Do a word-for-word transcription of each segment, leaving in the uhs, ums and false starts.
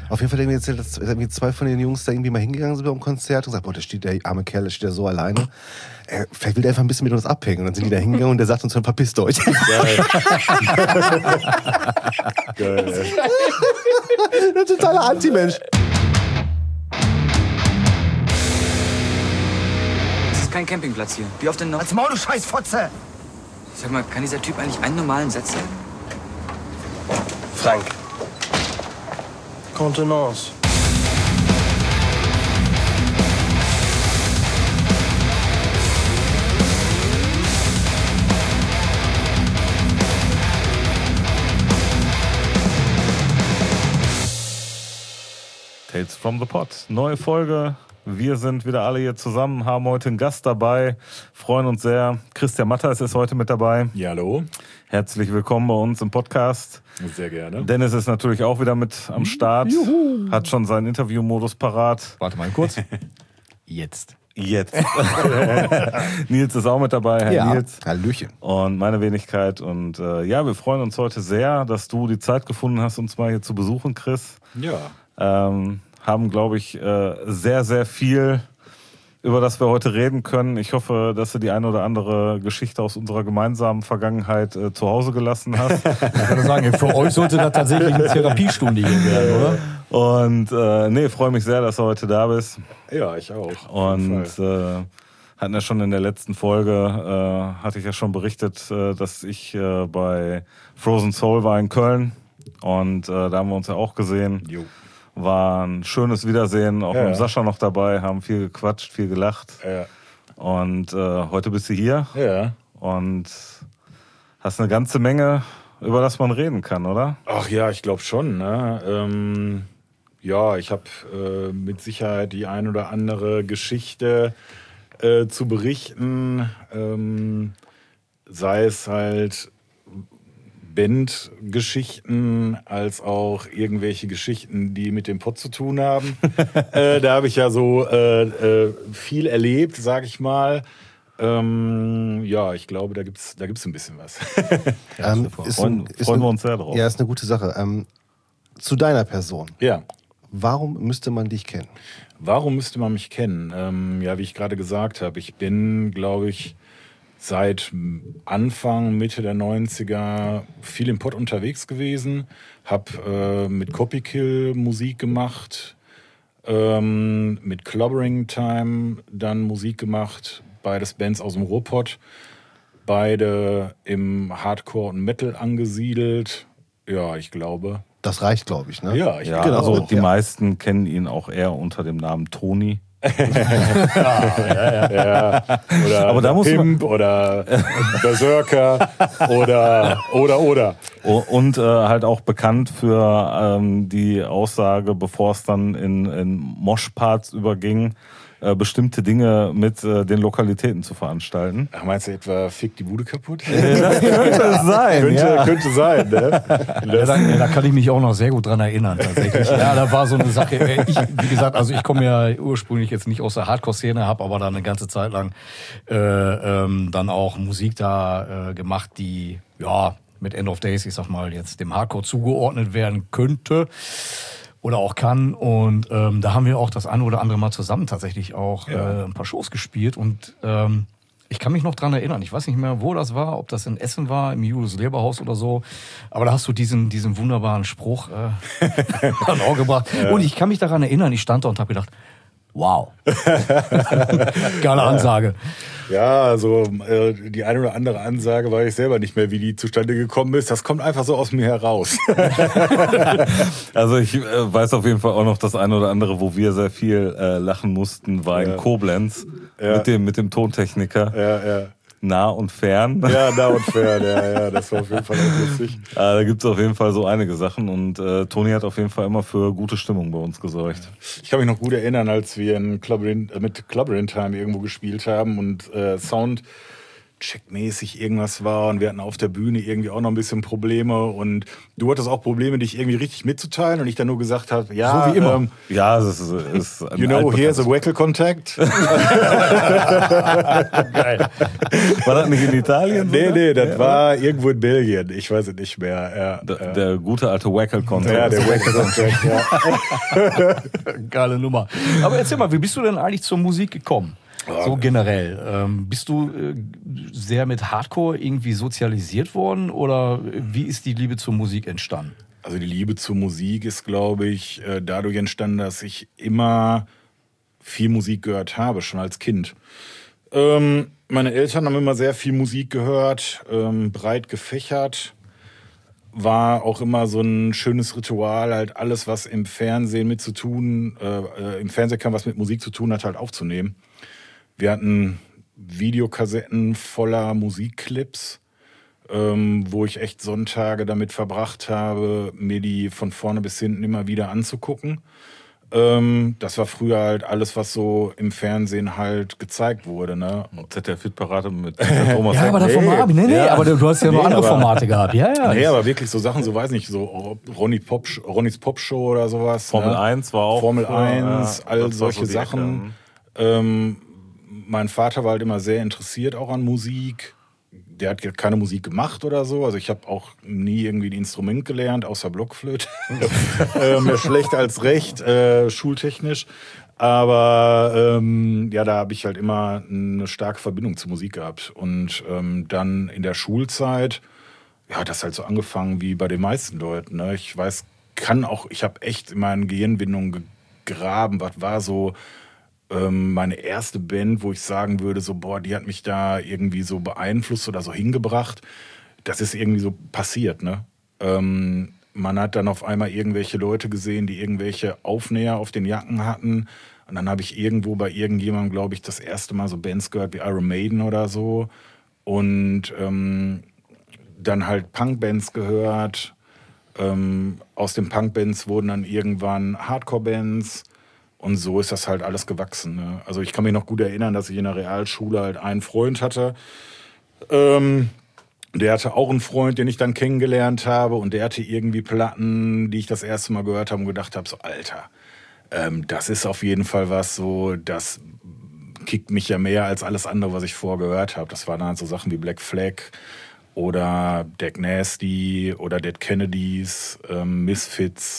Auf jeden Fall denken wir jetzt, dass irgendwie zwei von den Jungs da irgendwie mal hingegangen sind beim Konzert und gesagt, boah, da steht der arme Kerl, der steht da so alleine. Äh, vielleicht will der einfach ein bisschen mit uns abhängen. Und dann sind die da hingegangen und der sagt uns dann, verpisst euch. Geil. Geil, ey. Der totale Anti-Mensch. Das ist kein Campingplatz hier. Wie oft denn noch? Als Maul, du Scheißfotze! Sag mal, kann dieser Typ eigentlich einen normalen Satz sagen? Frank. Contenance. Tales from the Pod. Neue Folge. Wir sind wieder alle hier zusammen, haben heute einen Gast dabei, freuen uns sehr. Christian Matters ist heute mit dabei. Ja, hallo. Herzlich willkommen bei uns im Podcast. Sehr gerne. Dennis ist natürlich auch wieder mit am Start. Juhu. Hat schon seinen Interviewmodus parat. Warte mal kurz. Jetzt. Jetzt. Nils ist auch mit dabei, Herr Ja, Nils. Hallöchen. Und meine Wenigkeit. Und äh, ja, wir freuen uns heute sehr, dass du die Zeit gefunden hast, uns mal hier zu besuchen, Chris. Ja. Ähm, haben, glaube ich, äh, sehr, sehr viel, über das wir heute reden können. Ich hoffe, dass du die eine oder andere Geschichte aus unserer gemeinsamen Vergangenheit äh, zu Hause gelassen hast. Ich würde sagen, für euch sollte das tatsächlich eine Therapiestunde hier werden, oder? Und äh, nee, freue mich sehr, dass du heute da bist. Ja, ich auch. Und äh, hatten ja schon in der letzten Folge, äh, hatte ich ja schon berichtet, äh, dass ich äh, bei Frozen Soul war in Köln. Und äh, da haben wir uns ja auch gesehen. Jo. War ein schönes Wiedersehen, auch ja. mit Sascha noch dabei, haben viel gequatscht, viel gelacht. Ja. Und äh, heute bist du hier Ja. und hast eine ganze Menge, über das man reden kann, oder? Ach ja, ich glaube schon. Ne? Ähm, ja, ich habe äh, mit Sicherheit die ein oder andere Geschichte äh, zu berichten. Ähm, sei es halt Bandgeschichten als auch irgendwelche Geschichten, die mit dem Pott zu tun haben. äh, da habe ich ja so äh, äh, viel erlebt, sag ich mal. Ähm, ja, ich glaube, da gibt's da gibt's ein bisschen was. Ja, ähm, ist freuen, ist freuen eine, wir uns sehr drauf. Ja, ist eine gute Sache. Ähm, zu deiner Person. Ja. Warum müsste man dich kennen? Warum müsste man mich kennen? Ähm, ja, wie ich gerade gesagt habe, ich bin, glaube ich, seit Anfang, Mitte der neunziger viel im Pott unterwegs gewesen, habe äh, mit Copykill Musik gemacht, ähm, mit Clobbering Time dann Musik gemacht, beides Bands aus dem Ruhrpott, beide im Hardcore und Metal angesiedelt. Ja, ich glaube. Das reicht, glaube ich, ne? Ja, ich Ja, genau. also die ja. meisten kennen ihn auch eher unter dem Namen Toni. ja, ja, ja. Oder Aber da muss Pimp oder Berserker oder oder oder. Und äh, halt auch bekannt für ähm, die Aussage, bevor es dann in, in Moshparts überging, äh, bestimmte Dinge mit äh, den Lokalitäten zu veranstalten. Ach, meinst du etwa Fick die Bude kaputt? Das könnte es sein. könnte, ja. könnte sein, ne? Ja, da, ja, da kann ich mich auch noch sehr gut dran erinnern, tatsächlich. Ja, da war so eine Sache. Ich, wie gesagt, also ich komme ja ursprünglich jetzt nicht aus der Hardcore-Szene, habe aber dann eine ganze Zeit lang äh, ähm, dann auch Musik da äh, gemacht, die, ja, mit End of Days, ich sag mal, jetzt dem Hardcore zugeordnet werden könnte. Oder auch kann. Und ähm, da haben wir auch das eine oder andere Mal zusammen tatsächlich auch Ja. äh, ein paar Shows gespielt. Und ähm, ich kann mich noch dran erinnern. Ich weiß nicht mehr, wo das war, ob das in Essen war, im Julius Leberhaus oder so. Aber da hast du diesen diesen wunderbaren Spruch äh, dann auch gebracht. Ja. Und ich kann mich daran erinnern, ich stand da und habe gedacht, wow. Geile Ansage. Ja, also äh, die eine oder andere Ansage weiß ich selber nicht mehr, wie die zustande gekommen ist. Das kommt einfach so aus mir heraus. Also ich äh, weiß auf jeden Fall auch noch das eine oder andere, wo wir sehr viel äh, lachen mussten, war Ja. in Koblenz Ja. mit dem mit dem Tontechniker. Ja, ja. Nah und fern. Ja, nah und fern, ja, ja, das war auf jeden Fall auch lustig. Äh, da gibt's auf jeden Fall so einige Sachen und äh, Toni hat auf jeden Fall immer für gute Stimmung bei uns gesorgt. Ich kann mich noch gut erinnern, als wir in Clubberin, äh, mit Clubberin Time irgendwo gespielt haben und äh, Sound checkmäßig irgendwas war und wir hatten auf der Bühne irgendwie auch noch ein bisschen Probleme und du hattest auch Probleme, dich irgendwie richtig mitzuteilen und ich dann nur gesagt habe, ja, So wie immer. Ähm, Ja, das ist, ist ein you know, here's a altbekanntes- Wackel Contact. Geil. War das nicht in Italien? nee, sogar? nee, das war irgendwo in Belgien, ich weiß es nicht mehr. Ja, Der, ja. der gute alte Wackel-Konto. ja, der Wackel Contact, ja. Geile Nummer. Aber erzähl mal, wie bist du denn eigentlich zur Musik gekommen? So generell. Ähm, bist du äh, sehr mit Hardcore irgendwie sozialisiert worden oder wie ist die Liebe zur Musik entstanden? Also die Liebe zur Musik ist, glaube ich, äh, dadurch entstanden, dass ich immer viel Musik gehört habe, schon als Kind. Ähm, meine Eltern haben immer sehr viel Musik gehört, ähm, breit gefächert. War auch immer so ein schönes Ritual, halt alles, was im Fernsehen mit zu tun, äh, im Fernsehen kam, was mit Musik zu tun hat, halt aufzunehmen. Wir hatten Videokassetten voller Musikclips, ähm, wo ich echt Sonntage damit verbracht habe, mir die von vorne bis hinten immer wieder anzugucken. Ähm, das war früher halt alles, was so im Fernsehen halt gezeigt wurde, ne? Z D F-Parade mit Thomas Ja, aber Heck. davon mal ab. Nee, nee, Ja. aber du hast ja noch Nee, andere aber- Formate gehabt. Ja, ja. Nee, aber wirklich so Sachen, so weiß nicht, so Ronny Pop, Ronnys Popshow oder sowas. Formel ne? eins war auch. Formel früher, eins, ja, all das war solche so die Sachen. Ecke. Ähm, mein Vater war halt immer sehr interessiert auch an Musik. Der hat keine Musik gemacht oder so. Also ich habe auch nie irgendwie ein Instrument gelernt, außer Blockflöte. äh, mehr schlecht als recht, äh, schultechnisch. Aber ähm, ja, da habe ich halt immer eine starke Verbindung zur Musik gehabt. Und ähm, dann in der Schulzeit, ja, das halt so angefangen wie bei den meisten Leuten. Ne? Ich weiß, kann auch, ich habe echt in meinen Gehirnwindungen gegraben, was war so ähm, meine erste Band, wo ich sagen würde, so, boah, die hat mich da irgendwie so beeinflusst oder so hingebracht. Das ist irgendwie so passiert, ne? Ähm, man hat dann auf einmal irgendwelche Leute gesehen, die irgendwelche Aufnäher auf den Jacken hatten. Und dann habe ich irgendwo bei irgendjemandem, glaube ich, das erste Mal so Bands gehört wie Iron Maiden oder so. Und ähm, dann halt Punkbands gehört. Ähm, aus den Punkbands wurden dann irgendwann Hardcore-Bands. Und so ist das halt alles gewachsen. Ne? Also ich kann mich noch gut erinnern, dass ich in der Realschule halt einen Freund hatte. Ähm, der hatte auch einen Freund, den ich dann kennengelernt habe. Und der hatte irgendwie Platten, die ich das erste Mal gehört habe und gedacht habe, so Alter, ähm, das ist auf jeden Fall was so, das kickt mich ja mehr als alles andere, was ich vorher gehört habe. Das waren dann so Sachen wie Black Flag oder Dead Nasty oder Dead Kennedys, ähm, Misfits,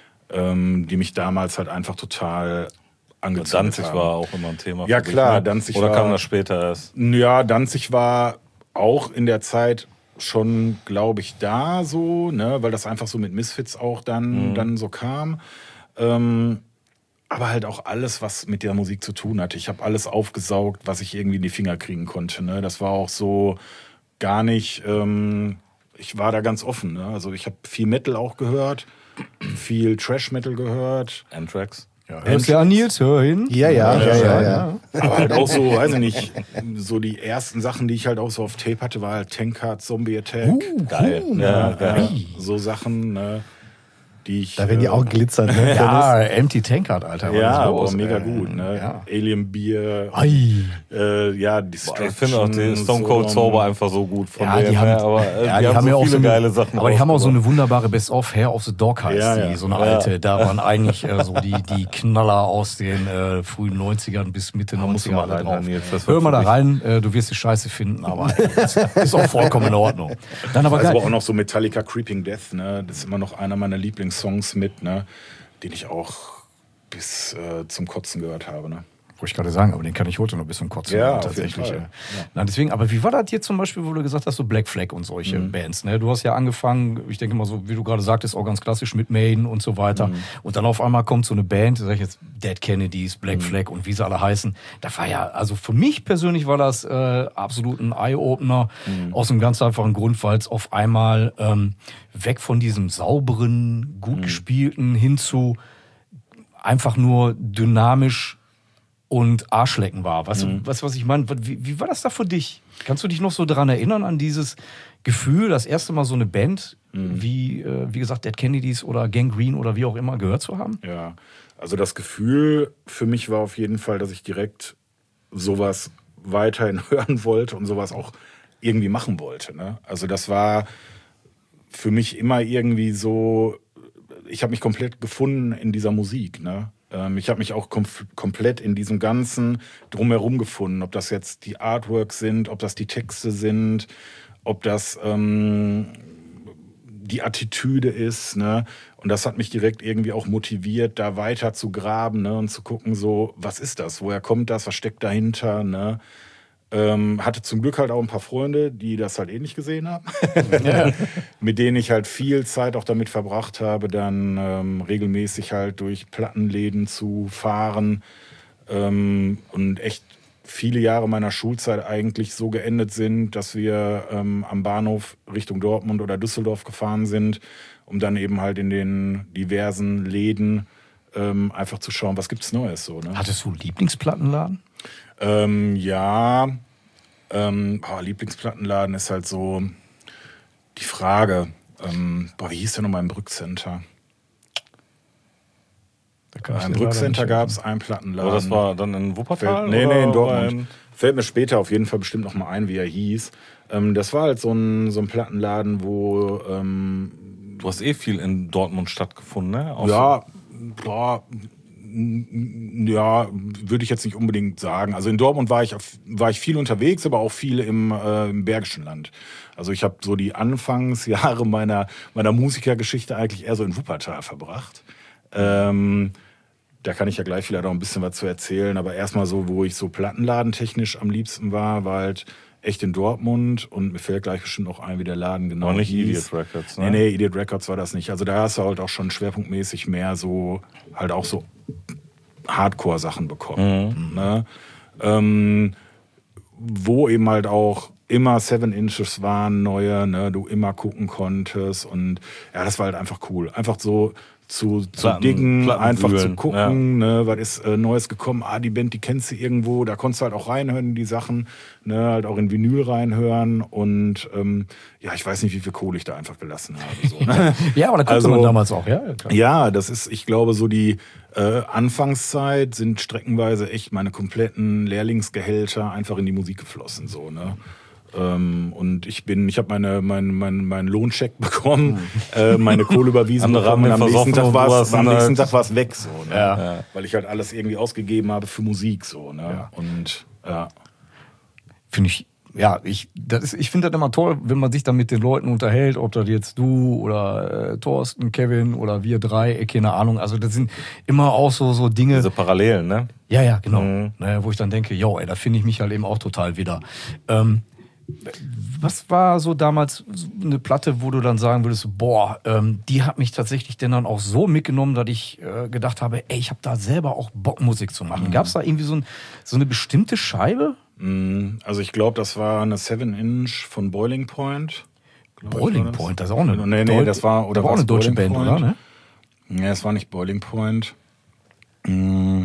ähm, die mich damals halt einfach total angezogen Danzig haben. war auch immer ein Thema. Ja, für dich, klar, ne? Danzig Oder war- kam das später erst? Ja, Danzig war auch in der Zeit schon, glaube ich, da so, ne, weil das einfach so mit Misfits auch dann, Mhm. dann so kam. Ähm, aber halt auch alles, was mit der Musik zu tun hatte. Ich habe alles aufgesaugt, was ich irgendwie in die Finger kriegen konnte. Ne? Das war auch so gar nicht, ähm, ich war da ganz offen. Ne? Also ich habe viel Metal auch gehört, viel Trash-Metal gehört. Anthrax? Ja, hörst du an, Nils? Hör hin. Ja, ja, ja, ja, ja. Aber halt auch so, weiß ich nicht, so die ersten Sachen, die ich halt auch so auf Tape hatte, war halt Tankard, Zombie Attack. Geil. Ja, geil. So Sachen, ne, die ich... Da werden die äh, Augen glitzern. Ne? Ja, Empty Tankard, Alter. was Ja, ist aber los, mega ey? gut, ne? Ja. Alien Beer, Ei. äh, ja, Boah, Destruction. ich finde auch die Stone Cold Sodom. Sober einfach so gut von Ja, denen, die haben, ne? aber äh, ja, die, haben, so ja auch viele so eine, geile Sachen. aber die haben auch so rausgebracht. eine wunderbare Best of Hair of the Dog heißt Ja, die, ja. so eine Ja. alte. Da waren eigentlich äh, so die, die Knaller aus den äh, frühen neunzigern bis Mitte musst du neunziger mal alle reinhören, drauf. Nils, das wird Hör mal für da dich. rein, äh, du wirst die Scheiße finden, aber ist, ist auch vollkommen in Ordnung. Dann aber Also geil. aber auch noch so Metallica Creeping Death, ne? Das ist immer noch einer meiner Lieblingssongs mit, ne? Den ich auch bis äh, zum Kotzen gehört habe, ne? Wollte ich gerade sagen, aber den kann ich heute noch bis zum Kotzen Ja, hören, auf tatsächlich. jeden Fall. ja. Na, deswegen, aber wie war das hier zum Beispiel, wo du gesagt hast, so Black Flag und solche Mhm. Bands, ne? Du hast ja angefangen, ich denke mal so, wie du gerade sagtest, auch ganz klassisch mit Maiden und so weiter. Mhm. Und dann auf einmal kommt so eine Band, sag ich jetzt Dead Kennedys, Mhm. Black Flag und wie sie alle heißen. Da war ja, also für mich persönlich war das äh, absolut ein Eye-Opener. Mhm. Aus einem ganz einfachen Grund, weil es auf einmal ähm, weg von diesem sauberen, gut Mhm. gespielten hin zu einfach nur dynamisch und Arschlecken war. Weißt Mhm. du, weißt, du, was ich meine? Wie, wie war das da für dich? Kannst du dich noch so daran erinnern, an dieses Gefühl, das erste Mal so eine Band, Mhm. wie, äh, wie gesagt, Dead Kennedys oder Gang Green oder wie auch immer, gehört zu haben? Ja, also das Gefühl für mich war auf jeden Fall, dass ich direkt sowas weiterhin hören wollte und sowas auch irgendwie machen wollte. Ne? Also das war für mich immer irgendwie so, ich habe mich komplett gefunden in dieser Musik. Ne? Ähm, ich habe mich auch kom- komplett in diesem Ganzen drumherum gefunden. Ob das jetzt die Artworks sind, ob das die Texte sind, ob das ähm, die Attitüde ist. Ne? Und das hat mich direkt irgendwie auch motiviert, da weiter zu graben, ne? Und zu gucken, so, was ist das? Woher kommt das? Was steckt dahinter? Ne? Ähm, hatte zum Glück halt auch ein paar Freunde, die das halt ähnlich gesehen haben, ja. Mit denen ich halt viel Zeit auch damit verbracht habe, dann ähm, regelmäßig halt durch Plattenläden zu fahren ähm, und echt viele Jahre meiner Schulzeit eigentlich so geendet sind, dass wir ähm, am Bahnhof Richtung Dortmund oder Düsseldorf gefahren sind, um dann eben halt in den diversen Läden ähm, einfach zu schauen, was gibt's Neues so. Ne? Hattest du einen Lieblingsplattenladen? Ähm, ja, ähm, boah, Lieblingsplattenladen ist halt so die Frage. Ähm, boah, wie hieß der nochmal im Brückcenter? Im Brückcenter gab es einen Plattenladen. Aber das war dann in Wuppertal? Fällt, nee, nee, in oder Dortmund. in- Fällt mir später auf jeden Fall bestimmt nochmal ein, wie er hieß. Ähm, das war halt so ein, so ein Plattenladen, wo ähm, Du hast eh viel in Dortmund stattgefunden, ne? Auch ja, boah, n- ja, würde ich jetzt nicht unbedingt sagen. Also in Dortmund war ich, auf- war ich viel unterwegs, aber auch viel im, äh, im Bergischen Land. Also ich habe so die Anfangsjahre meiner, meiner Musikergeschichte eigentlich eher so in Wuppertal verbracht. Ähm, da kann ich ja gleich vielleicht auch ein bisschen was zu erzählen. Aber erstmal so, wo ich so plattenladentechnisch am liebsten war, war halt echt in Dortmund. Und mir fällt gleich bestimmt auch ein, wie der Laden genau Aber nicht hieß. Idiot Records, ne? Nee, nee, Idiot Records war das nicht. Also da hast du halt auch schon schwerpunktmäßig mehr so, halt auch so Hardcore-Sachen bekommen. Ne? Ähm, wo eben halt auch immer Seven Inches waren, neue, ne, du immer gucken konntest. Und ja, das war halt einfach cool. Einfach so zu, zu Platten- diggen, Platten einfach zu wühlen, gucken, ne, was ist äh, Neues gekommen. Ah, die Band, die kennst du irgendwo. Da konntest du halt auch reinhören in die Sachen, ne, halt auch in Vinyl reinhören. Und ähm, ja, ich weiß nicht, wie viel Kohle ich da einfach gelassen habe. So, ne? Ja, aber da konnte Also- man damals auch, ja. Klar. Ja, das ist, ich glaube, so die äh, Anfangszeit sind streckenweise echt meine kompletten Lehrlingsgehälter einfach in die Musik geflossen, so, ne? Ähm, und ich bin, ich habe meine, mein, mein, meinen Lohncheck bekommen, äh, meine Kohle überwiesen Andere bekommen haben und am den nächsten versoffen Tag und du war hast es, am ihn nächsten halt- Tag war es weg, so, ne? Ja. Weil ich halt alles irgendwie ausgegeben habe für Musik, so, ne? Ja. Und ja. Finde ich, ja, ich, das ist, ich finde das immer toll, wenn man sich dann mit den Leuten unterhält, ob das jetzt du oder äh, Thorsten, Kevin oder wir drei, äh, keine Ahnung. Also das sind immer auch so, so Dinge. Diese Parallelen, ne? Ja, ja, genau. Mhm. Naja, wo ich dann denke, jo, ey, da finde ich mich halt eben auch total wieder. Ähm, was war so damals so eine Platte, wo du dann sagen würdest, boah, ähm, die hat mich tatsächlich denn dann auch so mitgenommen, dass ich äh, gedacht habe, ey, ich habe da selber auch Bock, Musik zu machen. Gab es da irgendwie so, ein, so eine bestimmte Scheibe? Mm, Also ich glaube, das war eine Seven Inch von Boiling Point. glaub ich, Boiling war das. Point, das ist auch eine, Nee, nee, das war, oder das war auch war's eine deutsche Boiling Band, Point? oder? Ne? Nee, es war nicht Boiling Point. Mm,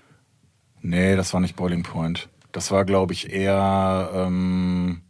Nee, das war nicht Boiling Point. Das war, glaube ich, eher. Ähm,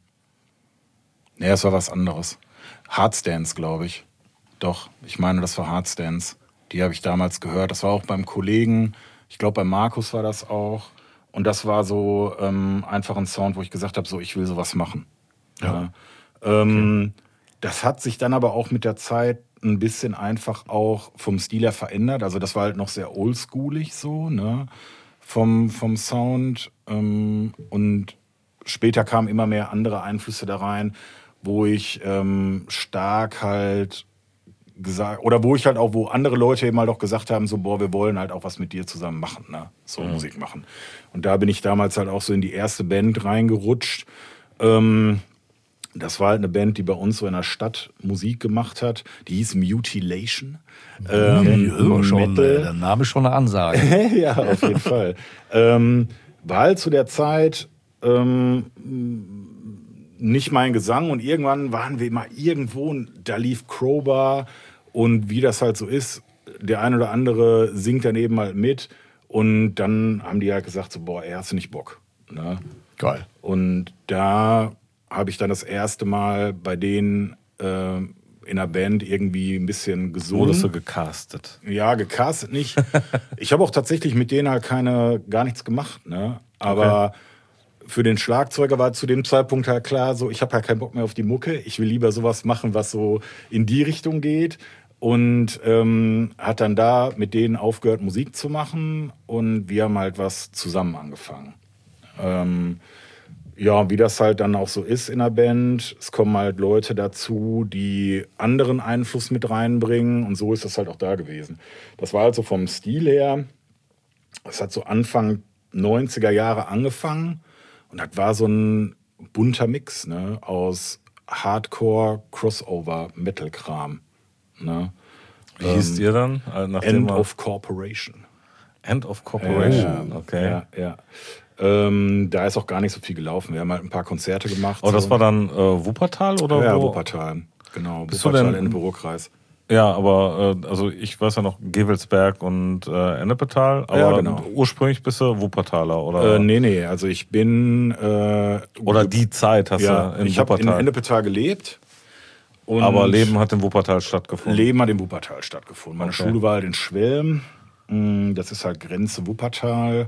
nee, das war was anderes. Hardstance, glaube ich. Doch, ich meine, das war Hardstance. Die habe ich damals gehört. Das war auch beim Kollegen. Ich glaube, bei Markus war das auch. Und das war so ähm, einfach ein Sound, wo ich gesagt habe, so, ich will sowas machen. Ja. Ähm, Das hat sich dann aber auch mit der Zeit ein bisschen einfach auch vom Stil her verändert. Also das war halt noch sehr oldschoolig so, ne? Vom, vom Sound. Ähm, und später kamen immer mehr andere Einflüsse da rein, wo ich ähm, stark halt gesagt, oder wo ich halt auch, wo andere Leute eben halt auch gesagt haben, so, boah, wir wollen halt auch was mit dir zusammen machen, ne? So Mhm. Musik machen. Und da bin ich damals halt auch so in die erste Band reingerutscht. Ähm, Das war halt eine Band, die bei uns so in der Stadt Musik gemacht hat. Die hieß Mutilation. Ähm, Ja, schon, Metal. äh, der Name ist schon eine Ansage. Ja, auf jeden Fall. Ähm, war halt zu der Zeit ähm, nicht mein Gesang und irgendwann waren wir mal irgendwo und da lief Crowbar und wie das halt so ist, der eine oder andere singt daneben halt mit und dann haben die halt gesagt so, boah, ey, hast du nicht Bock? Ne? Geil. Und da habe ich dann das erste Mal bei denen äh, in der Band irgendwie ein bisschen gesungen. Wurdest du gecastet? Ja, gecastet nicht. Ich habe auch tatsächlich mit denen halt keine, gar nichts gemacht, ne? Aber für den Schlagzeuger war zu dem Zeitpunkt halt klar, so ich habe halt keinen Bock mehr auf die Mucke. Ich will lieber sowas machen, was so in die Richtung geht. Und ähm, hat dann da mit denen aufgehört, Musik zu machen. Und wir haben halt was zusammen angefangen. Ähm, ja, wie das halt dann auch so ist in der Band. Es kommen halt Leute dazu, die anderen Einfluss mit reinbringen. Und so ist das halt auch da gewesen. Das war halt so vom Stil her. Es hat so Anfang neunziger Jahre angefangen. Und das war so ein bunter Mix, ne, aus Hardcore, Crossover, Metal-Kram. Ne? Wie ähm, hießt ihr dann? End of Corporation. End of Corporation, ja, okay. Ja, ja. Ähm, da ist auch gar nicht so viel gelaufen. Wir haben halt ein paar Konzerte gemacht. Oh, das so. war dann äh, Wuppertal oder ja, wo? Ja, Wuppertal. Genau, Bist Wuppertal, Ende-Büro-Kreis. Ja, aber äh, also ich weiß ja noch Gevelsberg und äh, Ennepetal, aber ja, genau. ursprünglich bist du Wuppertaler, oder? Äh, nee, nee, also ich bin... Äh, oder die Zeit hast ja, du in ich Wuppertal. Ich habe in Ennepetal gelebt. Und aber Leben hat in Wuppertal stattgefunden? Leben hat in Wuppertal stattgefunden. Meine okay. Schule war halt in Schwelm. Das ist halt Grenze Wuppertal.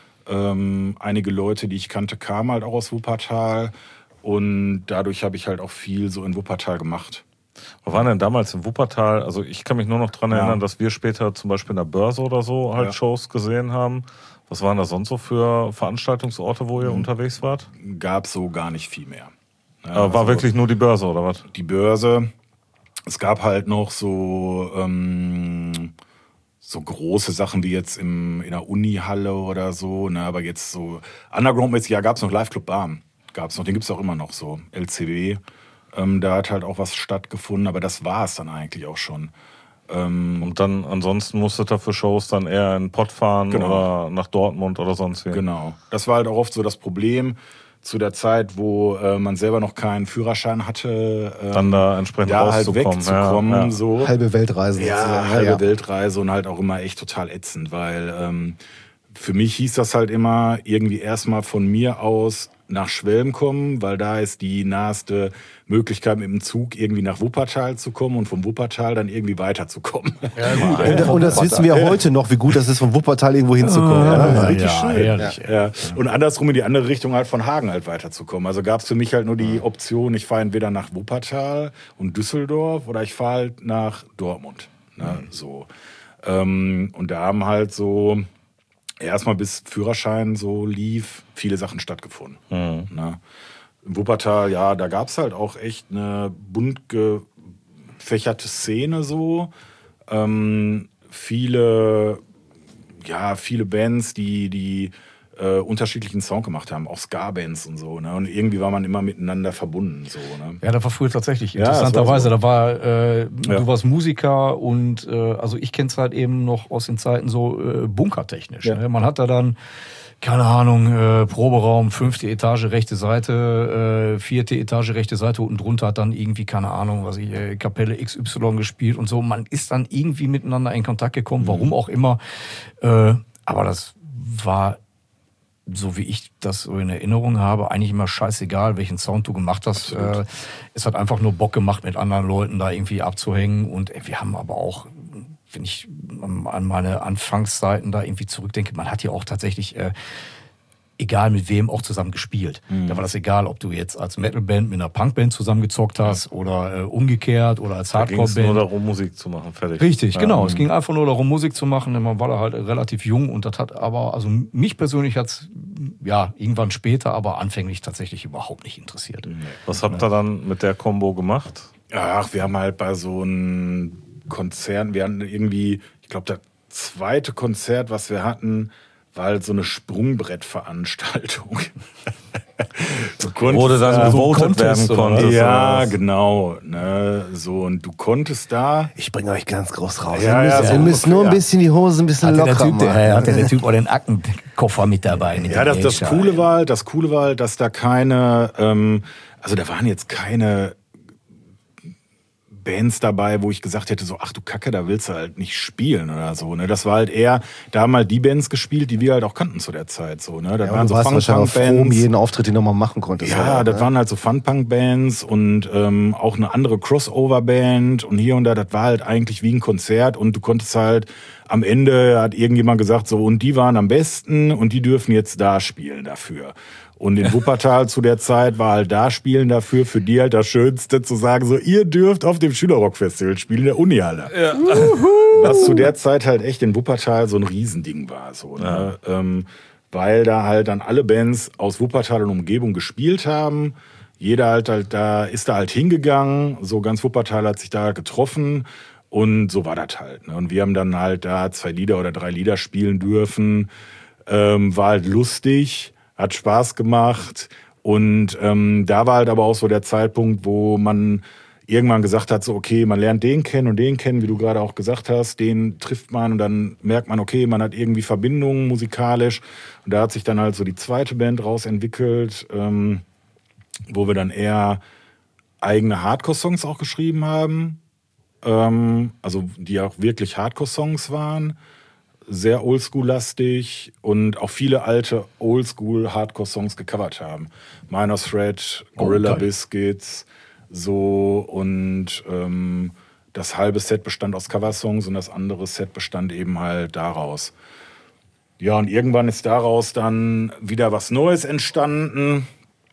Ähm, einige Leute, die ich kannte, kamen halt auch aus Wuppertal. Und dadurch habe ich halt auch viel so in Wuppertal gemacht. Was waren denn damals in Wuppertal? Also ich kann mich nur noch daran ja. erinnern, dass wir später zum Beispiel in der Börse oder so halt ja. Shows gesehen haben. Was waren da sonst so für Veranstaltungsorte, wo ihr mhm. unterwegs wart? Gab so gar nicht viel mehr. Ja, war also wirklich nur die Börse, oder was? Die Börse. Es gab halt noch so, ähm, so große Sachen wie jetzt im, in der Unihalle oder so. Ne? Aber jetzt so Underground-mäßig, ja, gab es noch Live Club Barm. Gab's noch, den gibt es auch immer noch so. L C W. Ähm, da hat halt auch was stattgefunden, aber das war es dann eigentlich auch schon. Ähm, Und dann ansonsten musstet ihr für Shows dann eher in Pott fahren genau. oder nach Dortmund oder sonst wie? Genau. Das war halt auch oft so das Problem. Zu der Zeit, wo äh, man selber noch keinen Führerschein hatte, ähm, dann da entsprechend da halt rauszukommen. wegzukommen. Ja, ja. So. Halbe Weltreise. Ja, sozusagen. halbe ja. Weltreise und halt auch immer echt total ätzend, weil ähm, für mich hieß das halt immer irgendwie erstmal von mir aus nach Schwelm kommen, weil da ist die naheste Möglichkeit, mit dem Zug irgendwie nach Wuppertal zu kommen und vom Wuppertal dann irgendwie weiterzukommen. Ja, gut. Und, und das wissen wir heute noch, wie gut das ist, von Wuppertal irgendwo hinzukommen. Ja, ja, ja, richtig ja, schön. Ehrlich, ja. Ja. Und andersrum in die andere Richtung halt von Hagen halt weiterzukommen. Also gab es für mich halt nur die Option, ich fahre entweder nach Wuppertal und Düsseldorf oder ich fahre halt nach Dortmund. Ne? Mhm. So. Ähm, und da haben halt so erstmal bis Führerschein so lief, viele Sachen stattgefunden. Mhm. Ne? In Wuppertal, ja, da gab es halt auch echt eine bunt gefächerte Szene so. Ähm, viele, ja, viele Bands, die, die äh, unterschiedlichen Sound gemacht haben, auch Ska-Bands und so. Ne? Und irgendwie war man immer miteinander verbunden. So, ne? Ja, das war früher tatsächlich. Ja, Interessanterweise, war so. da war, äh, Ja. du warst Musiker und äh, also ich kenn's halt eben noch aus den Zeiten so äh, bunkertechnisch. Ja. Ne? Man hat da dann, keine Ahnung, äh, Proberaum, fünfte Etage, rechte Seite, äh, vierte Etage, rechte Seite, unten drunter hat dann irgendwie, keine Ahnung, was ich, äh, Kapelle X Y gespielt und so. Man ist dann irgendwie miteinander in Kontakt gekommen, Mhm. warum auch immer. Äh, aber das war, so wie ich das so in Erinnerung habe, eigentlich immer scheißegal, welchen Sound du gemacht hast. Äh, es hat einfach nur Bock gemacht, mit anderen Leuten da irgendwie abzuhängen. Und ey, wir haben aber auch, wenn ich an meine Anfangszeiten da irgendwie zurückdenke, man hat ja auch tatsächlich, äh, egal mit wem, auch zusammen gespielt. Mhm. Da war das egal, ob du jetzt als Metalband mit einer Punkband zusammengezockt hast ja. oder äh, umgekehrt oder als Hardcore-Band. Da ging es nur darum, Musik zu machen, fertig. Richtig, ja. genau. Es ging einfach nur darum, Musik zu machen. Man war da halt relativ jung und das hat aber, also mich persönlich hat's ja irgendwann später, aber anfänglich tatsächlich überhaupt nicht interessiert. Was habt ihr dann mit der Combo gemacht? Ach, wir haben halt bei so einem Konzert, wir hatten irgendwie, ich glaube, das zweite Konzert, was wir hatten, war halt so eine Sprungbrettveranstaltung. Wo du dann da gewotet werden konntest. Ja, genau. Ne, so, und du konntest da... Ich bringe euch ganz groß raus. Ja, ihr müsst, ja, ihr müsst okay, nur ein ja. bisschen die Hose ein bisschen Hatte der locker Typ, machen. der, hatte der Typ auch den Aktenkoffer mit dabei? Mit Ja, dem das, das Gage, Coole ey. war halt, das Coole war halt, dass da keine, ähm, also da waren jetzt keine Bands dabei, wo ich gesagt hätte, so, ach du Kacke, da willst du halt nicht spielen oder so. Ne? Das war halt eher, da haben halt die Bands gespielt, die wir halt auch kannten zu der Zeit. So, ne? Das Ja, waren du so warst wahrscheinlich froh um Fun-Punk-Bands. jeden Auftritt, den du mal machen konntest. Ja, oder? das waren halt so Fun-Punk-Bands und ähm, auch eine andere Crossover-Band und hier und da, das war halt eigentlich wie ein Konzert und du konntest halt am Ende hat irgendjemand gesagt, so, und die waren am besten und die dürfen jetzt da spielen dafür. Und in Wuppertal zu der Zeit war halt da spielen dafür für die halt das Schönste zu sagen, so, ihr dürft auf dem Schülerrock-Festival spielen, der Unihalle. Ja. Was zu der Zeit halt echt in Wuppertal so ein Riesending war, so, ne? Ja. Ähm, weil da halt dann alle Bands aus Wuppertal und Umgebung gespielt haben. Jeder halt, halt da, ist da halt hingegangen, so ganz Wuppertal hat sich da getroffen und so war das halt. Ne? Und wir haben dann halt da zwei Lieder oder drei Lieder spielen dürfen. Ähm, war halt lustig, hat Spaß gemacht und ähm, da war halt aber auch so der Zeitpunkt, wo man irgendwann gesagt hat, so okay, man lernt den kennen und den kennen, wie du gerade auch gesagt hast, den trifft man und dann merkt man, okay, man hat irgendwie Verbindungen musikalisch und da hat sich dann halt so die zweite Band rausentwickelt, ähm, wo wir dann eher eigene Hardcore-Songs auch geschrieben haben, ähm, also die auch wirklich Hardcore-Songs waren, sehr Oldschool-lastig und auch viele alte Oldschool-Hardcore-Songs gecovert haben. Minor Threat, Gorilla Okay. Biscuits, so und ähm, das halbe Set bestand aus Coversongs und das andere Set bestand eben halt daraus. Ja, und irgendwann ist daraus dann wieder was Neues entstanden.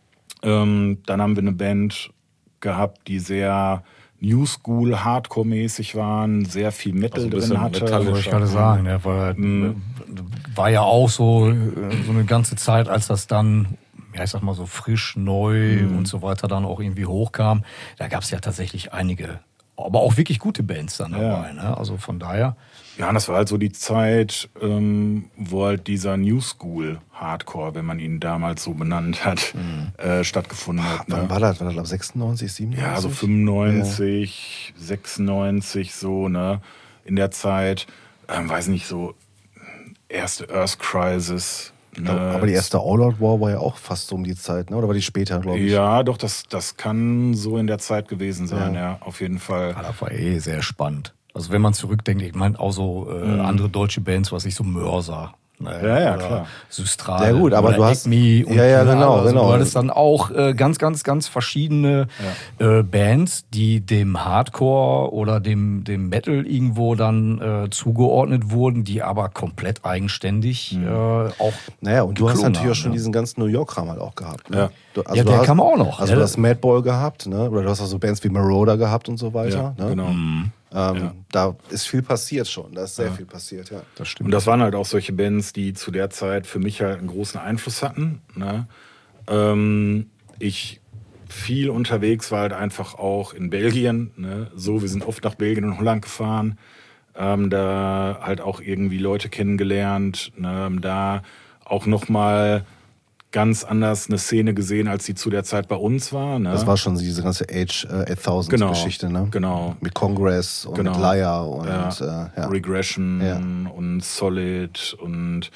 Ähm, dann haben wir eine Band gehabt, die sehr New School, Hardcore-mäßig waren, sehr viel Metal Also ein drin bisschen hatte. metallisch. Wollte ich gerade sagen, ja, war, Mhm. war ja auch so, äh, so eine ganze Zeit, als das dann, ja, ich sag mal so frisch, neu Mhm. und so weiter dann auch irgendwie hochkam. Da gab es ja tatsächlich einige, aber auch wirklich gute Bands dann Ja. dabei. Ne? Also von daher. Ja, und das war halt so die Zeit, ähm, wo halt dieser New School Hardcore, wenn man ihn damals so benannt hat, äh, stattgefunden hat. Wann Ne? war das? War das, glaube ich, sechsundneunzig, siebenundneunzig? Ja, so fünfundneunzig, sechsundneunzig, so, ne, in der Zeit, ähm, weiß nicht, so erste Earth Crisis. Ne? Aber die erste All Out War war ja auch fast so um die Zeit, ne? Oder war die später, glaube ich? Ja, doch, das, das kann so in der Zeit gewesen sein, ja, Ja. auf jeden Fall. Ja, das war eh sehr spannend. Also wenn man zurückdenkt, ich meine auch so äh, Mhm. andere deutsche Bands, was ich so Mörser. Ne, Ja, ja, oder klar. Systrade. Ja, gut, aber oder du hast- Acme und Ja, ja, keine genau, Ahnung. Also genau. Du hattest dann auch äh, ganz, ganz, ganz verschiedene äh, Bands, die dem Hardcore oder dem, dem Metal irgendwo dann äh, zugeordnet wurden, die aber komplett eigenständig Mhm. äh, auch. Naja, und du hast geklungen natürlich haben, auch schon ne? diesen ganzen New York-Kram halt auch gehabt. Ne? Ja. Du, Ja, der du hast, kam auch noch, Also ne? du hast Madball gehabt, ne? Oder du hast auch so Bands wie Marauder gehabt und so weiter. Ja, ne? genau. Mhm. Ähm, Ja. Da ist viel passiert schon. Da ist sehr viel passiert, ja. Das stimmt. Und das waren halt auch solche Bands, die zu der Zeit für mich halt einen großen Einfluss hatten. Ne? Ähm, ich viel unterwegs war halt einfach auch in Belgien. Ne? So, wir sind oft nach Belgien und Holland gefahren. Ähm, da halt auch irgendwie Leute kennengelernt. Ne? Da auch nochmal ganz anders eine Szene gesehen, als die zu der Zeit bei uns war. Ne? Das war schon diese ganze Age äh, Genau, achttausend-Geschichte, ne? genau. Mit Congress und Genau. mit Liar und Ja. äh, ja. Regression Ja. und Solid und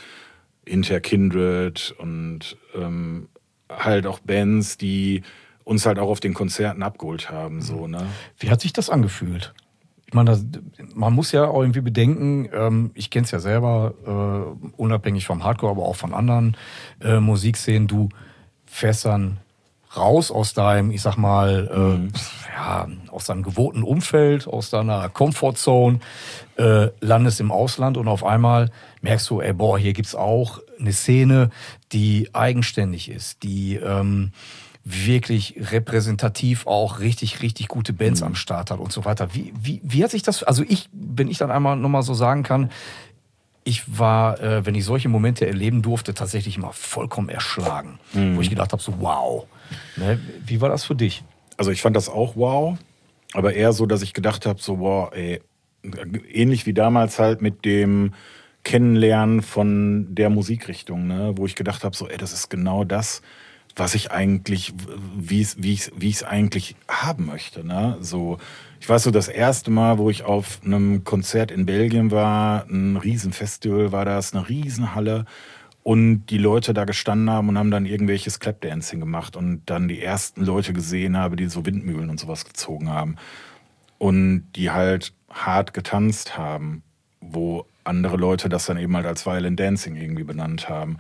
Interkindred und ähm, halt auch Bands, die uns halt auch auf den Konzerten abgeholt haben. So, ne? Wie hat sich das angefühlt? Ich meine, das, man muss ja auch irgendwie bedenken, ähm, ich kenne es ja selber, äh, unabhängig vom Hardcore, aber auch von anderen äh, Musikszenen, du fährst dann raus aus deinem, ich sag mal, äh, Mhm. ja, aus deinem gewohnten Umfeld, aus deiner Comfortzone, äh, landest im Ausland und auf einmal merkst du, ey, boah, hier gibt's auch eine Szene, die eigenständig ist, die ähm, wirklich repräsentativ auch richtig, richtig gute Bands am Start hat und so weiter. Wie, wie, wie hat sich das, also ich, wenn ich dann einmal nochmal so sagen kann, ich war, äh, wenn ich solche Momente erleben durfte, tatsächlich immer vollkommen erschlagen. Wo ich gedacht habe, so wow. Ne? Wie war das für dich? Also ich fand das auch wow, aber eher so, dass ich gedacht habe, so wow, ey, ähnlich wie damals halt mit dem Kennenlernen von der Musikrichtung, ne? Wo ich gedacht habe, so ey, das ist genau das, was ich eigentlich, wie es wie ich wie ich es eigentlich haben möchte, ne? So, ich weiß so, das erste Mal, wo ich auf einem Konzert in Belgien war, ein Riesenfestival war das, eine Riesenhalle und die Leute da gestanden haben und haben dann irgendwelches Clapdancing gemacht und dann die ersten Leute gesehen habe, die so Windmühlen und sowas gezogen haben und die halt hart getanzt haben, wo andere Leute das dann eben halt als Violent Dancing irgendwie benannt haben.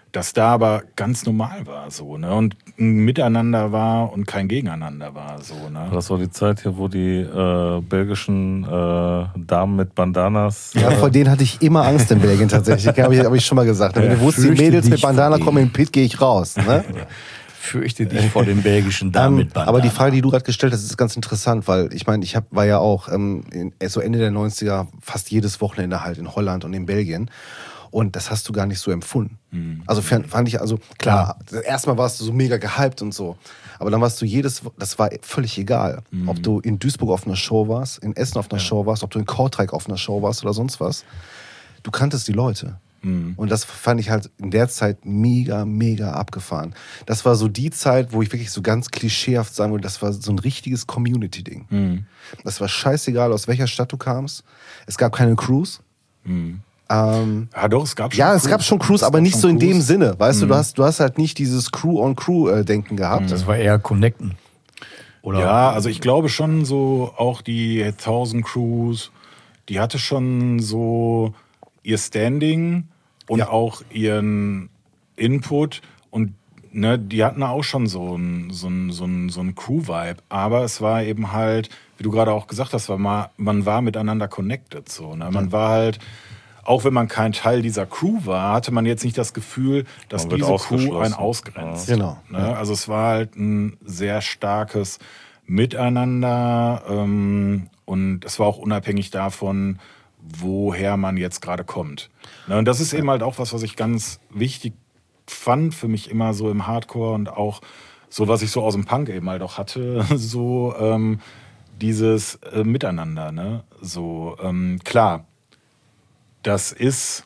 dass da aber ganz normal war so, ne? Und ein Miteinander war und kein Gegeneinander war so, ne? Das war die Zeit hier, wo die äh, belgischen äh, Damen mit Bandanas. Ja, vor denen hatte ich immer Angst in Belgien tatsächlich, habe ich, hab ich schon mal gesagt. Wenn du wusstest, die fürchte Mädels mit dich Bandana vor kommen in den Pit, gehe ich raus. Ne? Fürchte dich vor den belgischen Damen Ähm, mit Bandana. aber die Frage, die du gerade gestellt hast, ist ganz interessant, weil ich meine, ich hab, war ja auch ähm, in, so Ende der neunziger fast jedes Wochenende halt in Holland und in Belgien. Und das hast du gar nicht so empfunden. Mhm. Also fand, fand ich, also klar, erstmal warst du so mega gehypt und so. Aber dann warst du jedes, das war völlig egal. Mhm. Ob du in Duisburg auf einer Show warst, in Essen auf einer ja. Show warst, ob du in Kortrijk auf einer Show warst oder sonst was. Du kanntest die Leute. Mhm. Und das fand ich halt in der Zeit mega, mega abgefahren. Das war so die Zeit, wo ich wirklich so ganz klischeehaft sagen würde, das war so ein richtiges Community-Ding. Mhm. Das war scheißegal, aus welcher Stadt du kamst. Es gab keine Crews. Mhm. Ähm, ja, doch, es gab schon Ja, Crews. es gab schon Crews, Es aber gab nicht schon so in Crews. dem Sinne. Weißt Mhm. du, du hast, du hast halt nicht dieses Crew-on-Crew-Denken gehabt. Das war eher Connecten. Oder? Ja, also ich glaube schon so, auch die Thousand Crews, die hatte schon so ihr Standing und Ja. auch ihren Input und ne, die hatten auch schon so ein, so ein, so ein, so ein Crew-Vibe, aber es war eben halt, wie du gerade auch gesagt hast, war mal, man war miteinander connected. So, ne? Man war halt, auch wenn man kein Teil dieser Crew war, hatte man jetzt nicht das Gefühl, dass Man wird diese Crew ausgeschlossen. einen ausgrenzt. Ja. Genau. Ne? Also es war halt ein sehr starkes Miteinander ähm, und es war auch unabhängig davon, woher man jetzt gerade kommt. Ne? Und das ist eben halt auch was, was ich ganz wichtig fand für mich immer so im Hardcore und auch so, was ich so aus dem Punk eben halt auch hatte, so ähm, dieses äh, Miteinander. Ne? So ähm, klar, das ist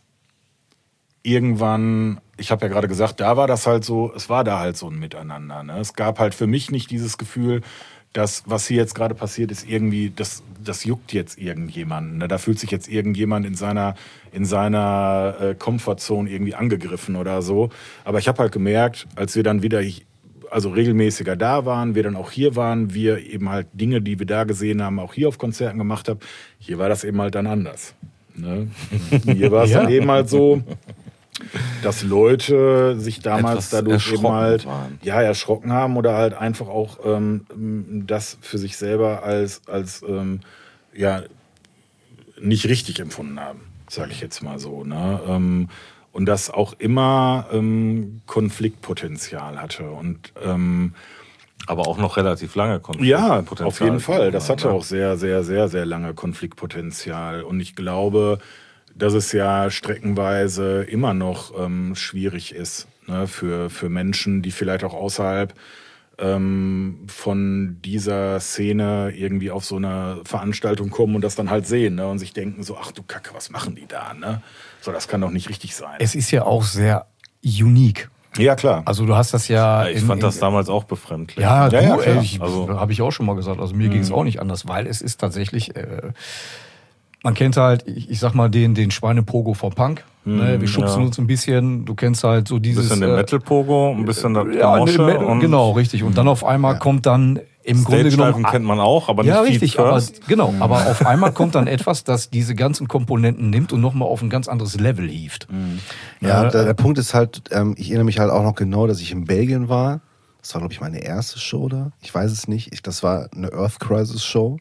irgendwann, ich habe ja gerade gesagt, da war das halt so, es war da halt so ein Miteinander. Ne? Es gab halt für mich nicht dieses Gefühl, dass was hier jetzt gerade passiert ist, irgendwie, das, das juckt jetzt irgendjemanden. Ne? Da fühlt sich jetzt irgendjemand in seiner, in seiner äh, Comfortzone irgendwie angegriffen oder so. Aber ich habe halt gemerkt, als wir dann wieder also regelmäßiger da waren, wir dann auch hier waren, wir eben halt Dinge, die wir da gesehen haben, auch hier auf Konzerten gemacht haben, hier war das eben halt dann anders. Ne? Hier war es Ja. dann eben halt so, dass Leute sich damals Etwas dadurch eben erschrocken halt waren. ja, erschrocken haben oder halt einfach auch ähm, das für sich selber als, als ähm, ja, nicht richtig empfunden haben, sage ich jetzt mal so. Ne? Ähm, und das auch immer ähm, Konfliktpotenzial hatte. Und ähm, Aber auch noch relativ lange Konflikt. ja, Potenzial auf jeden Fall. Das hatte ja. auch sehr, sehr, sehr, sehr lange Konfliktpotenzial. Und ich glaube, dass es ja streckenweise immer noch ähm, schwierig ist, ne, für, für Menschen, die vielleicht auch außerhalb ähm, von dieser Szene irgendwie auf so eine Veranstaltung kommen und das dann halt sehen, ne, und sich denken so, ach du Kacke, was machen die da? Ne? So, das kann doch nicht richtig sein. Es ist ja auch sehr unique. Ja, klar. Also du hast das ja... Ja, ich in- fand in- das damals auch befremdlich. Ja, du, Ja, ja, ey, klar. ich, Also- habe ich auch schon mal gesagt. Also mir ging es auch nicht anders, weil es ist tatsächlich, äh, man kennt halt, ich, ich sag mal, den, den Schweinepogo vom Punk. Ne? Wir schubsen ja. uns ein bisschen. Du kennst halt so Ein dieses... bisschen den äh, Metal-Pogo, ein bisschen das ja, Gemosche ne, und genau, richtig. Und dann auf einmal kommt dann im Grunde Stage-Diven genommen... kennt man auch, aber ja, nicht richtig, Feet aber First. genau. Aber auf einmal kommt dann etwas, das diese ganzen Komponenten nimmt und nochmal auf ein ganz anderes Level hieft. Ja, der, der Punkt ist halt, ähm, ich erinnere mich halt auch noch genau, dass ich in Belgien war. Das war, glaube ich, meine erste Show da. Ich weiß es nicht. Ich, das war eine Earth Crisis Show.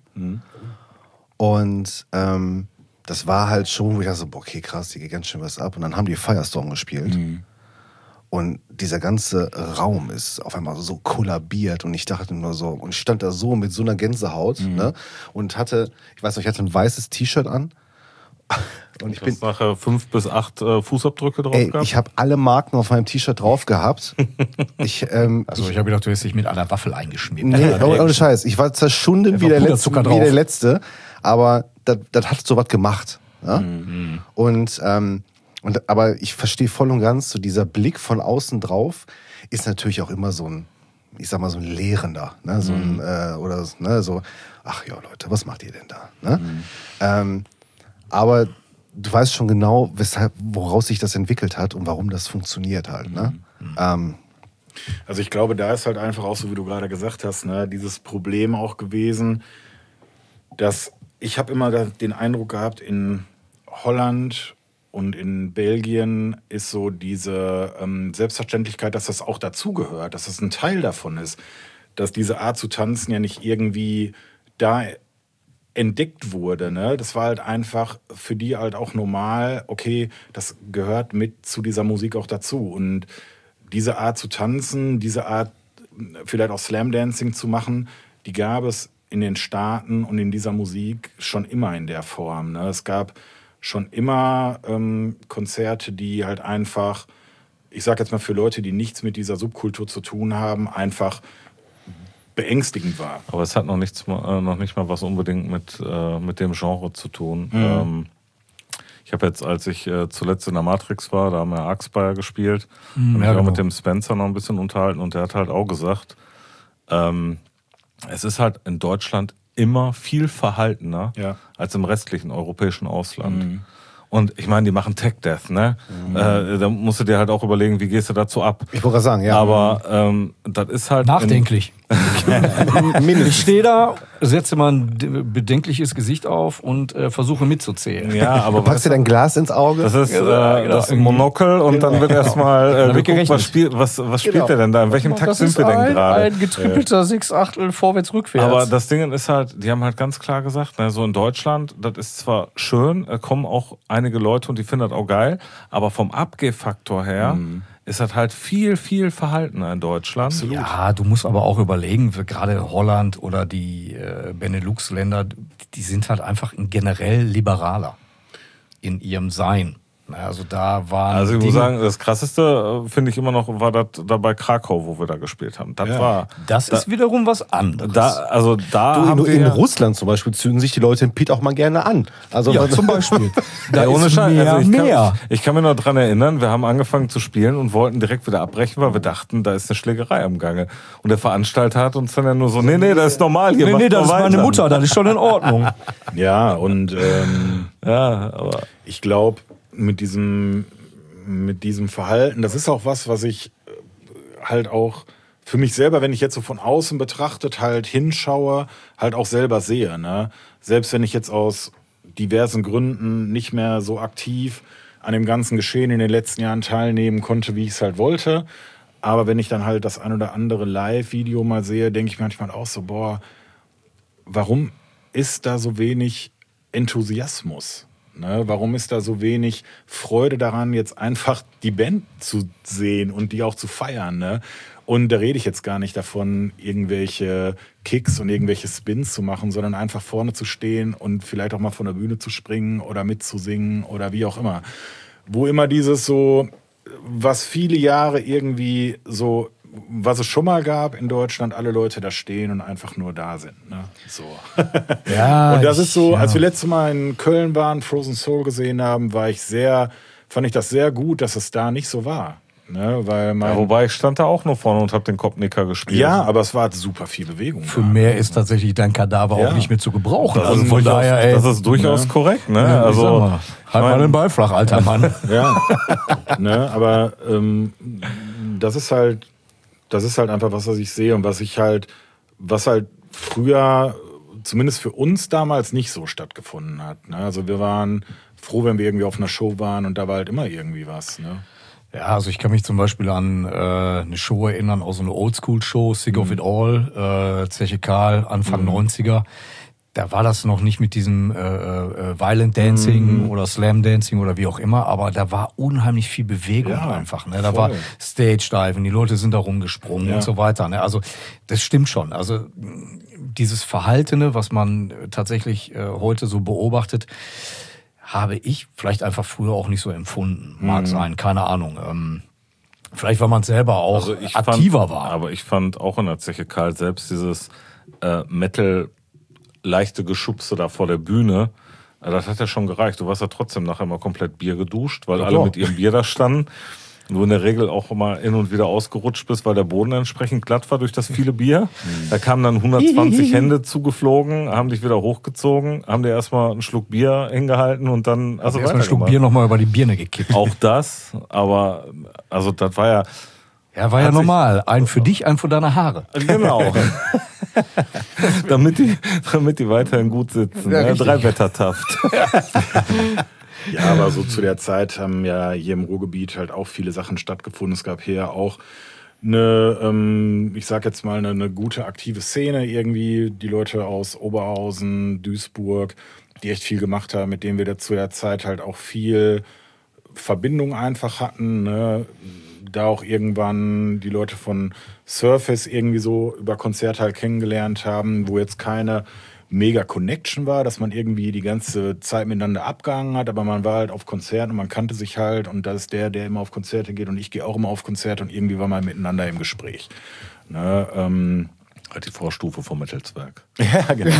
Und ähm, das war halt schon, wo ich dachte so, boah, okay, krass, hier geht ganz schön was ab. Und dann haben die Firestorm gespielt. Und dieser ganze Raum ist auf einmal so kollabiert. Und ich dachte nur so, und ich stand da so mit so einer Gänsehaut, ne? Und hatte, ich weiß noch, ich hatte ein weißes T-Shirt an. Und ich Du bin, hast nachher fünf bis acht äh, Fußabdrücke drauf ey, gehabt. ich habe alle Marken auf meinem T-Shirt drauf gehabt. Ich, ähm, Also ich habe gedacht, du hättest dich mit einer Waffel eingeschmiert. nee, ohne, ohne Scheiß. Ich war zerschunden wie Einfach der, letzte, Puderzucker wie der drauf. Letzte. Aber das, das hat so was gemacht. Ja? Und, ähm, und, aber ich verstehe voll und ganz, so dieser Blick von außen drauf ist natürlich auch immer so ein, ich sag mal, so ein Lehrender. Ne? So ein, äh, oder ne, so, ach ja, Leute, was macht ihr denn da? Ne? Ähm, aber du weißt schon genau, weshalb, woraus sich das entwickelt hat und warum das funktioniert halt. Ne? Ähm, Also ich glaube, da ist halt einfach auch so, wie du gerade gesagt hast, ne, dieses Problem auch gewesen, dass ich habe immer da den Eindruck gehabt, in Holland und in Belgien ist so diese ähm, Selbstverständlichkeit, dass das auch dazugehört, dass das ein Teil davon ist, dass diese Art zu tanzen ja nicht irgendwie da entdeckt wurde. Ne? Das war halt einfach für die halt auch normal, okay, das gehört mit zu dieser Musik auch dazu. Und diese Art zu tanzen, diese Art vielleicht auch Slam-Dancing zu machen, die gab es in den Staaten und in dieser Musik schon immer in der Form. Ne? Es gab schon immer ähm, Konzerte, die halt einfach, ich sag jetzt mal für Leute, die nichts mit dieser Subkultur zu tun haben, einfach beängstigend war. Aber es hat noch, nichts, äh, noch nicht mal was unbedingt mit, äh, mit dem Genre zu tun. Mhm. Ähm, ich habe jetzt, als ich äh, zuletzt in der Matrix war, da haben wir Axpire gespielt Mhm, und ja, ich habe genau. mit dem Spencer noch ein bisschen unterhalten und der hat halt auch gesagt, ähm, es ist halt in Deutschland immer viel verhaltener Ja. als im restlichen europäischen Ausland. Mhm. Und ich meine, die machen Tech Death, ne? Mhm. Äh, da musst du dir halt auch überlegen, wie gehst du dazu ab. Ich wollte gerade sagen, ja. Aber ähm, das ist halt... Nachdenklich. Ich Mindestens. stehe da, setze mal ein d- bedenkliches Gesicht auf und äh, versuche mitzuzählen. In, ja, aber Du packst dir dein Glas ins Auge. das ist, äh, Ja, genau. das ist ein Monokel und dann wird erstmal äh, Dann wird geguckt, gerechnet. was spielt, was, was spielt Genau. der denn da? In welchem Takt Das sind ist wir denn ein, gerade? ein getrippelter Sechsachtel vorwärts-rückwärts. Aber das Ding ist halt, die haben halt ganz klar gesagt, ne, so in Deutschland, das ist zwar schön, äh, kommen auch einige Leute und die finden das auch geil, aber vom Abgehfaktor her ist das halt viel, viel verhaltener in Deutschland. Ja, du musst aber auch überlegen, für gerade Holland oder die äh, Benelux-Länder, die sind halt einfach generell liberaler in ihrem Sein. Also da waren Also ich muss Dinge- sagen, das Krasseste äh, finde ich immer noch, war das da bei Krakau, wo wir da gespielt haben. Das Ja. war, das ist wiederum was anderes. da, also da Du, haben in, wir in ja- Russland zum Beispiel zünden sich die Leute in Pete auch mal gerne an. Also ja, was- zum Beispiel. Da Ja, ohne ist Scheiß. mehr, Also ich, mehr. kann, ich kann mir noch dran erinnern, wir haben angefangen zu spielen und wollten direkt wieder abbrechen, weil wir dachten, da ist eine Schlägerei am Gange. Und der Veranstalter hat uns dann ja nur so, nee, nee, das ist normal hier. Nee, macht nee, das nur ist meine weiter. Mutter, das ist schon in Ordnung. Ja, und ähm, Ja, aber ich glaube, mit diesem, mit diesem Verhalten, das ist auch was, was ich äh, halt auch für mich selber, wenn ich jetzt so von außen betrachtet halt hinschaue, halt auch selber sehe. Ne? Selbst wenn ich jetzt aus diversen Gründen nicht mehr so aktiv an dem ganzen Geschehen in den letzten Jahren teilnehmen konnte, wie ich es halt wollte. Aber wenn ich dann halt das ein oder andere Live-Video mal sehe, denke ich manchmal auch so, boah, warum ist da so wenig Enthusiasmus? Ne? Warum ist da so wenig Freude daran, jetzt einfach die Band zu sehen und die auch zu feiern? Ne? Und da rede ich jetzt gar nicht davon, irgendwelche Kicks und irgendwelche Spins zu machen, sondern einfach vorne zu stehen und vielleicht auch mal von der Bühne zu springen oder mitzusingen oder wie auch immer. Wo immer dieses so, was viele Jahre irgendwie so, was es schon mal gab in Deutschland, alle Leute da stehen und einfach nur da sind. Ne? So. Ja, Und das ich- ist so, ja. als wir letztes Mal in Köln waren, Frozen Soul gesehen haben, war ich sehr, fand ich das sehr gut, dass es da nicht so war. Ne? Weil mein, ja, wobei ich stand da auch nur vorne und habe den Kopfnicker gespielt. ja, aber es war super viel Bewegung. Für da. mehr ist tatsächlich dein Kadaver Ja. auch nicht mehr zu gebrauchen. Das, Also ist, von durchaus, daher, ey. das ist durchaus Ne? korrekt. Ne? Ja, ich sag also, mal, halt mal den Ball flach, alter Mann. Ja, ne, aber ähm, das ist halt, das ist halt einfach was, was ich sehe und was ich halt, was halt früher, zumindest für uns damals, nicht so stattgefunden hat. Ne? Also wir waren froh, wenn wir irgendwie auf einer Show waren und da war halt immer irgendwie was. Ne? Ja, also ich kann mich zum Beispiel an äh, eine Show erinnern, auch so eine Oldschool-Show, Sick of It All, äh, Zeche Karl, Anfang neunziger. Da war das noch nicht mit diesem äh, äh, Violent Dancing oder Slam Dancing oder wie auch immer, aber da war unheimlich viel Bewegung Ja, einfach. Ne? Da voll. war Stage Diven, die Leute sind da rumgesprungen Ja. und so weiter. Ne? Also das stimmt schon. Also dieses Verhaltene, was man äh, tatsächlich äh, heute so beobachtet, habe ich vielleicht einfach früher auch nicht so empfunden. Mag sein, keine Ahnung. Ähm, vielleicht, weil man selber auch Also ich aktiver fand, war. Aber ich fand auch in der Zeche Karl selbst dieses äh, Metal leichte Geschubse da vor der Bühne, äh, das hat ja schon gereicht. Du warst ja trotzdem nachher mal komplett Bier geduscht, weil Ja, alle klar. mit ihrem Bier da standen. Und du in der Regel auch mal hin und wieder ausgerutscht bist, weil der Boden entsprechend glatt war durch das viele Bier. Da kamen dann hundertzwanzig Hände zugeflogen, haben dich wieder hochgezogen, haben dir erstmal einen Schluck Bier hingehalten und dann also Erstmal einen Schluck weitergemacht. Bier nochmal über die Birne gekippt. Auch das, aber also das war ja Ja, war ja Hat sich- normal. Ein für dich, ein für deine Haare. genau. damit die damit die weiterhin gut sitzen. Ja, Ja, richtig. Drei Wettertaft. Ja, aber so zu der Zeit haben ja hier im Ruhrgebiet halt auch viele Sachen stattgefunden. Es gab hier auch eine, ähm, ich sag jetzt mal, eine, eine gute aktive Szene irgendwie. Die Leute aus Oberhausen, Duisburg, die echt viel gemacht haben, mit denen wir da zu der Zeit halt auch viel Verbindung einfach hatten. Ne? Da auch irgendwann die Leute von Surface irgendwie so über Konzerte halt kennengelernt haben, wo jetzt keine mega Connection war, dass man irgendwie die ganze Zeit miteinander abgehangen hat, aber man war halt auf Konzerten und man kannte sich halt und da ist der, der immer auf Konzerte geht und ich gehe auch immer auf Konzerte und irgendwie war man miteinander im Gespräch. Ne, ähm, Halt die Vorstufe vom Mittelswerk. ja, genau.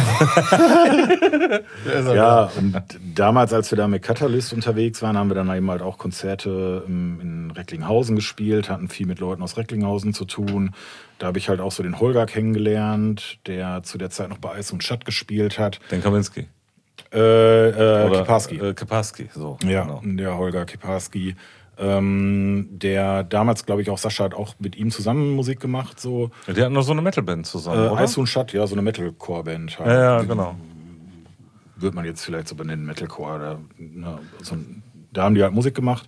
Ja, und damals, als wir da mit Catalyst unterwegs waren, haben wir dann eben halt auch Konzerte in Recklinghausen gespielt, hatten viel mit Leuten aus Recklinghausen zu tun. Da habe ich halt auch so den Holger kennengelernt, der zu der Zeit noch bei Eis und Schatt gespielt hat. Den Kaminski. Äh, äh, Oder, Kiparski. Äh, Kiparski, so. Ja, genau. der Holger Kiparski. Ähm, der damals, glaube ich, auch Sascha hat auch mit ihm zusammen Musik gemacht. So. Ja, die hatten noch so eine Metalband zusammen, Äh, oder? Eis und Schatt, ja, so eine Metalcore-Band. Halt. Ja, ja, genau. Würde man jetzt vielleicht so benennen, Metalcore. Oder, ne, so, da haben die halt Musik gemacht.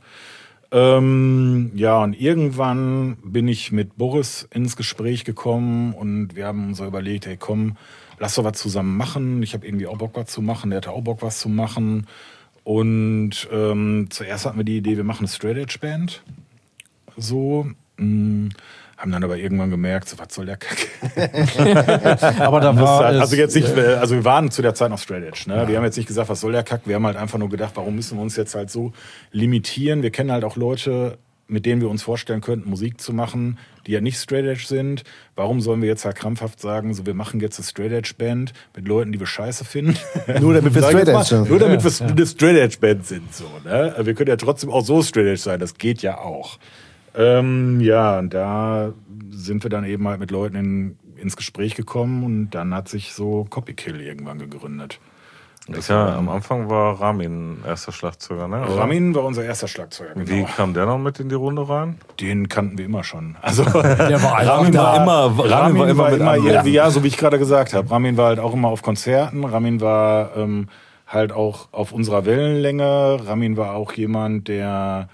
Ähm, ja, und irgendwann bin ich mit Boris ins Gespräch gekommen und wir haben so überlegt, hey komm, lass doch was zusammen machen. Ich habe irgendwie auch Bock, was zu machen. Der hatte auch Bock, was zu machen. Und ähm, zuerst hatten wir die Idee, wir machen eine Straight Edge Band. So. Mh, haben dann aber irgendwann gemerkt, so, was soll der Kack? Aber da war halt, es, also jetzt nicht, also wir waren zu der Zeit noch Straight Edge. Ne? Ja. Wir haben jetzt nicht gesagt, was soll der Kack? Wir haben halt einfach nur gedacht, warum müssen wir uns jetzt halt so limitieren? Wir kennen halt auch Leute, mit denen wir uns vorstellen könnten, Musik zu machen, die ja nicht Straight Edge sind. Warum sollen wir jetzt halt krampfhaft sagen, so wir machen jetzt eine Straight Edge Band mit Leuten, die wir scheiße finden? Nur damit wir Sag ich Straight jetzt mal, Edge sind. Nur damit wir eine Straight Edge Band sind. So, ne? Wir können ja trotzdem auch so Straight Edge sein, das geht ja auch. Ähm, ja, und da sind wir dann eben halt mit Leuten in, ins Gespräch gekommen und dann hat sich so Copykill irgendwann gegründet. Das ja, am Anfang war Ramin erster Schlagzeuger, ne? Oder? Ramin war unser erster Schlagzeuger, genau. Wie kam der noch mit in die Runde rein? Den kannten wir immer schon. Also der war einfach Ramin da. war immer, Ramin war immer mit irgendwie, anwesend. ja, so wie ich gerade gesagt habe. Ramin war halt auch immer auf Konzerten. Ramin war ähm, halt auch auf unserer Wellenlänge. Ramin war auch jemand, der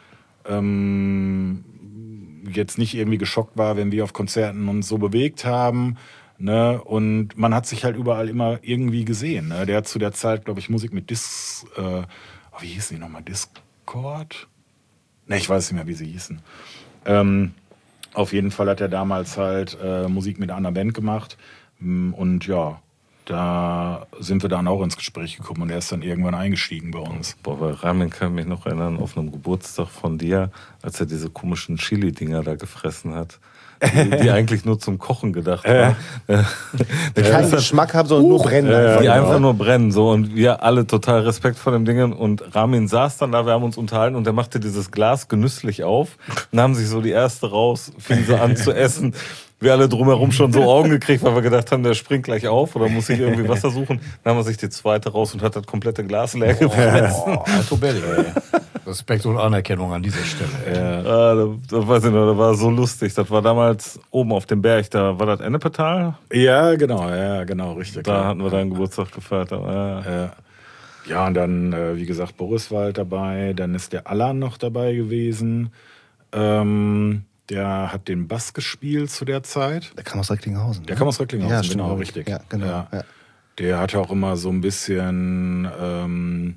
ähm, jetzt nicht irgendwie geschockt war, wenn wir auf Konzerten uns so bewegt haben. Ne? Und man hat sich halt überall immer irgendwie gesehen. Ne? Der hat zu der Zeit, glaube ich, Musik mit Dis... Äh, oh, wie hießen die nochmal? Discord? Ne, ich weiß nicht mehr, wie sie hießen. Ähm, auf jeden Fall hat er damals halt äh, Musik mit einer anderen Band gemacht. Und ja, da sind wir dann auch ins Gespräch gekommen und er ist dann irgendwann eingestiegen bei uns. Boah, bei Ramin kann ich mich noch erinnern, auf einem Geburtstag von dir, als er diese komischen Chili-Dinger da gefressen hat. Die, die eigentlich nur zum Kochen gedacht waren. Äh. Die keinen Geschmack haben, sondern nur brennen. Äh, die einfach nur brennen. So. Und wir alle total Respekt vor dem Ding. Und Ramin saß dann da, wir haben uns unterhalten und der machte dieses Glas genüsslich auf, nahm sich so die erste raus, fing so an zu essen. Wir alle drumherum schon so Augen gekriegt, weil wir gedacht haben, der springt gleich auf oder muss sich irgendwie Wasser suchen. Dann haben wir sich die zweite raus und hat das komplette Glas leer gefressen. Oh, Alto Belli, ey. Respekt und Anerkennung an dieser Stelle. Ja. Ah, da, da weiß ich noch, das war so lustig. Das war damals oben auf dem Berg, da war das Ennepetal. Ja, genau, ja, genau, richtig. Da hatten wir deinen Geburtstag gefeiert. Ja. Ja. Ja, und dann, äh, wie gesagt, Boris war halt dabei, dann ist der Alan noch dabei gewesen. Ähm, der hat den Bass gespielt zu der Zeit. Der kam aus Recklinghausen. Der ne? kam aus Recklinghausen, Ja, stimmt, genau, glaub ich. richtig. Ja, genau. Ja. Ja. Der hatte auch immer so ein bisschen, ähm,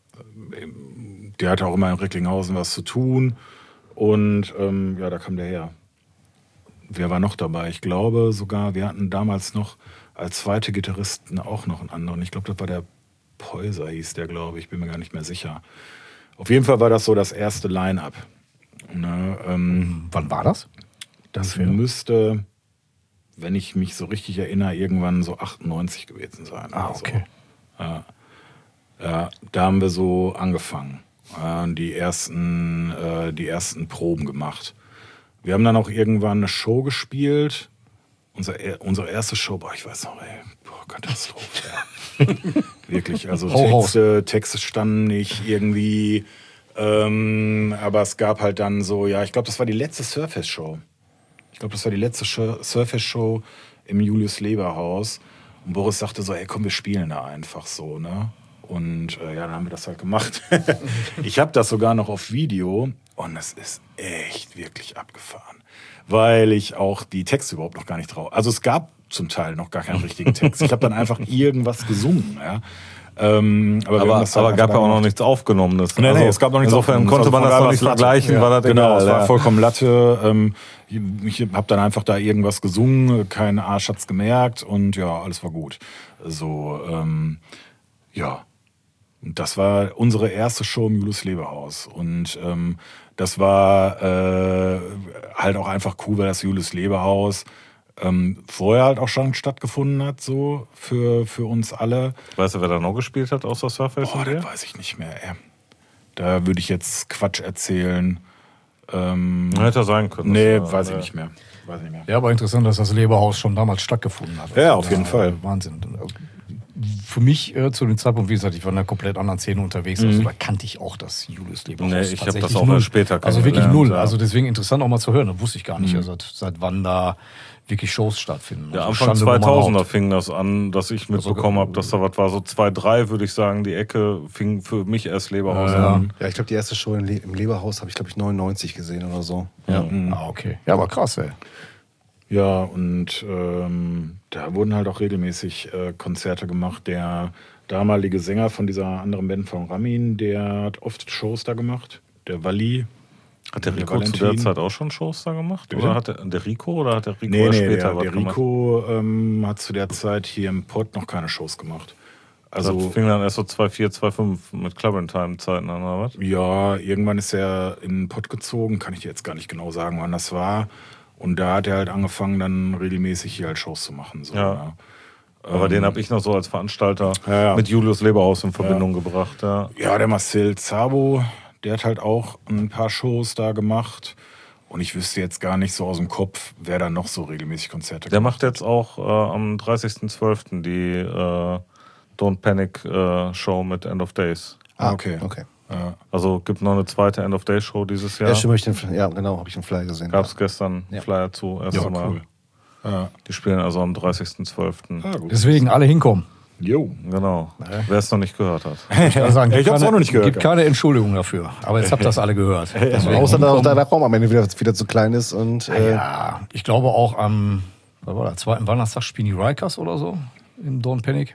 der hatte auch immer in Recklinghausen was zu tun. Und ähm, ja, da kam der her. Wer war noch dabei? Ich glaube sogar, wir hatten damals noch als zweite Gitarristen auch noch einen anderen. Ich glaube, das war der Peuser, hieß der, glaube ich. Bin mir gar nicht mehr sicher. Auf jeden Fall war das so das erste Line-Up. Ne, ähm, Wann war das? das Ungefähr? müsste, wenn ich mich so richtig erinnere, irgendwann so achtundneunzig gewesen sein. Ah, oder so. okay. Ja. Ja, da haben wir so angefangen. Äh, die, ersten, äh, die ersten Proben gemacht. Wir haben dann auch irgendwann eine Show gespielt. Unser, unsere erste Show, boah, ich weiß noch, ey, boah, Katastrophe. Ja. Wirklich, also Hau Texte, Texte standen nicht irgendwie. Ähm, aber es gab halt dann so, ja, ich glaube, das war die letzte Surface-Show. Ich glaube, das war die letzte Surface-Show im Julius-Leber-Haus. Und Boris sagte so, ey, komm, wir spielen da einfach so, ne? Und äh, ja, dann haben wir das halt gemacht. Ich habe das sogar noch auf Video und es ist echt wirklich abgefahren, weil ich auch die Texte überhaupt noch gar nicht traue. Also es gab zum Teil noch gar keinen richtigen Text. Ich habe dann einfach irgendwas gesungen. Ja. Ähm, aber aber, halt aber gab ja auch noch nichts Aufgenommenes. Nee, nee, also, es gab noch nichts insofern Aufgenommenes. konnte man Also das von noch nicht daher war's vergleichen, Latte. war das Genau, egal. es war ja. vollkommen Latte. Ähm, ich habe dann einfach da irgendwas gesungen, kein Arsch hat's gemerkt und ja, alles war gut. So, ähm, ja. Und das war unsere erste Show im Julius Leberhaus. Und ähm, das war äh, halt auch einfach cool, weil das Julius Leberhaus ähm, vorher halt auch schon stattgefunden hat, so für, für uns alle. Weißt du, wer da noch gespielt hat, außer Surface Boah, und dir? das weiß ich nicht mehr. Ey. Da würde ich jetzt Quatsch erzählen. Ähm, Hätte sein können. nee, das, weiß äh, ich nicht mehr. Weiß nicht mehr. Ja, aber interessant, dass das Leberhaus schon damals stattgefunden hat. Ja, auf jeden Fall. Wahnsinn. Für mich äh, zu dem Zeitpunkt, wie gesagt, ich war in einer komplett anderen Szene unterwegs, also da kannte ich auch das Julius Leberhaus. Nee, ich habe tatsächlich das auch null. erst später Also wirklich kennengelernt, null. ja. Also deswegen interessant auch mal zu hören. Das wusste ich gar nicht, seit, seit wann da wirklich Shows stattfinden. Ja, Also Anfang Schande über mein zweitausender Haupt. fing das an, dass ich mitbekommen Also, habe, dass da was war. So zwei drei würde ich sagen, die Ecke fing für mich erst Leberhaus Ja. an. Ja, ich glaube, die erste Show im, Le im Leberhaus habe ich, glaube ich, neunundneunzig gesehen oder so. Ja. Ah, okay. Ja, aber krass, ey. Ja, und ähm, da wurden halt auch regelmäßig äh, Konzerte gemacht. Der damalige Sänger von dieser anderen Band von Ramin, der hat oft Shows da gemacht. Der Wally. Hat der Der Rico zu der Valentin. Zeit auch schon Shows da gemacht? Bitte? Oder hat der, der Rico oder hat der Rico Nee, erst nee, später der, was der gemacht? Rico ähm, hat zu der Zeit hier im Pott noch keine Shows gemacht. Also Also das fing dann erst so zwei vier, zwei fünf mit Clubbing-Time-Zeiten an, oder was? ja, irgendwann ist er in den Pott gezogen, kann ich dir jetzt gar nicht genau sagen, wann das war. Und da hat er halt angefangen, dann regelmäßig hier halt Shows zu machen. So, Ja. ja. Aber den habe ich noch so als Veranstalter Ja, ja. mit Julius Leberhaus in Verbindung gebracht. Ja. Ja, der Marcel Zabo, der hat halt auch ein paar Shows da gemacht. Und ich wüsste jetzt gar nicht so aus dem Kopf, wer da noch so regelmäßig Konzerte Der gemacht macht jetzt auch äh, am dreißigsten zwölften die äh, Don't Panic äh, Show mit End of Days. Ah, okay. okay. Ja. Also gibt noch eine zweite End of Days Show dieses Jahr. Ja, stimmt, hab ich den, Fly- ja genau, habe ich den Flyer gesehen. Gab es gestern Ja. Flyer zu, erste Ja, Mal. cool. Ja. Die spielen also am dreißigsten zwölften Ah, gut. Deswegen alle hinkommen. Jo. Genau. Wer es noch nicht gehört hat. Ich, kann sagen, Ich gibt hab's keine- auch noch nicht gehört gibt keine Entschuldigung dafür. Aber jetzt habt ihr das alle gehört. Deswegen Außer dass auch hinkommen. der Raum am Ende wieder, wieder zu klein ist und äh, Ja, ich glaube auch am was war das, zweiten Weihnachtstag spielen die Rikers oder so im Don't Panic.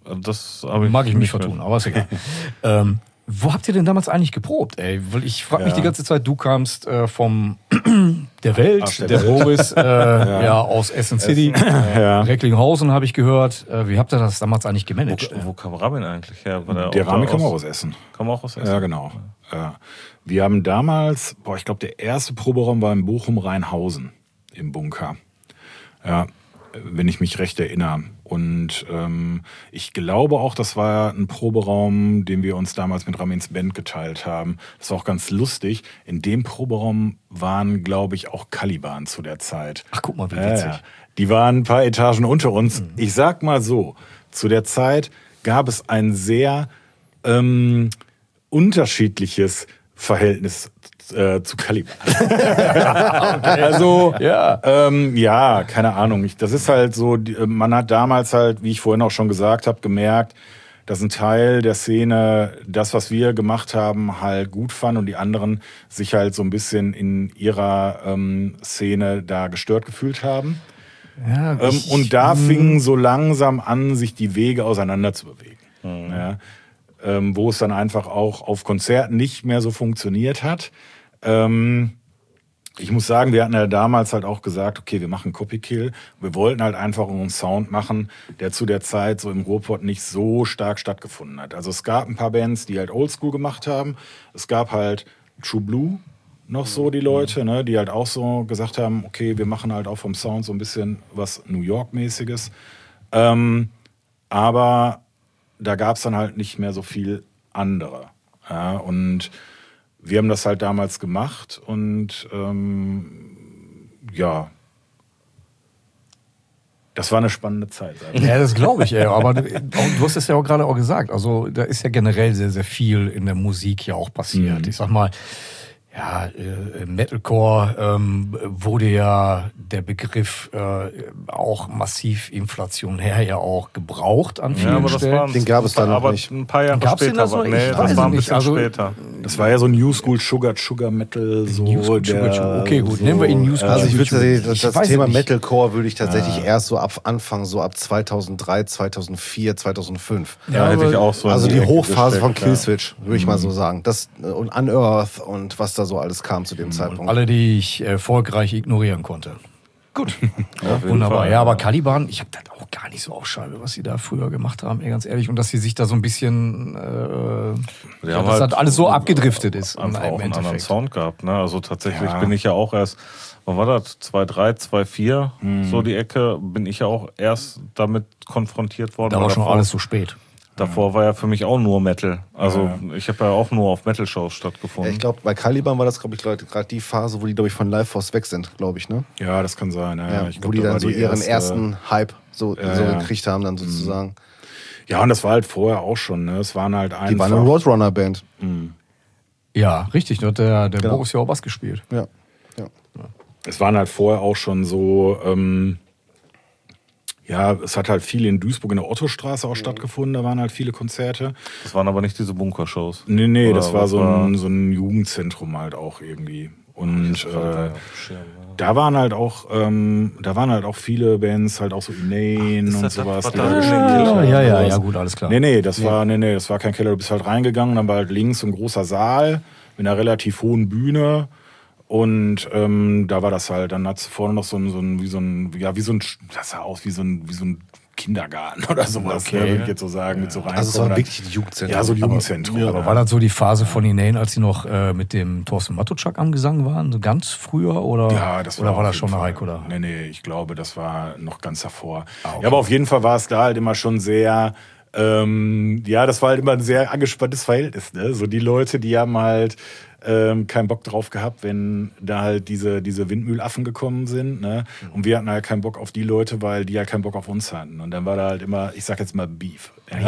Das habe ich Mag ich mich nicht vertun, aber ist egal. ähm, wo habt ihr denn damals eigentlich geprobt, ey? Weil ich frage mich Ja. die ganze Zeit, du kamst äh, vom der Welt, Aus der der, Welt. Boris, äh, ja. aus Essen City, Ja. Recklinghausen habe ich gehört. Äh, wie habt ihr das damals eigentlich gemanagt? Wo, wo kam Ramin eigentlich her? War Der auch Rami da kam auch aus Essen. Kam auch aus Essen? Ja, genau. Ja. Wir haben damals, boah, ich glaube, der erste Proberaum war in Bochum-Rheinhausen im Bunker. Ja, wenn ich mich recht erinnere. Und ähm, ich glaube auch, das war ein Proberaum, den wir uns damals mit Ramins Band geteilt haben. Das war auch ganz lustig. In dem Proberaum waren, glaube ich, auch Caliban zu der Zeit. Ach, guck mal, wie Ja, witzig. ja. Die waren ein paar Etagen unter uns. Ich sag mal so, zu der Zeit gab es ein sehr ähm, unterschiedliches Verhältnis äh, zu Caliban. Also, Ja. ähm, ja, keine Ahnung. Ich, das ist halt so, die, man hat damals halt, wie ich vorhin auch schon gesagt habe, gemerkt, dass ein Teil der Szene das, was wir gemacht haben, halt gut fand und die anderen sich halt so ein bisschen in ihrer ähm, Szene da gestört gefühlt haben. Ja, Ähm, ich- und da fingen so langsam an, sich die Wege auseinander zu bewegen. Ja, ähm, wo es dann einfach auch auf Konzerten nicht mehr so funktioniert hat. Ähm, ich muss sagen, wir hatten ja damals halt auch gesagt, okay, wir machen Copykill. Wir wollten halt einfach einen Sound machen, der zu der Zeit so im Ruhrpott nicht so stark stattgefunden hat. Also es gab ein paar Bands, die halt Oldschool gemacht haben. Es gab halt True Blue, noch so die Leute, ne, die halt auch so gesagt haben, okay, wir machen halt auch vom Sound so ein bisschen was New York-mäßiges. Ähm, aber da gab es dann halt nicht mehr so viel andere. Ja, und wir haben das halt damals gemacht und ähm, ja, das war eine spannende Zeit. sag ich. Ja, das glaube ich, ey. Aber du, du hast es ja auch gerade auch gesagt. Also da ist ja generell sehr, sehr viel in der Musik ja auch passiert. Mhm. Ich sag mal, Ja, äh, Metalcore ähm, wurde ja der Begriff äh, auch massiv Inflation her ja auch gebraucht an vielen Ja, aber das Stellen. war Den gab es dann noch aber nicht. ein paar Jahre Gab's den später. das noch? aber- Nee, Ich weiß das war ein es nicht. bisschen Also, später. Das war ja so New School Sugar Sugar Metal. So New School der, Sugar Sugar. Okay, gut, so, nehmen wir ihn New School Also ich würde Ich tatsächlich, das, weiß das Thema es nicht. Metalcore würde ich tatsächlich erst so ab Anfang, so ab zweitausenddrei, zweitausendvier, zweitausendfünf. Ja, hätte ich auch so. in Also die Ecke Hochphase von gesteckt, ja. Killswitch, würde ich mal so sagen. Das äh, und Unearth und was da so alles kam zu dem Zeitpunkt. Alle, die ich erfolgreich ignorieren konnte. Gut, ja, jeden wunderbar. Fall, ja, ja. aber Caliban, ich habe das auch gar nicht so auf Scheibe, was sie da früher gemacht haben, ey, ganz ehrlich. Und dass sie sich da so ein bisschen, äh, Die ja, haben dass halt das alles so abgedriftet ist. Einfach im auch einen anderen Endeffekt. Sound gehabt. Ne? Also tatsächlich Ja. bin ich ja auch erst, wann war das? zwei Komma drei, zwei Komma vier, Mhm. so die Ecke, bin ich ja auch erst damit konfrontiert worden. Da weil war schon davor- alles so spät. Davor war ja für mich auch nur Metal. Also Ja. ich habe ja auch nur auf Metal-Shows Ja, stattgefunden. ich glaube, bei Caliban war das, glaube ich, Leute, gerade die Phase, wo die, glaube ich, von Live Force weg sind, glaube ich, ne? Ja, das kann sein. Ja, Ja, ich wo glaub, die da dann war so die ihren erste- ersten Hype so, Ja, so ja. gekriegt haben, dann sozusagen. Ja, und das war halt vorher auch schon. Ne? Es waren halt einfach. Die waren eine Roadrunner-Band. Ja, richtig. Da hat der, der Genau. Boris ja auch Bass gespielt. Ja. ja. Es waren halt vorher auch schon so. Ähm, ja, es hat halt viel in Duisburg in der Ottostraße auch stattgefunden. Da waren halt viele Konzerte. Das waren aber nicht diese Bunkershows. Nee, nee, Oder das war was so war- ein, so ein Jugendzentrum halt auch irgendwie. Und äh, Ja, Schirm, ja. da waren halt auch, ähm, da waren halt auch viele Bands, halt auch so Inane ist und das das, sowas. was die da da ist? gespielt Ja, haben ja, und ja, sowas. ja, gut, alles klar. Nee, nee, das war, nee, nee, das war kein Keller. Du bist halt reingegangen, dann war halt links so ein großer Saal mit einer relativ hohen Bühne. Und ähm, da war das halt, dann hat vorne noch so ein, so ein, wie so ein, ja, wie so ein, das sah aus wie so ein, wie so ein Kindergarten oder sowas, Okay. ne, würde ich jetzt so sagen, mit so rein. Also es war wirklich ein Jugendzentrum. ja, so ein Jugendzentrum. Aber war das so die Phase von Inane, als sie noch äh, mit dem Thorsten Matuschak am Gesang waren? So ganz früher? Oder, Ja, das war oder war auf das jeden schon eine Fall. Heiko da? Nee, nee, ich glaube, das war noch ganz davor. Ah, okay. Ja, aber auf jeden Fall war es da halt immer schon sehr, ähm, ja, das war halt immer ein sehr angespanntes Verhältnis. Ne? So die Leute, die haben halt ähm, keinen Bock drauf gehabt, wenn da halt diese, diese Windmühlaffen gekommen sind. Ne? Und wir hatten halt keinen Bock auf die Leute, weil die halt keinen Bock auf uns hatten. Und dann war da halt immer, ich sag jetzt mal Beef.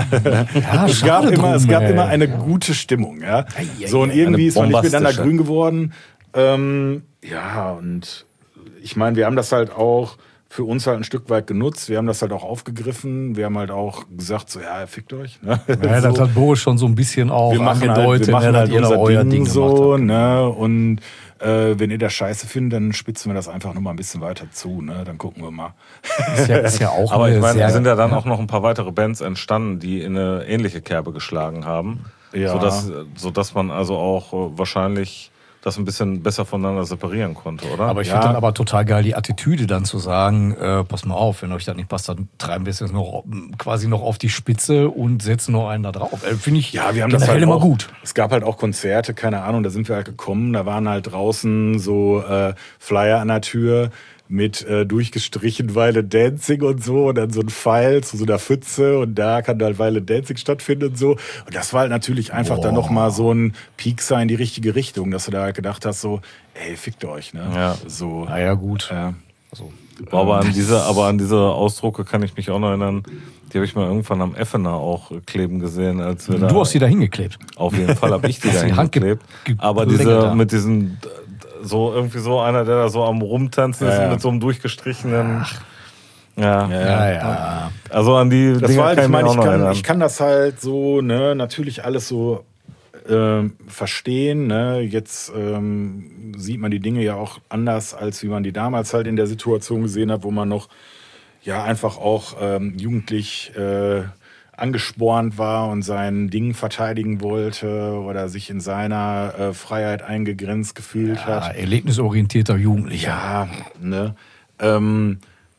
Ja, es gab, schade immer, es drum, gab ey. immer eine gute Stimmung. Ja? Ei, ei, So, und ei. irgendwie Eine ist man nicht miteinander bombastische. grün geworden. Ähm, ja, und ich meine, wir haben das halt auch für uns halt ein Stück weit genutzt. Wir haben das halt auch aufgegriffen. Wir haben halt auch gesagt, so, ja, fickt euch. Ne? Ja, das so. hat Boris schon so ein bisschen auch wir machen halt, angedeutet, wir machen ne, halt dass ihr da unser euer Ding, Ding so, gemacht habt. ne? Und äh, wenn ihr das scheiße findet, dann spitzen wir das einfach noch mal ein bisschen weiter zu. Ne? Dann gucken wir mal. Ist ja, ist ja auch Aber eine ich meine, sehr, da sind ja dann auch noch ein paar weitere Bands entstanden, die in eine ähnliche Kerbe geschlagen haben. Ja. Sodass, sodass man also auch äh, wahrscheinlich das ein bisschen besser voneinander separieren konnte, oder? Aber ich Ja. finde dann aber total geil, die Attitüde dann zu sagen, äh, pass mal auf, wenn euch das nicht passt, dann treiben wir es jetzt noch quasi noch auf die Spitze und setzen noch einen da drauf. Äh, finde ich Ja, wir haben das generell halt immer auch, gut. Es gab halt auch Konzerte, keine Ahnung, da sind wir halt gekommen, da waren halt draußen so äh, Flyer an der Tür mit äh, durchgestrichen Violent Dancing und so und dann so ein Pfeil zu so einer Pfütze und da kann halt Violent Dancing stattfinden und so. Und das war halt natürlich einfach dann nochmal so ein Piekser in die richtige Richtung, dass du da halt gedacht hast, so, ey, fickt euch, ne? Ja. So, Naja, gut. äh, Aber an diese, aber an diese Ausdrucke kann ich mich auch noch erinnern. Die habe ich mal irgendwann am Effener auch kleben gesehen, als wir da. Du hast die da hingeklebt. Auf jeden Fall habe ich die Hast da die Hand ge- hingeklebt. ge- Aber gelegert diese da. mit diesen so irgendwie so einer, der da so am Rumtanzen ist Ja, ja. mit so einem durchgestrichenen. Ja. Ja, ja. Also an die Das Dinger war halt, kann ich ich mich meine, auch ich noch kann, erinnern. ich kann das halt so, ne, natürlich alles so ähm, verstehen. Ne? Jetzt ähm, sieht man die Dinge ja auch anders, als wie man die damals halt in der Situation gesehen hat, wo man noch ja einfach auch ähm, jugendlich äh, angespornt war und sein Ding verteidigen wollte oder sich in seiner äh, Freiheit eingegrenzt gefühlt Ja, hat. erlebnisorientierter Jugendlicher. Ja, ne? Ähm,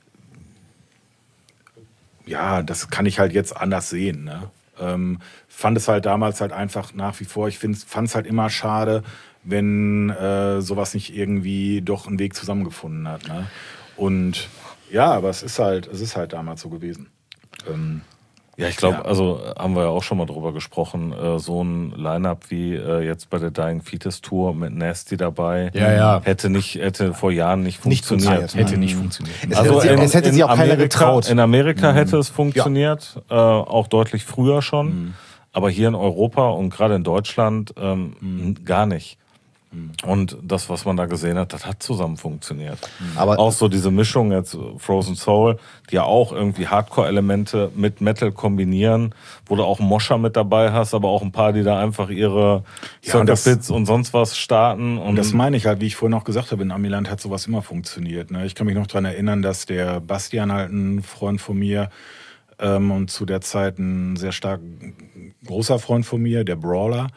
ja, das kann ich halt jetzt anders sehen. Ne? Ähm, fand es halt damals halt einfach nach wie vor, ich fand es halt immer schade, wenn äh, sowas nicht irgendwie doch einen Weg zusammengefunden hat. Ne? Und ja, aber es ist halt, es ist halt damals so gewesen. Ähm, Ja, ich glaube, Ja. also haben wir ja auch schon mal drüber gesprochen, äh, so ein Line-Up wie äh, jetzt bei der Dying Fetus Tour mit Nasty dabei, Ja, ja. hätte nicht, hätte vor Jahren nicht Nicht funktioniert. funktioniert. Hätte nicht funktioniert. Es hätte sich- es hätte sich auch keiner Amerika, getraut. In Amerika hätte es funktioniert, äh, auch deutlich früher schon, aber hier in Europa und gerade in Deutschland ähm, gar nicht. Und das, was man da gesehen hat, das hat zusammen funktioniert. Aber auch so diese Mischung jetzt Frozen Soul, die ja auch irgendwie Hardcore-Elemente mit Metal kombinieren, wo du auch einen Moscher mit dabei hast, aber auch ein paar, die da einfach ihre Ja, und das- Circuit-Bits und sonst was starten. Und Und das meine ich halt, wie ich vorhin auch gesagt habe, in Amiland hat sowas immer funktioniert. Ne? Ich kann mich noch daran erinnern, dass der Bastian halt ein Freund von mir ähm, und zu der Zeit ein sehr stark großer Freund von mir, der Brawler,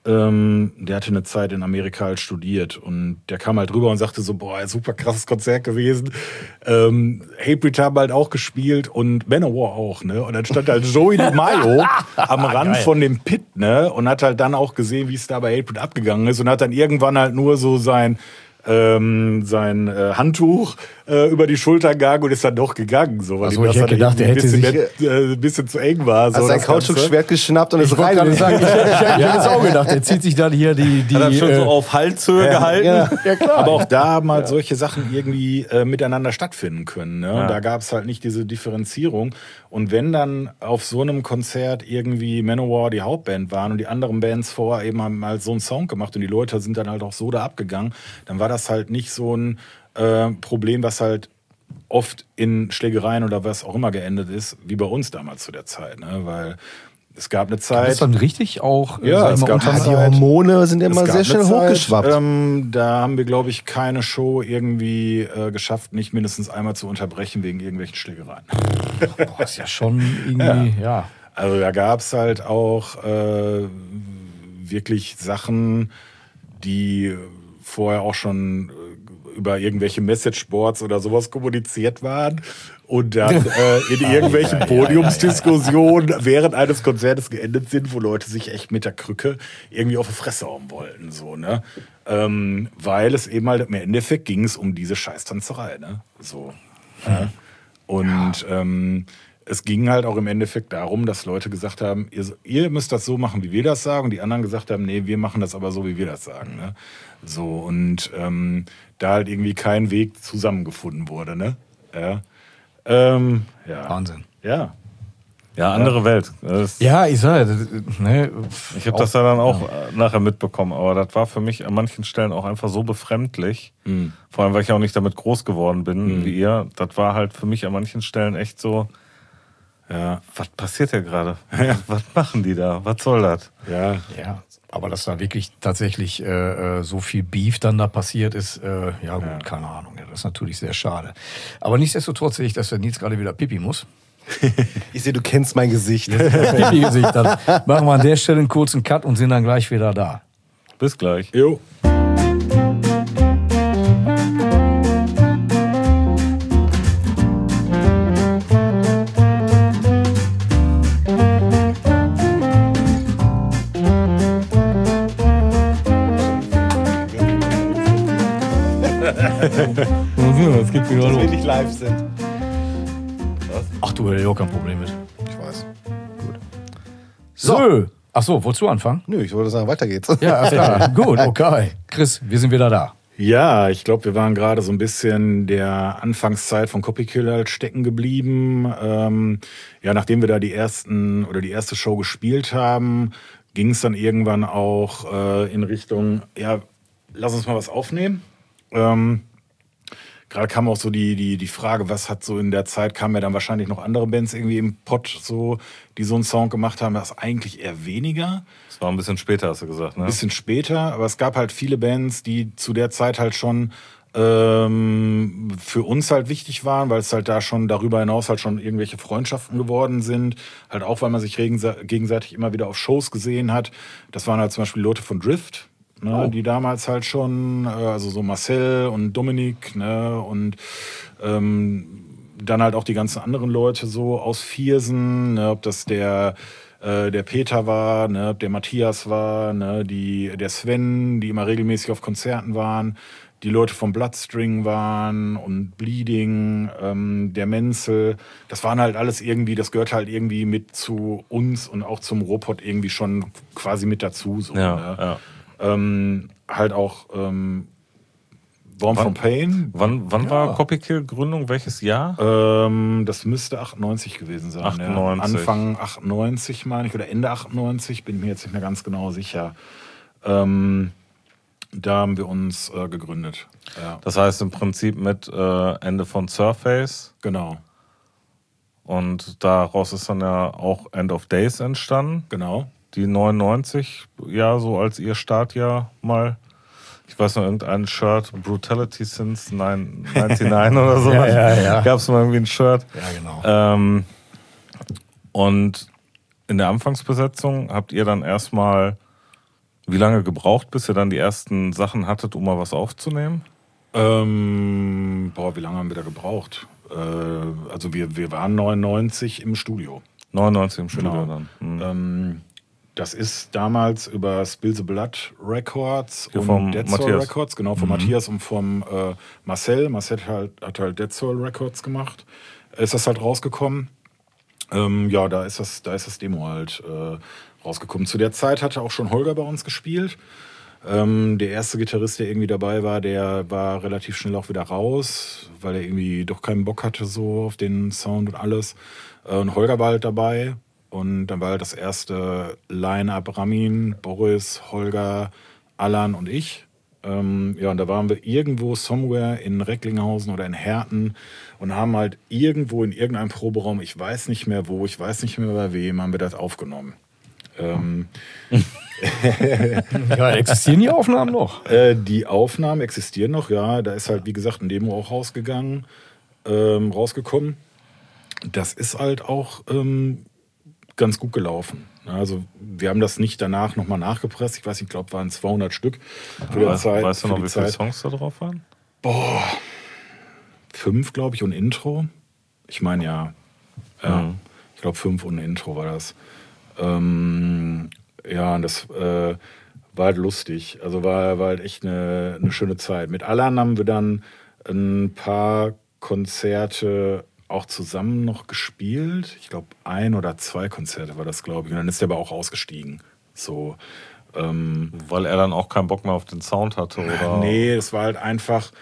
ähm, der hatte eine Zeit in Amerika halt studiert und der kam halt rüber und sagte so, boah, super krasses Konzert gewesen. Ähm, Hatebreed haben halt auch gespielt und Manowar auch, ne? Und dann stand halt Joey DiMaggio am Rand von dem Pit, ne? Und hat halt dann auch gesehen, wie es da bei Hatebreed abgegangen ist und hat dann irgendwann halt nur so sein ähm, sein äh, Handtuch äh, über die Schulter gegangen und ist dann doch gegangen. So, weil Ach so, ihm das ich hätte dann gedacht, irgendwie er hätte ein bisschen, äh, ein bisschen zu eng war. So, hat sein das Ganze. Kautschuk-Schwert geschnappt und ist Ich wollte rein. gerade sagen, ich, ich, ich hätte jetzt auch gedacht, er zieht sich dann hier die... die hat er schon äh, so auf Halshöhe gehalten. ja. ja, klar. Aber auch da haben halt solche Sachen irgendwie äh, miteinander stattfinden können. Ne? Ja. Und da gab es halt nicht diese Differenzierung. Und wenn dann auf so einem Konzert irgendwie Manowar die Hauptband waren und die anderen Bands vorher eben haben halt so einen Sound gemacht und die Leute sind dann halt auch so da abgegangen, dann war das halt nicht so ein äh, Problem, was halt oft in Schlägereien oder was auch immer geendet ist, wie bei uns damals zu der Zeit. Ne? Weil es gab eine Das Zeit... ist dann richtig auch... äh, Ja, sag ich es mal, gab unter- eine Die Zeit- Hormone sind immer Es gab sehr schnell eine Zeit, hochgeschwappt. Ähm, da haben wir, glaube ich, keine Show irgendwie äh, geschafft, nicht mindestens einmal zu unterbrechen wegen irgendwelchen Schlägereien. Boah, ist ja schon irgendwie... Ja. Also da gab es halt auch äh, wirklich Sachen, die vorher auch schon äh, über irgendwelche Messageboards oder sowas kommuniziert waren und dann äh, in irgendwelchen Podiumsdiskussionen während eines Konzertes geendet sind, wo Leute sich echt mit der Krücke irgendwie auf die Fresse hauen wollten. So, ne? Ähm, weil es eben halt im Endeffekt ging es um diese Scheißtanzerei. Ne? So, äh. Und ähm, es ging halt auch im Endeffekt darum, dass Leute gesagt haben, ihr, ihr müsst das so machen, wie wir das sagen. Und die anderen gesagt haben, nee, wir machen das aber so, wie wir das sagen. Ne? So, und ähm, da halt irgendwie kein Weg zusammengefunden wurde. Ne? Ja. Ähm, ja. Wahnsinn. Ja. Ja, andere Welt. Das, Ja, ich sag, ja, das- ne, Ich habe das ja dann auch äh, nachher mitbekommen, aber das war für mich an manchen Stellen auch einfach so befremdlich. Mhm. Vor allem, weil ich auch nicht damit groß geworden bin Mhm. wie ihr. Das war halt für mich an manchen Stellen echt so, Ja. was passiert hier gerade? Was machen die da? Was soll das? Ja. ja, aber dass da wirklich tatsächlich äh, äh, so viel Beef dann da passiert ist, äh, ja gut, Ja. keine Ahnung. Ja, das ist natürlich sehr schade. Aber nichtsdestotrotz sehe ich, dass der Nils gerade wieder Pipi muss. Ich sehe, du kennst mein Gesicht. Pipi-Gesicht. Dann machen wir an der Stelle einen kurzen Cut und sind dann gleich wieder da. Bis gleich. Jo. Es geht wieder los. nicht live sind. Ach du, hätte ich auch kein Problem mit. Ich weiß. So. Ach so, wolltest du anfangen? Nö, ich wollte sagen, weiter geht's. Ja, alles klar. Gut, okay. Chris, wir sind wieder da. Ja, ich glaube, wir waren gerade so ein bisschen der Anfangszeit von Copykill halt stecken geblieben. Ähm, ja, nachdem wir da die ersten oder die erste Show gespielt haben, ging es dann irgendwann auch äh, in Richtung, ja, lass uns mal was aufnehmen. Ähm, Gerade kam auch so die, die, die Frage, was hat so in der Zeit, kamen ja dann wahrscheinlich noch andere Bands irgendwie im Pott, so, die so einen Sound gemacht haben, das eigentlich eher weniger. Das war ein bisschen später, hast du gesagt, ne? Ein bisschen später, aber es gab halt viele Bands, die zu der Zeit halt schon ähm, für uns halt wichtig waren, weil es halt da schon darüber hinaus halt schon irgendwelche Freundschaften geworden sind. Halt auch, weil man sich gegenseitig immer wieder auf Shows gesehen hat. Das waren halt zum Beispiel Leute von Drift, ne, Oh. die damals halt schon, äh, also so Marcel und Dominik, ne, und ähm, dann halt auch die ganzen anderen Leute so aus Viersen, ne, ob das der äh, der Peter war, ne, ob der Matthias war, ne, die, der Sven, die immer regelmäßig auf Konzerten waren, die Leute vom Bloodstring waren und Bleeding, ähm, der Menzel, das waren halt alles irgendwie, das gehört halt irgendwie mit zu uns und auch zum Ruhrpott irgendwie schon quasi mit dazu. So, Ja, ne? ja. Ähm, halt auch ähm, Born from Pain. Wann, wann Ja. war Copykill Gründung? Welches Jahr? Ähm, das müsste achtundneunzig gewesen sein. achtundneunzig. Ja. Anfang achtundneunzig, meine ich, oder Ende achtundneunzig, bin ich mir jetzt nicht mehr ganz genau sicher. Ähm, Da haben wir uns äh, gegründet. Ja. Das heißt im Prinzip mit äh, Ende von Surface. Genau. Und daraus ist dann ja auch End of Days entstanden. Genau. Die neunundneunzig, ja, so als ihr Startjahr mal. Ich weiß noch, irgendein Shirt, Brutality Since neunundneunzig oder so. Ja, ja, ja. Gab es mal irgendwie ein Shirt. Ja, genau. Ähm, und in der Anfangsbesetzung habt ihr dann erstmal, wie lange gebraucht, bis ihr dann die ersten Sachen hattet, um mal was aufzunehmen? Ähm, boah, wie lange haben wir da gebraucht? Äh, also wir, wir waren neunundneunzig im Studio. neunundneunzig im Studio Genau. dann. Mhm. Ähm, das ist damals über Spill the Blood Records Hier und vom Dead Soul Matthias. Records, genau, von Matthias und vom äh, Marcel. Marcel hat halt, hat halt Dead Soul Records gemacht. Ist das halt rausgekommen. Ähm, ja, da ist das, da ist das Demo halt äh, rausgekommen. Zu der Zeit hatte auch schon Holger bei uns gespielt. Ähm, der erste Gitarrist, der irgendwie dabei war, der war relativ schnell auch wieder raus, weil er irgendwie doch keinen Bock hatte so auf den Sound und alles. Äh, und Holger war halt dabei. Und dann war halt das erste Line-Up Ramin, Boris, Holger, Allan und ich. Ähm, ja, und da waren wir irgendwo somewhere in Recklinghausen oder in Herten und haben halt irgendwo in irgendeinem Proberaum, ich weiß nicht mehr wo, ich weiß nicht mehr bei wem, haben wir das aufgenommen. Ähm, Ja, existieren die Aufnahmen noch? äh, die Aufnahmen existieren noch, ja. Da ist halt, wie gesagt, ein Demo auch rausgegangen, ähm, rausgekommen. Das ist halt auch ähm, ganz gut gelaufen. Also wir haben das nicht danach nochmal nachgepresst. Ich weiß nicht, ich glaube, waren zweihundert Stück für die Weißt, Zeit. weißt du für noch, die wie viele Zeit. Songs da drauf waren? Boah, fünf, glaube ich, und Intro. Ich meine, ja. ja Mhm. Ich glaube, fünf und Intro war das. Ähm, ja, und das äh, war halt lustig. Also war, war halt echt eine, eine schöne Zeit. Mit Allan haben wir dann ein paar Konzerte auch zusammen noch gespielt. Ich glaube, ein oder zwei Konzerte war das, glaube ich. Und dann ist er aber auch ausgestiegen. So. Ähm, Weil er dann auch keinen Bock mehr auf den Sound hatte, oder? Nee, es war halt einfach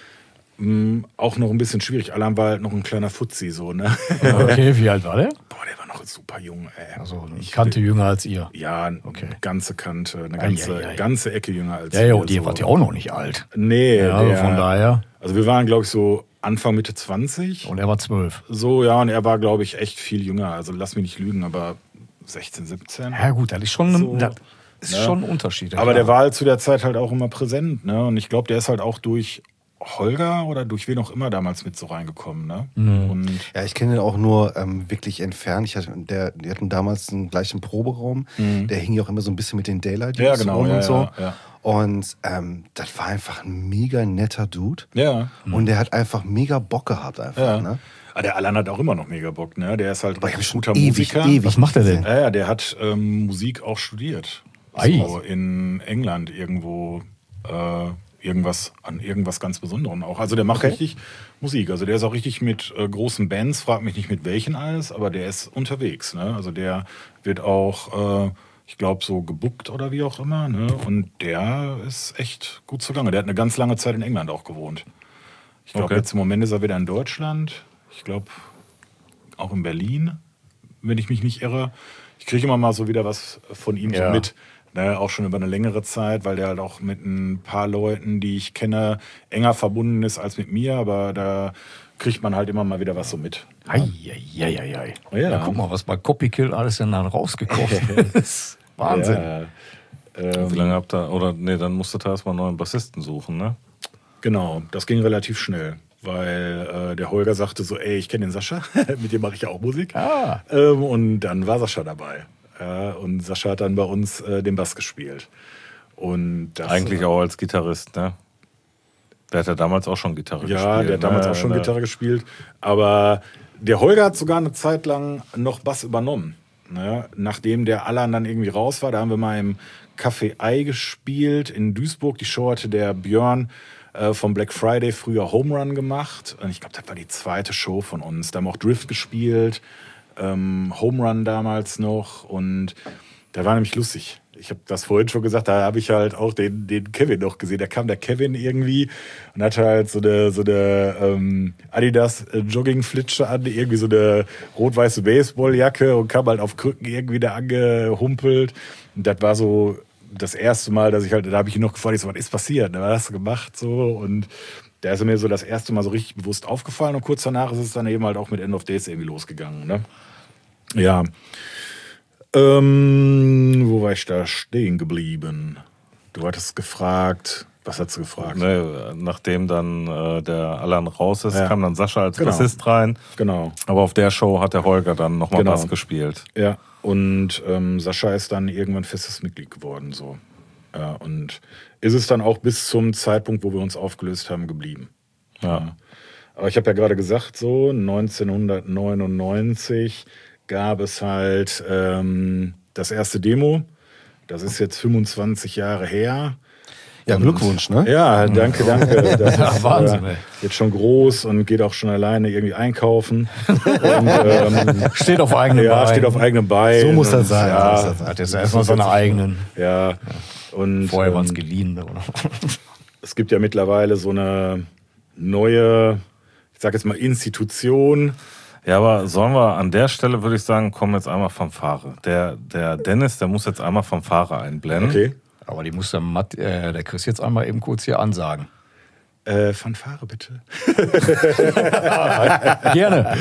mh, auch noch ein bisschen schwierig. Allan war halt noch ein kleiner Fuzzi, so, ne? Okay, wie alt war der? Boah, der war noch super jung, ey. Also eine Ich- Kante jünger als ihr. Ja, eine Okay. ganze Kante, eine Ei, ganze, ei, ei. ganze Ecke jünger als Ja, ja, wir, und ihr so. wart ja auch noch nicht alt. Nee, Ja, der, von daher. Also wir waren, glaube ich, so Anfang, Mitte zwanzig. Und er war zwölf. So, ja, und er war, glaube ich, echt viel jünger. Also lass mich nicht lügen, aber sechzehn, siebzehn. Ja gut, das ist schon, So, das ist ne? schon ein Unterschied. Aber der war halt zu der Zeit halt auch immer präsent, ne? Und ich glaube, der ist halt auch durch Holger oder durch wen auch immer damals mit so reingekommen, ne? Mhm. Und Ja, ich kenne den auch nur ähm, wirklich entfernt. Ich hatte, der, die hatten damals einen gleichen Proberaum. Der hing ja auch immer so ein bisschen mit den Daylight Ja, genau, rum ja, und so. ja, ja. Und ähm, das war einfach ein mega netter Dude. ja. Und der hat einfach mega Bock gehabt einfach. ja. Ne? Aber der Alan hat auch immer noch mega Bock, ne? Der ist halt Aber ich hab richtig schon guter ewig, Musiker. ewig Was macht er denn? Ja, ja, der hat ähm, Musik auch studiert. Ei. So in England irgendwo äh, irgendwas an irgendwas ganz Besonderem auch. Also der macht richtig Musik. Also der ist auch richtig mit äh, großen Bands, frag mich nicht mit welchen alles, aber der ist unterwegs. Ne? Also der wird auch, äh, ich glaube, so gebuckt oder wie auch immer. Ne? Und der ist echt gut zugange. Der hat eine ganz lange Zeit in England auch gewohnt. Ich glaube, Okay. jetzt im Moment ist er wieder in Deutschland. Ich glaube, auch in Berlin, wenn ich mich nicht irre. Ich kriege immer mal so wieder was von ihm Ja. so mit. Ne, auch schon über eine längere Zeit, weil der halt auch mit ein paar Leuten, die ich kenne, enger verbunden ist als mit mir. Aber da kriegt man halt immer mal wieder was so mit. Eieieiei. Ja. Ja, guck mal, was bei Copykill alles denn dann rausgekommen ist. Wahnsinn. Ja, ähm, Wie lange habt ihr, oder nee, dann musstet ihr erstmal einen neuen Bassisten suchen, ne? Genau, das ging relativ schnell. Weil äh, der Holger sagte so, ey, ich kenne den Sascha, mit dem mache ich ja auch Musik. Ah. Ähm, und dann war Sascha dabei. Ja, und Sascha hat dann bei uns äh, den Bass gespielt. Und das, Eigentlich auch als Gitarrist, ne? Der hat ja damals auch schon Gitarre gespielt. Ja, der hat damals ne? auch schon Ne? Gitarre gespielt. Aber der Holger hat sogar eine Zeit lang noch Bass übernommen. Ne? Nachdem der Allan dann irgendwie raus war, da haben wir mal im Café Ei gespielt in Duisburg. Die Show hatte der Björn äh, vom Black Friday früher Home Run gemacht. Und ich glaube, das war die zweite Show von uns. Da haben wir auch Drift gespielt. Ähm, Home Run damals noch. Und da war nämlich lustig. Ich habe das vorhin schon gesagt, da habe ich halt auch den, den Kevin noch gesehen. Da kam der Kevin irgendwie und hatte halt so eine, so eine ähm, Adidas äh, Joggingflitsche an, irgendwie so eine rot-weiße Baseballjacke und kam halt auf Krücken irgendwie da angehumpelt. Und das war so das erste Mal, dass ich halt, da habe ich ihn noch gefragt, ich so, was ist passiert, ne? Was hast du gemacht so? Und da ist er mir so das erste Mal so richtig bewusst aufgefallen und kurz danach ist es dann eben halt auch mit End of Days irgendwie losgegangen. Ne? Ja. Ähm, wo war ich da stehen geblieben? Du hattest gefragt, was hast du gefragt? Nee, nachdem dann äh, der Alan raus ist, Ja. kam dann Sascha als Genau. Bassist rein. Genau. Aber auf der Show hat der Holger dann nochmal Genau. Bass gespielt. Ja, und ähm, Sascha ist dann irgendwann festes Mitglied geworden. So. Ja, und ist es dann auch bis zum Zeitpunkt, wo wir uns aufgelöst haben, geblieben. Ja. Aber ich habe ja gerade gesagt, so neunzehnhundertneunundneunzig gab es halt ähm, das erste Demo. Das ist jetzt fünfundzwanzig Jahre her. Ja, Glückwunsch, ne? Ja, danke, danke. Das Ja, ist, Wahnsinn, äh, ey. jetzt schon groß und geht auch schon alleine irgendwie einkaufen. Und, ähm, Steht auf eigenen ja, Beinen. steht auf eigenen Beinen. So muss das und, sein. Ja, So muss das sein. Hat jetzt erstmal seine eigenen. ja. Und Vorher waren es ähm, geliehene. Oder? es gibt ja mittlerweile so eine neue, ich sag jetzt mal, Institution. Ja, aber sollen wir an der Stelle, würde ich sagen, kommen jetzt einmal Fanfare. Der, der Dennis, der muss jetzt einmal Fanfare einblenden. Okay. Aber die muss der, Matt, äh, der Chris jetzt einmal eben kurz hier ansagen. Äh, Fanfare bitte. Gerne.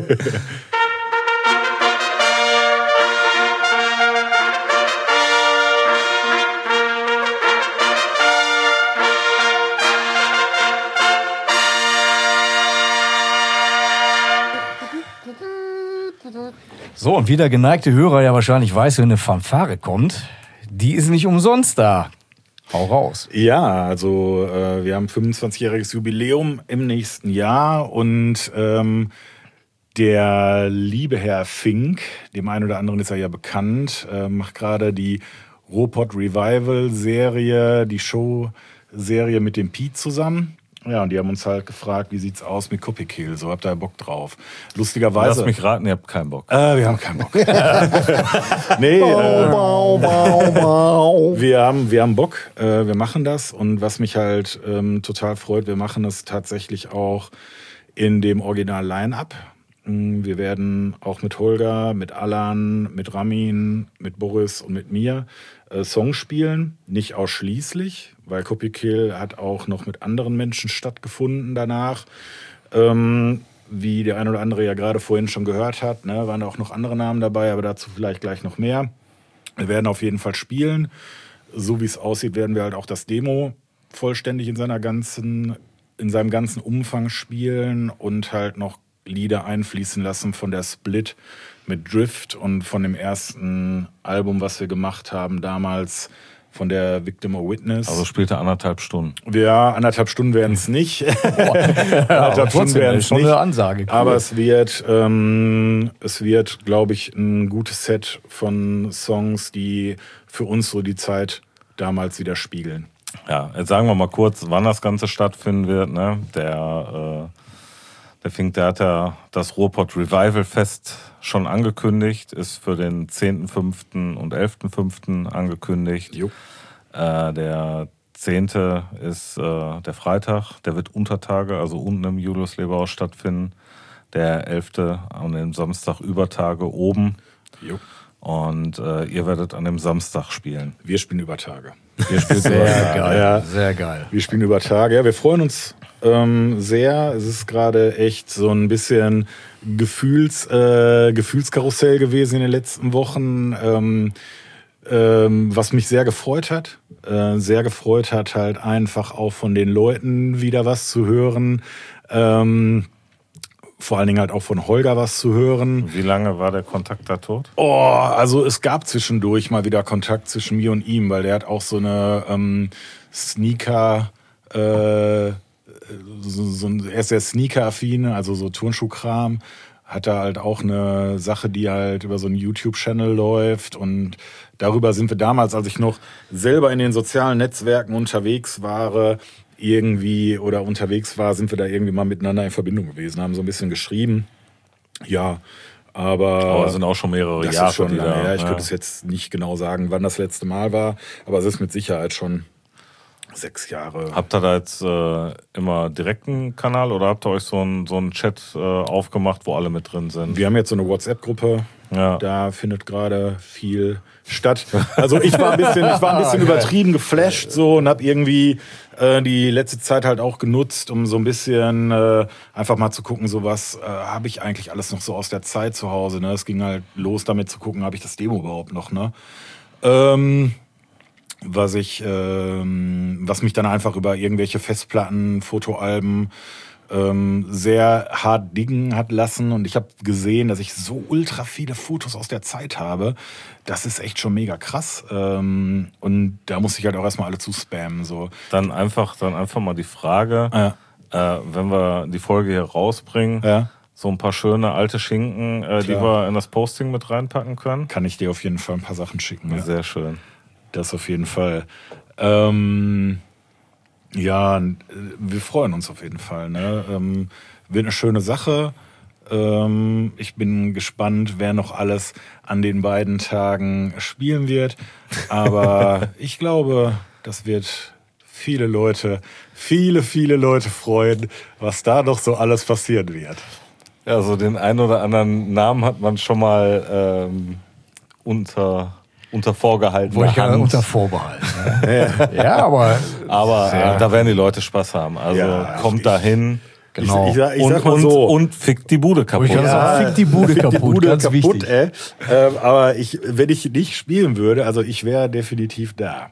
So, und wie der geneigte Hörer ja wahrscheinlich weiß, wenn eine Fanfare kommt, die ist nicht umsonst da. Hau raus. Ja, also äh, wir haben fünfundzwanzigjähriges Jubiläum im nächsten Jahr und ähm, der liebe Herr Fink, dem einen oder anderen ist er ja bekannt, äh, macht gerade die Ruhrpott Revival Serie, die Show-Serie mit dem Pete zusammen. Ja, und die haben uns halt gefragt, wie sieht's aus mit Copykill? So, habt ihr Bock drauf? Lustigerweise. Lass mich raten, ihr habt keinen Bock. Äh, wir haben keinen Bock. nee, äh, wir haben, wir haben Bock, äh, wir machen das. Und was mich halt ähm, total freut, wir machen es tatsächlich auch in dem Original-Line-Up. Mm, Wir werden auch mit Holger, mit Alan, mit Ramin, mit Boris und mit mir äh, Songs spielen. Nicht ausschließlich, weil Copykill hat auch noch mit anderen Menschen stattgefunden danach. Ähm, wie der ein oder andere ja gerade vorhin schon gehört hat, ne, waren da auch noch andere Namen dabei, aber dazu vielleicht gleich noch mehr. Wir werden auf jeden Fall spielen. So wie es aussieht, werden wir halt auch das Demo vollständig in seiner ganzen, in seinem ganzen Umfang spielen und halt noch Lieder einfließen lassen von der Split mit Drift und von dem ersten Album, was wir gemacht haben damals, von der Victim or Witness. Also spielt er anderthalb Stunden. Ja, anderthalb Stunden werden es nicht. anderthalb aber Stunden trotzdem, werden das es ist schon nicht. eine Ansage, cool. Aber es wird, ähm, es wird, glaube ich, ein gutes Set von Songs, die für uns so die Zeit damals widerspiegeln. Ja, jetzt sagen wir mal kurz, wann das Ganze stattfinden wird. Ne? Der, äh, der Fink, der hat ja das Ruhrpott Revival Fest schon angekündigt, ist für den zehnten fünften und elften fünften angekündigt. Jo. Äh, der zehnte ist äh, der Freitag, der wird Untertage, also unten im Julius-Leberhaus stattfinden. Der elfte an dem Samstag Übertage oben. Jo. Und äh, ihr werdet an dem Samstag spielen. Wir spielen über Tage. Ihr spielt Sehr Übertage. geil. Ja. Sehr geil. Wir spielen über Tage. Ja, wir freuen uns ähm, sehr. Es ist gerade echt so ein bisschen Gefühls, äh, Gefühlskarussell gewesen in den letzten Wochen, ähm, ähm, was mich sehr gefreut hat. Äh, sehr gefreut hat halt einfach auch von den Leuten wieder was zu hören. Ähm, vor allen Dingen halt auch von Holger was zu hören. Wie lange war der Kontakt da tot? Oh, also es gab zwischendurch mal wieder Kontakt zwischen mir und ihm, weil der hat auch so eine ähm, Sneaker, äh, so, so, er ist sehr Sneaker-affin, also so Turnschuhkram, hat da halt auch eine Sache, die halt über so einen YouTube-Channel läuft und darüber sind wir damals, als ich noch selber in den sozialen Netzwerken unterwegs war, irgendwie oder unterwegs war, sind wir da irgendwie mal miteinander in Verbindung gewesen, haben so ein bisschen geschrieben. Ja, aber Aber es sind auch schon mehrere das Jahre. ist schon die lange da, her. Ich ja. könnte es jetzt nicht genau sagen, wann das letzte Mal war, aber es ist mit Sicherheit schon sechs Jahre. Habt ihr da jetzt äh, immer direkten Kanal oder habt ihr euch so einen so einen Chat äh, aufgemacht, wo alle mit drin sind? Wir haben jetzt so eine WhatsApp-Gruppe, Ja. Da findet gerade viel statt. Also ich war ein bisschen, ich war ein bisschen übertrieben geflasht so und habe irgendwie äh, die letzte Zeit halt auch genutzt, um so ein bisschen äh, einfach mal zu gucken, so was äh, habe ich eigentlich alles noch so aus der Zeit zu Hause. Ne? Es ging halt los damit zu gucken, habe ich das Demo überhaupt noch. Ne? Ähm, was ich, ähm, was mich dann einfach über irgendwelche Festplatten, Fotoalben ähm, sehr hart dingen hat lassen. Und ich habe gesehen, dass ich so ultra viele Fotos aus der Zeit habe. Das ist echt schon mega krass. Ähm, und da muss ich halt auch erstmal alle zuspammen. So. Dann einfach, dann einfach mal die Frage, Ja. äh, wenn wir die Folge hier rausbringen, Ja. so ein paar schöne alte Schinken, äh, die wir in das Posting mit reinpacken können. Kann ich dir auf jeden Fall ein paar Sachen schicken. Ja. Sehr schön. Das auf jeden Fall. Ähm, ja, wir freuen uns auf jeden Fall. Ne? Ähm, wird eine schöne Sache. Ähm, ich bin gespannt, wer noch alles an den beiden Tagen spielen wird. Aber ich glaube, das wird viele Leute, viele, viele Leute freuen, was da noch so alles passieren wird. Ja, so den einen oder anderen Namen hat man schon mal ähm, unter... unter vorgehaltener Wollte ich gerade Hand. unter Vorbehalt. Ne? ja, aber Aber äh, da werden die Leute Spaß haben. Also Ja, kommt ich- da hin genau. Ich, ich, sag- ich und, sag mal und, so. und fickt die Bude kaputt. Wollte ich gerade sagen, fick die Bude Fick kaputt, die Bude ganz kaputt, wichtig. ey. Ähm, aber ich, wenn ich nicht spielen würde, also ich wäre definitiv da.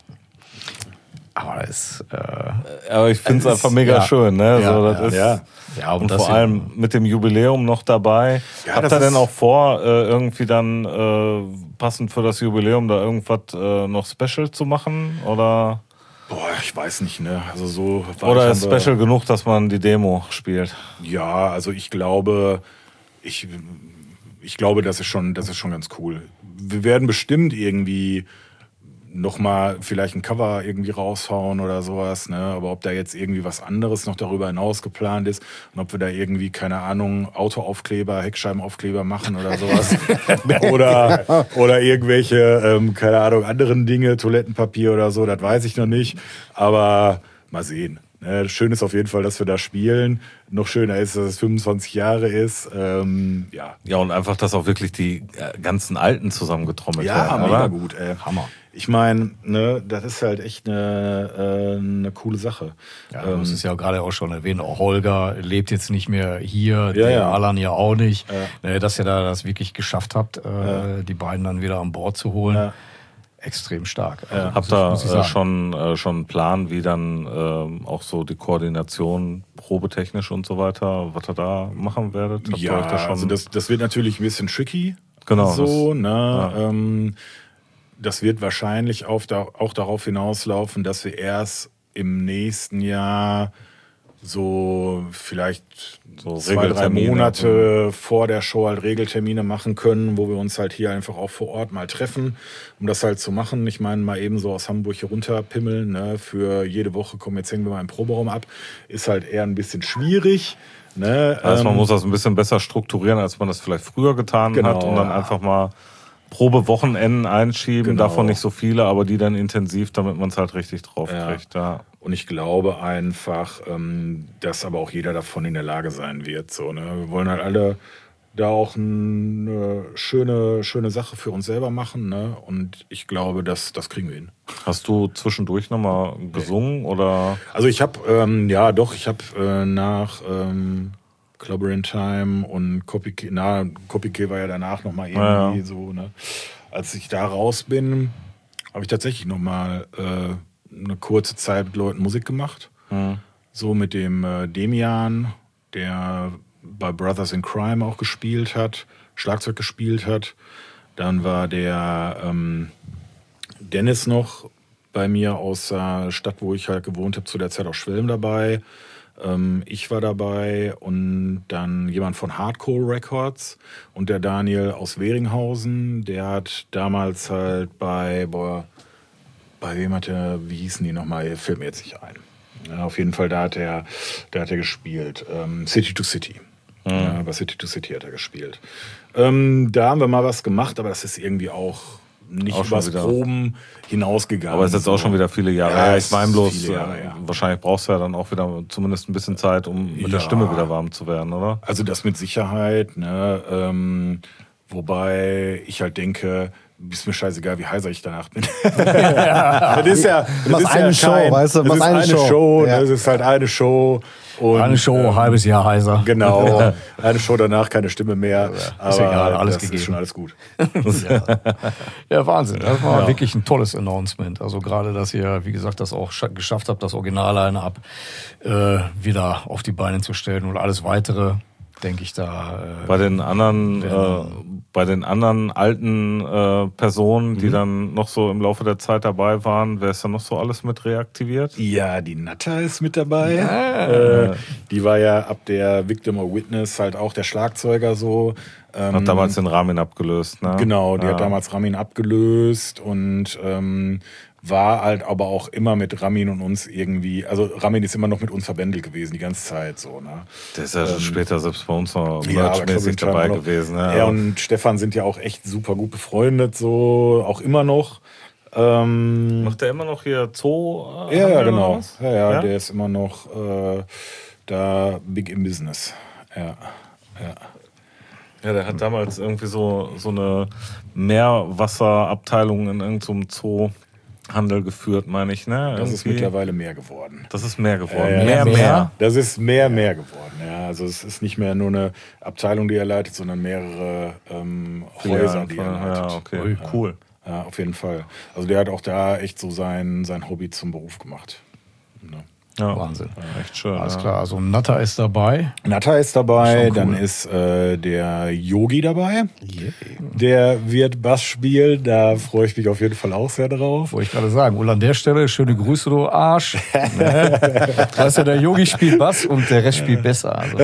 aber es, äh, Aber ich finde es Es einfach ist- mega ja. schön. Ne? Ja, so, das ja, ist, ja. ja, Und das vor hier- allem mit dem Jubiläum noch dabei. Ja, Habt das ihr denn ist- auch vor, äh, irgendwie dann äh, passend für das Jubiläum da irgendwas äh, noch Special zu machen? Oder, Boah, ich weiß nicht, ne? Also so weit oder haben ist wir- Special genug, dass man die Demo spielt? Ja, also ich glaube, ich, ich glaube, das ist schon, das ist schon ganz cool. Wir werden bestimmt irgendwie noch mal vielleicht ein Cover irgendwie raushauen oder sowas, ne? Aber ob da jetzt irgendwie was anderes noch darüber hinaus geplant ist und ob wir da irgendwie, keine Ahnung, Autoaufkleber, Heckscheibenaufkleber machen oder sowas oder, oder irgendwelche, ähm, keine Ahnung, anderen Dinge, Toilettenpapier oder so, das weiß ich noch nicht. Aber mal sehen. Ne? Schön ist auf jeden Fall, dass wir da spielen. Noch schöner ist, dass es fünfundzwanzig Jahre ist. Ähm, ja, Ja, und einfach, dass auch wirklich die äh, ganzen Alten zusammengetrommelt ja, werden, mega oder? gut, ey. Hammer. Ich meine, ne, das ist halt echt eine, äh, eine coole Sache. Ja, Ähm, du hast es ja gerade auch schon erwähnt, auch Holger lebt jetzt nicht mehr hier, Ja, der ja. Alan ja auch nicht. Ja. Ne, dass ihr da das wirklich geschafft habt, äh, die beiden dann wieder an Bord zu holen. Ja. Extrem stark. Also, muss Habt ich- ihr muss ich äh, sagen. schon, äh, schon einen Plan, wie dann ähm, auch so die Koordination probetechnisch und so weiter, was ihr da machen werdet? Habt ihr ja, euch da schon also das, das wird natürlich ein bisschen tricky. Genau, So, das- ne? ja. Ähm, das wird wahrscheinlich auf da, auch darauf hinauslaufen, dass wir erst im nächsten Jahr so vielleicht So zwei, drei Regeltermine. Monate vor der Show halt Regeltermine machen können, wo wir uns halt hier einfach auch vor Ort mal treffen, um das halt zu machen. Ich meine, mal eben so aus Hamburg hier runterpimmeln, ne? Für jede Woche, komm, jetzt hängen wir mal im Proberaum ab, ist halt eher ein bisschen schwierig. Ne? Also man Ähm, muss das ein bisschen besser strukturieren, als man das vielleicht früher getan Genau, hat und dann ja. einfach mal Probewochenenden einschieben, Genau. davon nicht so viele, aber die dann intensiv, damit man es halt richtig drauf Ja. kriegt. Ja. Und ich glaube einfach, ähm, dass aber auch jeder davon in der Lage sein wird. So, ne? Wir wollen halt alle da auch eine schöne, schöne Sache für uns selber machen. Ne? Und ich glaube, das, das kriegen wir hin. Hast du zwischendurch nochmal gesungen oder? Also ich habe, ähm, ja doch, ich habe äh, nach ähm, Clubber in Time und Kopike, na, Kopike war ja danach nochmal irgendwie Ja. so. Ne? Als ich da raus bin, habe ich tatsächlich nochmal äh, eine kurze Zeit mit Leuten Musik gemacht. Hm. So mit dem äh, Demian, der bei Brothers in Crime auch gespielt hat, Schlagzeug gespielt hat. Dann war der ähm, Dennis noch bei mir aus der Stadt, wo ich halt gewohnt habe, zu der Zeit auch Schwelm dabei. Ähm, ich war dabei und dann jemand von Hardcore Records und der Daniel aus Weringhausen, der hat damals halt bei, boah, bei wem hat er, wie hießen die nochmal, fällt mir jetzt nicht ein. Ja, auf jeden Fall, da hat er, da hat er gespielt. Ähm, City to City. Ja, bei City to City hat er gespielt. Ähm, da haben wir mal was gemacht, aber das ist irgendwie auch nicht Auch schon übers wieder. Proben hinausgegangen. Aber es ist jetzt auch schon wieder viele Jahre. Ja, Ja, es ich meine ist bloß, viele Jahre, äh, ja. wahrscheinlich brauchst du ja dann auch wieder zumindest ein bisschen Zeit, um mit Ja. der Stimme wieder warm zu werden, oder? Also das mit Sicherheit, ne, ähm, Wobei ich halt denke, ist mir scheißegal, wie heiser ich danach bin. Das ist ja, das ist eine ja Show, kein, weißt du, das was ist eine eine Show. Show, Ja. das ist halt eine Show. Und, Eine Show, ähm, halbes Jahr heiser. Genau, eine Show danach, keine Stimme mehr. Aber ist egal, alles das gegeben. ist schon alles gut. Ja, Wahnsinn. Das war wirklich ein tolles Announcement. Also gerade, dass ihr, wie gesagt, das auch scha- geschafft habt, das Original-Line-Up äh, wieder auf die Beine zu stellen und alles Weitere, denke ich, da... Äh, Bei den anderen, äh, bei den anderen alten äh, Personen, die dann noch so im Laufe der Zeit dabei waren, wer ist da noch so alles mit reaktiviert? Ja, die Natta ist mit dabei. Äh, die war ja ab der Victim or Witness halt auch der Schlagzeuger so. Ähm, Hat damals den Ramin abgelöst, ne? Genau, die ja. hat damals Ramin abgelöst und ähm, war halt aber auch immer mit Ramin und uns irgendwie, also Ramin ist immer noch mit uns verbändelt gewesen, die ganze Zeit so, ne? Der ist ja später selbst bei uns noch Ja, aber merchmäßig Kevin dabei Trump noch. gewesen. Ne? Er und Stefan sind ja auch echt super gut befreundet, so, auch immer noch. Ähm, Macht der immer noch hier Zoo? Äh, ja, ja, Handel genau. oder was? Ja, ja, Ja? der ist immer noch äh, da big im Business. Ja, ja. Ja, der hat damals irgendwie so, so eine Meerwasserabteilung in irgendeinem Zoohandel geführt, meine ich, ne? Das ist Irgendwie- mittlerweile mehr geworden. Das ist mehr geworden. Ja, ja. mehr, mehr, Mehr? Das ist mehr, mehr geworden. Ja, also es ist nicht mehr nur eine Abteilung, die er leitet, sondern mehrere ähm, Häuser, die er leitet. Ja, okay, cool. Ja, auf jeden Fall. Also der hat auch da echt so sein, sein Hobby zum Beruf gemacht. Ja. Ja, Wahnsinn. echt schön. Alles ja. klar, also Natta ist dabei. Natta ist dabei, Schon cool. dann ist äh, der Yogi dabei. Der wird Bass spielen, da freue ich mich auf jeden Fall auch sehr drauf. Wollte ich gerade sagen. Und an der Stelle, schöne Grüße, du Arsch. Ne? Weißt du, der Yogi spielt Bass und der Rest spielt besser. Also.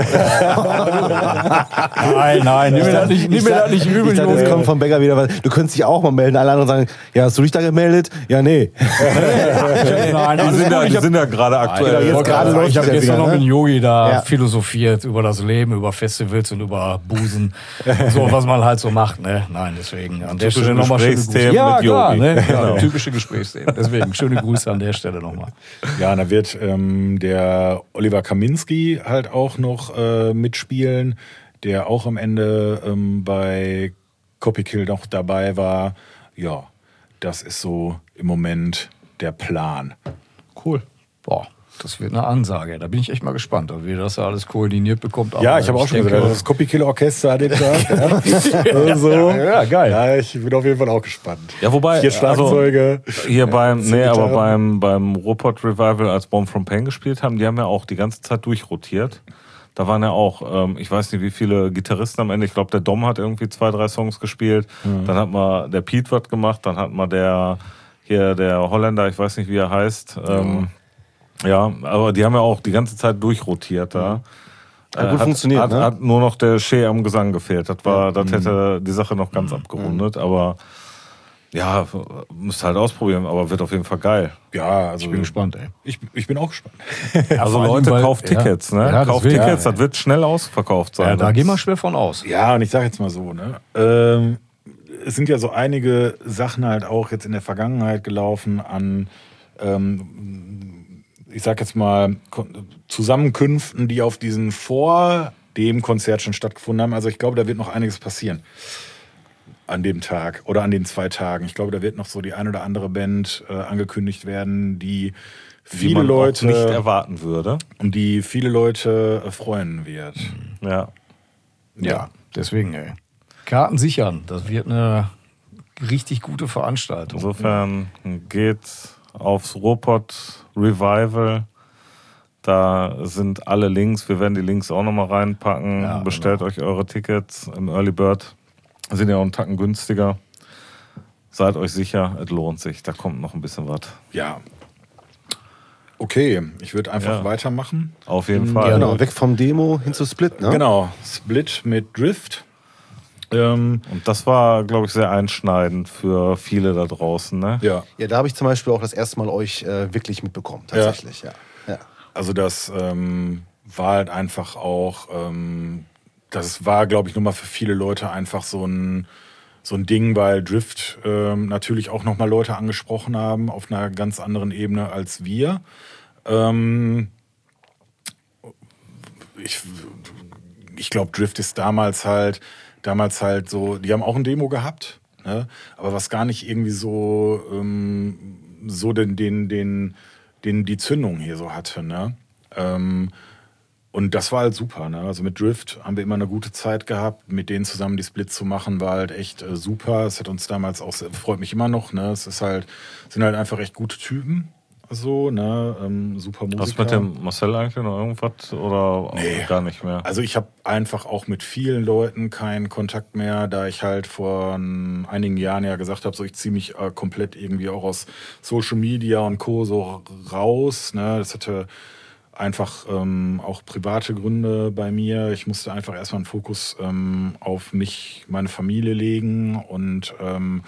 Nein, nein, nimm mir das nicht, nimm mir das nicht übel, Ich dachte, Yogi. jetzt kommt vom Bäcker wieder, weil du könntest dich auch mal melden. Alle anderen sagen, ja, hast du dich da gemeldet? Ja, nee. Nein, Die alles sind, ja, gut. die Ich hab- sind ja gerade aktuell. Genau, jetzt Ich gerade habe läuft hab es ja gestern wieder, noch ne? mit Yogi da Ja. philosophiert über das Leben, über Festivals und über Busen. So, was man halt so macht. Ne? Nein, deswegen an der Typische Stelle nochmal schöne Grüße. Gesprächsthemen Ja, mit klar, Yogi. ne? Genau. Ja, typische Gesprächsthemen. Deswegen schöne Grüße an der Stelle nochmal. Ja, und da wird ähm, der Oliver Kaminski halt auch noch äh, mitspielen, der auch am Ende ähm, bei Copykill noch dabei war. Ja, das ist so im Moment der Plan. Cool. Boah, das wird eine Ansage. Da bin ich echt mal gespannt, wie das da alles koordiniert bekommt. Ja, Aber ich habe auch schon denke, gesagt, das Copykill-Orchester an dem Tag. Ja. So. Ja, geil. Ja, ich bin auf jeden Fall auch gespannt. Ja, wobei, Vier Schlagzeuge. also hier beim, Zehn nee, aber Gitarren. beim, beim Ruhrpott Revival, als Born from Pain gespielt haben, die haben ja auch die ganze Zeit durchrotiert. Da waren ja auch, ähm, ich weiß nicht, wie viele Gitarristen am Ende. Ich glaube, der Dom hat irgendwie zwei, drei Songs gespielt. Mhm. Dann hat mal der Pete was gemacht. Dann hat mal der, hier der Holländer, ich weiß nicht, wie er heißt. Ähm, ja, aber die haben ja auch die ganze Zeit durchrotiert da. Hat gut hat, funktioniert, hat, ne? hat nur noch der Shea am Gesang gefehlt. Das war, das hätte die Sache noch ganz abgerundet. Aber ja, müsst halt ausprobieren. Aber wird auf jeden Fall geil. Ja, also Ich bin gespannt, ey. Ich, ich bin auch gespannt. Also vor allem, Leute, weil- kauft ja. Tickets, ne? Ja, kauft deswegen. Tickets, Ja, das wird schnell ausverkauft sein. Ja, da Das- gehen wir schwer von aus. Ja, und ich sage jetzt mal so, ne? Ähm, es sind ja so einige Sachen halt auch jetzt in der Vergangenheit gelaufen an, ähm, ich sag jetzt mal, Kon- Zusammenkünften, die auf diesen vor dem Konzert schon stattgefunden haben. Also ich glaube, da wird noch einiges passieren an dem Tag oder an den zwei Tagen. Ich glaube, da wird noch so die ein oder andere Band äh, angekündigt werden, die die viele man Leute auch nicht erwarten würde. und die viele Leute äh, freuen wird. Ja. Ja, deswegen, ey. Karten sichern, das wird eine richtig gute Veranstaltung. Insofern geht aufs Ruhrpott Revival. Da sind alle Links. Wir werden die Links auch nochmal reinpacken. Ja, Bestellt euch eure Tickets im Early Bird. Sind ja auch einen Tacken günstiger. Seid euch sicher, es lohnt sich. Da kommt noch ein bisschen was. Ja. Okay, ich würde einfach Ja. weitermachen. Auf jeden Fall. Genau, weg vom Demo hin zu Split, ne? Genau, Split mit Drift. Ähm, Und das war, glaube ich, sehr einschneidend für viele da draußen. Ne? ja, Ja, da habe ich zum Beispiel auch das erste Mal euch äh, wirklich mitbekommen, tatsächlich, ja. ja. also das ähm, war halt einfach auch, ähm, das war, glaube ich, nochmal für viele Leute einfach so ein, so ein Ding, weil Drift ähm, natürlich auch nochmal Leute angesprochen haben auf einer ganz anderen Ebene als wir. Ähm, ich ich glaube, Drift ist damals halt damals halt so, die haben auch ein Demo gehabt, ne? Aber was gar nicht irgendwie so, ähm, so den, den, den, den, die Zündung hier so hatte, ne? Ähm, und das war halt super, ne? Also mit Drift haben wir immer eine gute Zeit gehabt. Mit denen zusammen die Splits zu machen, war halt echt äh, super. Es hat uns damals auch, sehr, freut mich immer noch, ne? Es ist halt, sind halt einfach echt gute Typen. So, ne, ähm, super Musiker. Was mit dem Marcel eigentlich noch irgendwas oder Nee. gar nicht mehr? Also ich habe einfach auch mit vielen Leuten keinen Kontakt mehr, da ich halt vor ähm, einigen Jahren ja gesagt habe, so ich ziehe mich äh, komplett irgendwie auch aus Social Media und Co. so raus. Ne? Das hatte einfach ähm, auch private Gründe bei mir. Ich musste einfach erstmal einen Fokus ähm, auf mich, meine Familie legen und ähm,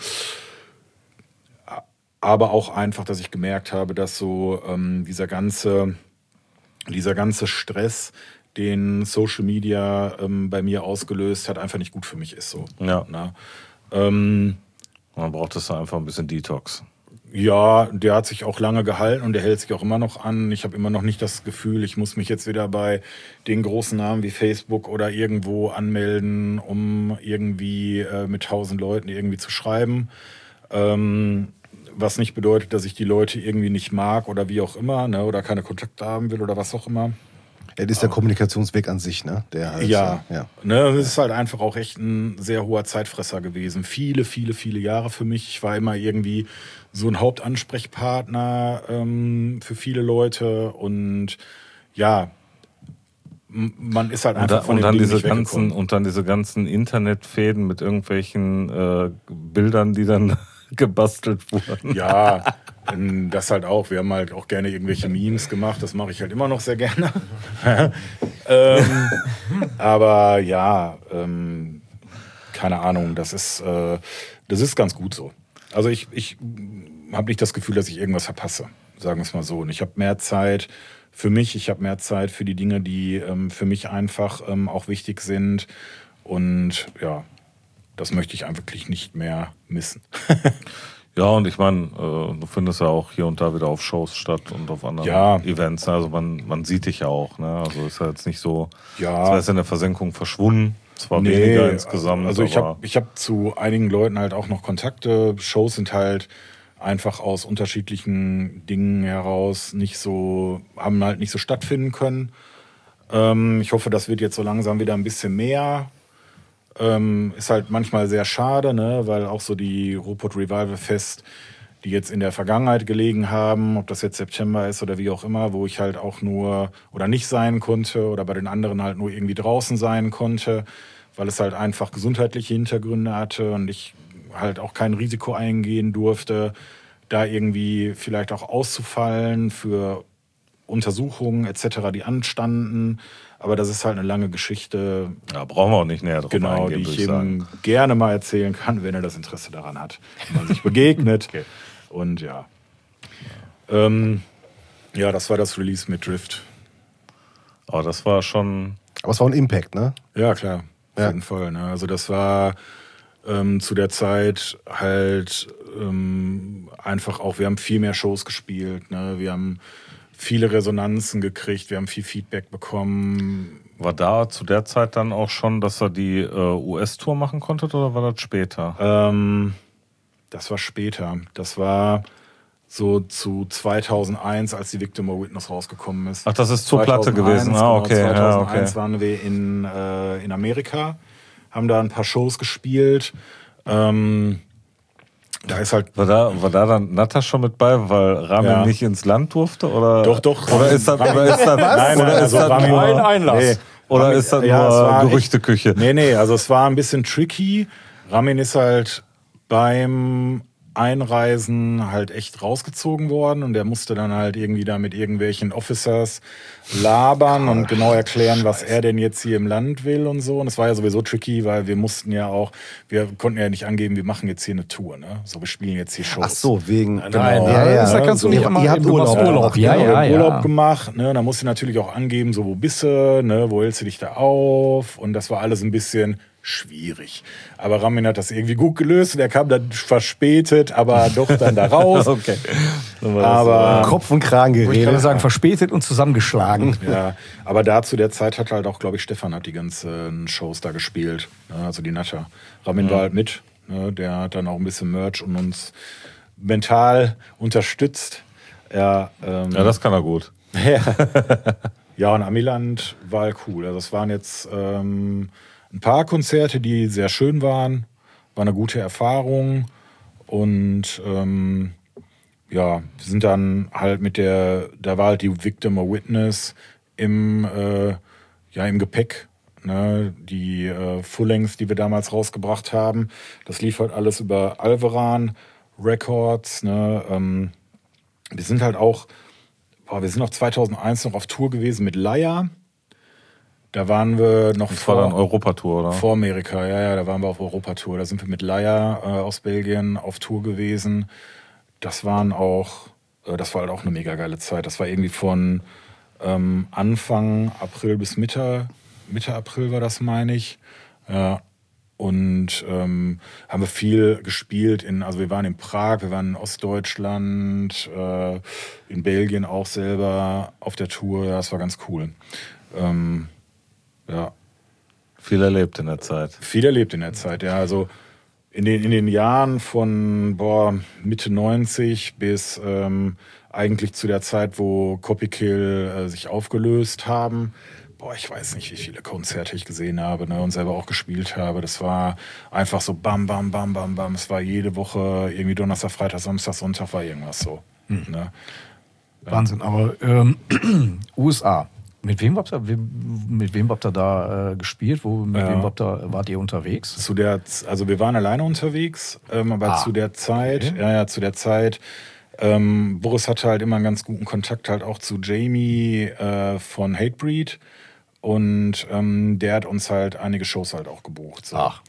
aber auch einfach, dass ich gemerkt habe, dass so ähm, dieser ganze, dieser ganze Stress, den Social Media ähm, bei mir ausgelöst hat, einfach nicht gut für mich ist. So. Ja. Na? Ähm, Man braucht es einfach ein bisschen Detox. ja, der hat sich auch lange gehalten und der hält sich auch immer noch an. Ich habe immer noch nicht das Gefühl, ich muss mich jetzt wieder bei den großen Namen wie Facebook oder irgendwo anmelden, um irgendwie äh, mit tausend Leuten irgendwie zu schreiben. Ähm, Was nicht bedeutet, dass ich die Leute irgendwie nicht mag oder wie auch immer, ne, oder keine Kontakte haben will oder was auch immer. Ja, das ist der Kommunikationsweg an sich, ne? Der halt, Ja, ja. Ne, das ist halt einfach auch echt ein sehr hoher Zeitfresser gewesen. Viele, viele, viele Jahre für mich. Ich war immer irgendwie so ein Hauptansprechpartner ähm, für viele Leute und ja, m- man ist halt Und, einfach da, von und, den dann Dingen diese nicht ganzen, weggekommen. und dann diese ganzen Internetfäden mit irgendwelchen äh, Bildern, die dann gebastelt wurden. Ja, ähm, das halt auch. Wir haben halt auch gerne irgendwelche Memes gemacht. Das mache ich halt immer noch sehr gerne. ähm, aber ja, ähm, keine Ahnung. Das ist, äh, das ist ganz gut so. Also ich, ich habe nicht das Gefühl, dass ich irgendwas verpasse. Sagen wir es mal so. Und ich habe mehr Zeit für mich. Ich habe mehr Zeit für die Dinge, die ähm, für mich einfach ähm, auch wichtig sind. Und ja, das möchte ich wirklich nicht mehr missen. Ja, und ich meine, äh, du findest ja auch hier und da wieder auf Shows statt und auf anderen Ja. Events. Also man, man sieht dich ja auch. Ne? Also ist ja jetzt nicht so, Ja. als wärst in der Versenkung verschwunden. Zwar Nee, weniger insgesamt. Also ich aber habe ich hab zu einigen Leuten halt auch noch Kontakte. Shows sind halt einfach aus unterschiedlichen Dingen heraus nicht so, haben halt nicht so stattfinden können. Ähm, ich hoffe, das wird jetzt so langsam wieder ein bisschen mehr. Ähm, ist halt manchmal sehr schade, ne? Weil auch so die Ruhrpott Revival Fest, die jetzt in der Vergangenheit gelegen haben, ob das jetzt September ist oder wie auch immer, wo ich halt auch nur oder nicht sein konnte oder bei den anderen halt nur irgendwie draußen sein konnte, weil es halt einfach gesundheitliche Hintergründe hatte und ich halt auch kein Risiko eingehen durfte, da irgendwie vielleicht auch auszufallen für Untersuchungen et cetera, die anstanden. Aber das ist halt eine lange Geschichte, ja, brauchen wir auch nicht näher drauf genau, eingehen, die würde ich ich sagen. eben gerne mal erzählen kann, wenn er das Interesse daran hat, wenn man sich begegnet. Okay. Und ja. Ähm, ja, das war das Release mit Drift. Aber das war schon. Aber es war ein Impact, ne? Ja, klar, auf Ja. jeden Fall. Ne? Also das war ähm, zu der Zeit halt ähm, einfach auch, wir haben viel mehr Shows gespielt, ne? Wir haben viele Resonanzen gekriegt, wir haben viel Feedback bekommen. War da zu der Zeit dann auch schon, dass er die äh, U S-Tour machen konnte oder war das später? Ähm, das war später. Das war so zu zweitausendeins, als die Victim or Witness rausgekommen ist. Ach, das ist zur Platte gewesen. Ah, okay. Genau, Ja, zweitausendeins okay. waren wir in, äh, in Amerika, haben da ein paar Shows gespielt. Ähm, da ist halt War da, war da dann Natta schon mit bei, weil Ramin Ja. nicht ins Land durfte? Oder? Doch, doch. Oder ist das, oder ist das, Nein, nein, oder ist also das Ramin- nur, Ein Einlass. Nee. oder Ramin- ist das ja, es nur war echt- Gerüchteküche? Nee, nee, also es war ein bisschen tricky. Ramin ist halt beim Einreisen halt echt rausgezogen worden und der musste dann halt irgendwie da mit irgendwelchen Officers labern und genau erklären, was er denn jetzt hier im Land will und so. Und es war ja sowieso tricky, weil wir mussten ja auch, wir konnten ja nicht angeben, wir machen jetzt hier eine Tour, ne? So, wir spielen jetzt hier Shows. Ach so, wegen. Nein, ja, nein, ja. das kannst du nicht Ihr- immer. ihr habt du machst Urlaub Urlaub. gemacht, Ja, genau, ja, wir haben ja. Urlaub gemacht, ne? Da musst du natürlich auch angeben, so wo bist du, ne? Wo hältst du dich da auf? Und das war alles ein bisschen schwierig. Aber Ramin hat das irgendwie gut gelöst und er kam dann verspätet, aber doch dann da raus. Okay. Aber Kopf und Kragen Ich geredet. kann sagen, verspätet und zusammengeschlagen. ja, aber da zu der Zeit hat halt auch, glaube ich, Stefan hat die ganzen Shows da gespielt. Ne? Also die Natter. Ramin war halt mit. Ne? Der hat dann auch ein bisschen Merch und uns mental unterstützt. Ja, ähm, Ja, das kann er gut. ja, und Amiland war halt cool. Also es waren jetzt ähm, ein paar Konzerte, die sehr schön waren. War eine gute Erfahrung. Und ähm, ja, wir sind dann halt mit der, da war halt die Victim or Witness im, äh, ja, im Gepäck. Ne? Die äh, Full-Length, die wir damals rausgebracht haben. Das lief halt alles über Alveran Records. Ne? Ähm, wir sind halt auch Boah, wir sind auch zweitausendeins noch auf Tour gewesen mit Laia. Da waren wir noch Das vor, war dann Europatour, oder? vor Amerika. Ja, ja, da waren wir auf Europatour. Da sind wir mit Laia äh, aus Belgien auf Tour gewesen. Das waren auch, äh, das war halt auch eine mega geile Zeit. Das war irgendwie von ähm, Anfang April bis Mitte, Mitte April war das, meine ich. Ja. Und ähm, haben wir viel gespielt. In, also wir waren in Prag, wir waren in Ostdeutschland, äh, in Belgien auch selber auf der Tour. Ja, das war ganz cool. Ähm, ja. Viel erlebt in der Zeit. Viel erlebt in der Zeit, ja. Also in den, in den Jahren von boah, Mitte neunzig bis ähm, eigentlich zu der Zeit, wo Copykill äh, sich aufgelöst haben. Boah, ich weiß nicht, wie viele Konzerte ich gesehen habe, ne, und selber auch gespielt habe. Das war einfach so bam, bam, bam, bam, bam. Es war jede Woche irgendwie Donnerstag, Freitag, Samstag, Sonntag war irgendwas so. Hm. Ne? Wahnsinn, aber ähm, U S A. Mit wem habt ihr, mit wem habt ihr da äh, gespielt? Wo, mit Ja. wem habt ihr, wart ihr unterwegs? Zu der, also wir waren alleine unterwegs, ähm, aber Ah, zu der Zeit, okay. ja, ja, zu der Zeit, ähm, Boris hatte halt immer einen ganz guten Kontakt halt auch zu Jamie äh, von Hatebreed. Und ähm, der hat uns halt einige Shows halt auch gebucht. So. Ach.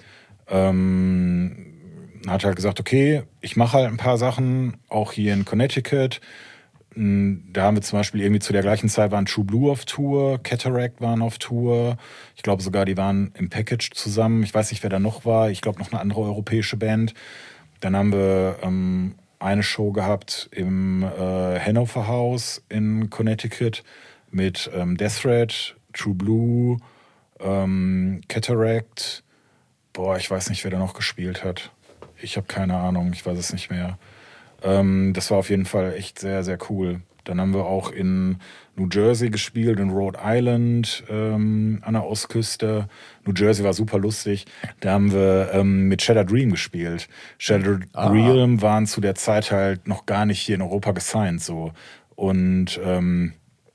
Ähm, hat halt gesagt, okay, ich mache halt ein paar Sachen, auch hier in Connecticut. Da haben wir zum Beispiel irgendwie zu der gleichen Zeit waren True Blue auf Tour, Cataract waren auf Tour. Ich glaube sogar, die waren im Package zusammen. Ich weiß nicht, wer da noch war. Ich glaube, noch eine andere europäische Band. Dann haben wir ähm, eine Show gehabt im äh, Hanover House in Connecticut mit ähm, Death Threat, True Blue, ähm, Cataract. Boah, ich weiß nicht, wer da noch gespielt hat. Ich habe keine Ahnung, ich weiß es nicht mehr. Ähm, das war auf jeden Fall echt sehr, sehr cool. Dann haben wir auch in New Jersey gespielt, in Rhode Island, ähm, an der Ostküste. New Jersey war super lustig. Da haben wir ähm, mit Shattered Dream gespielt. Shattered Ah. Dream waren zu der Zeit halt noch gar nicht hier in Europa gesigned, so. Und ähm,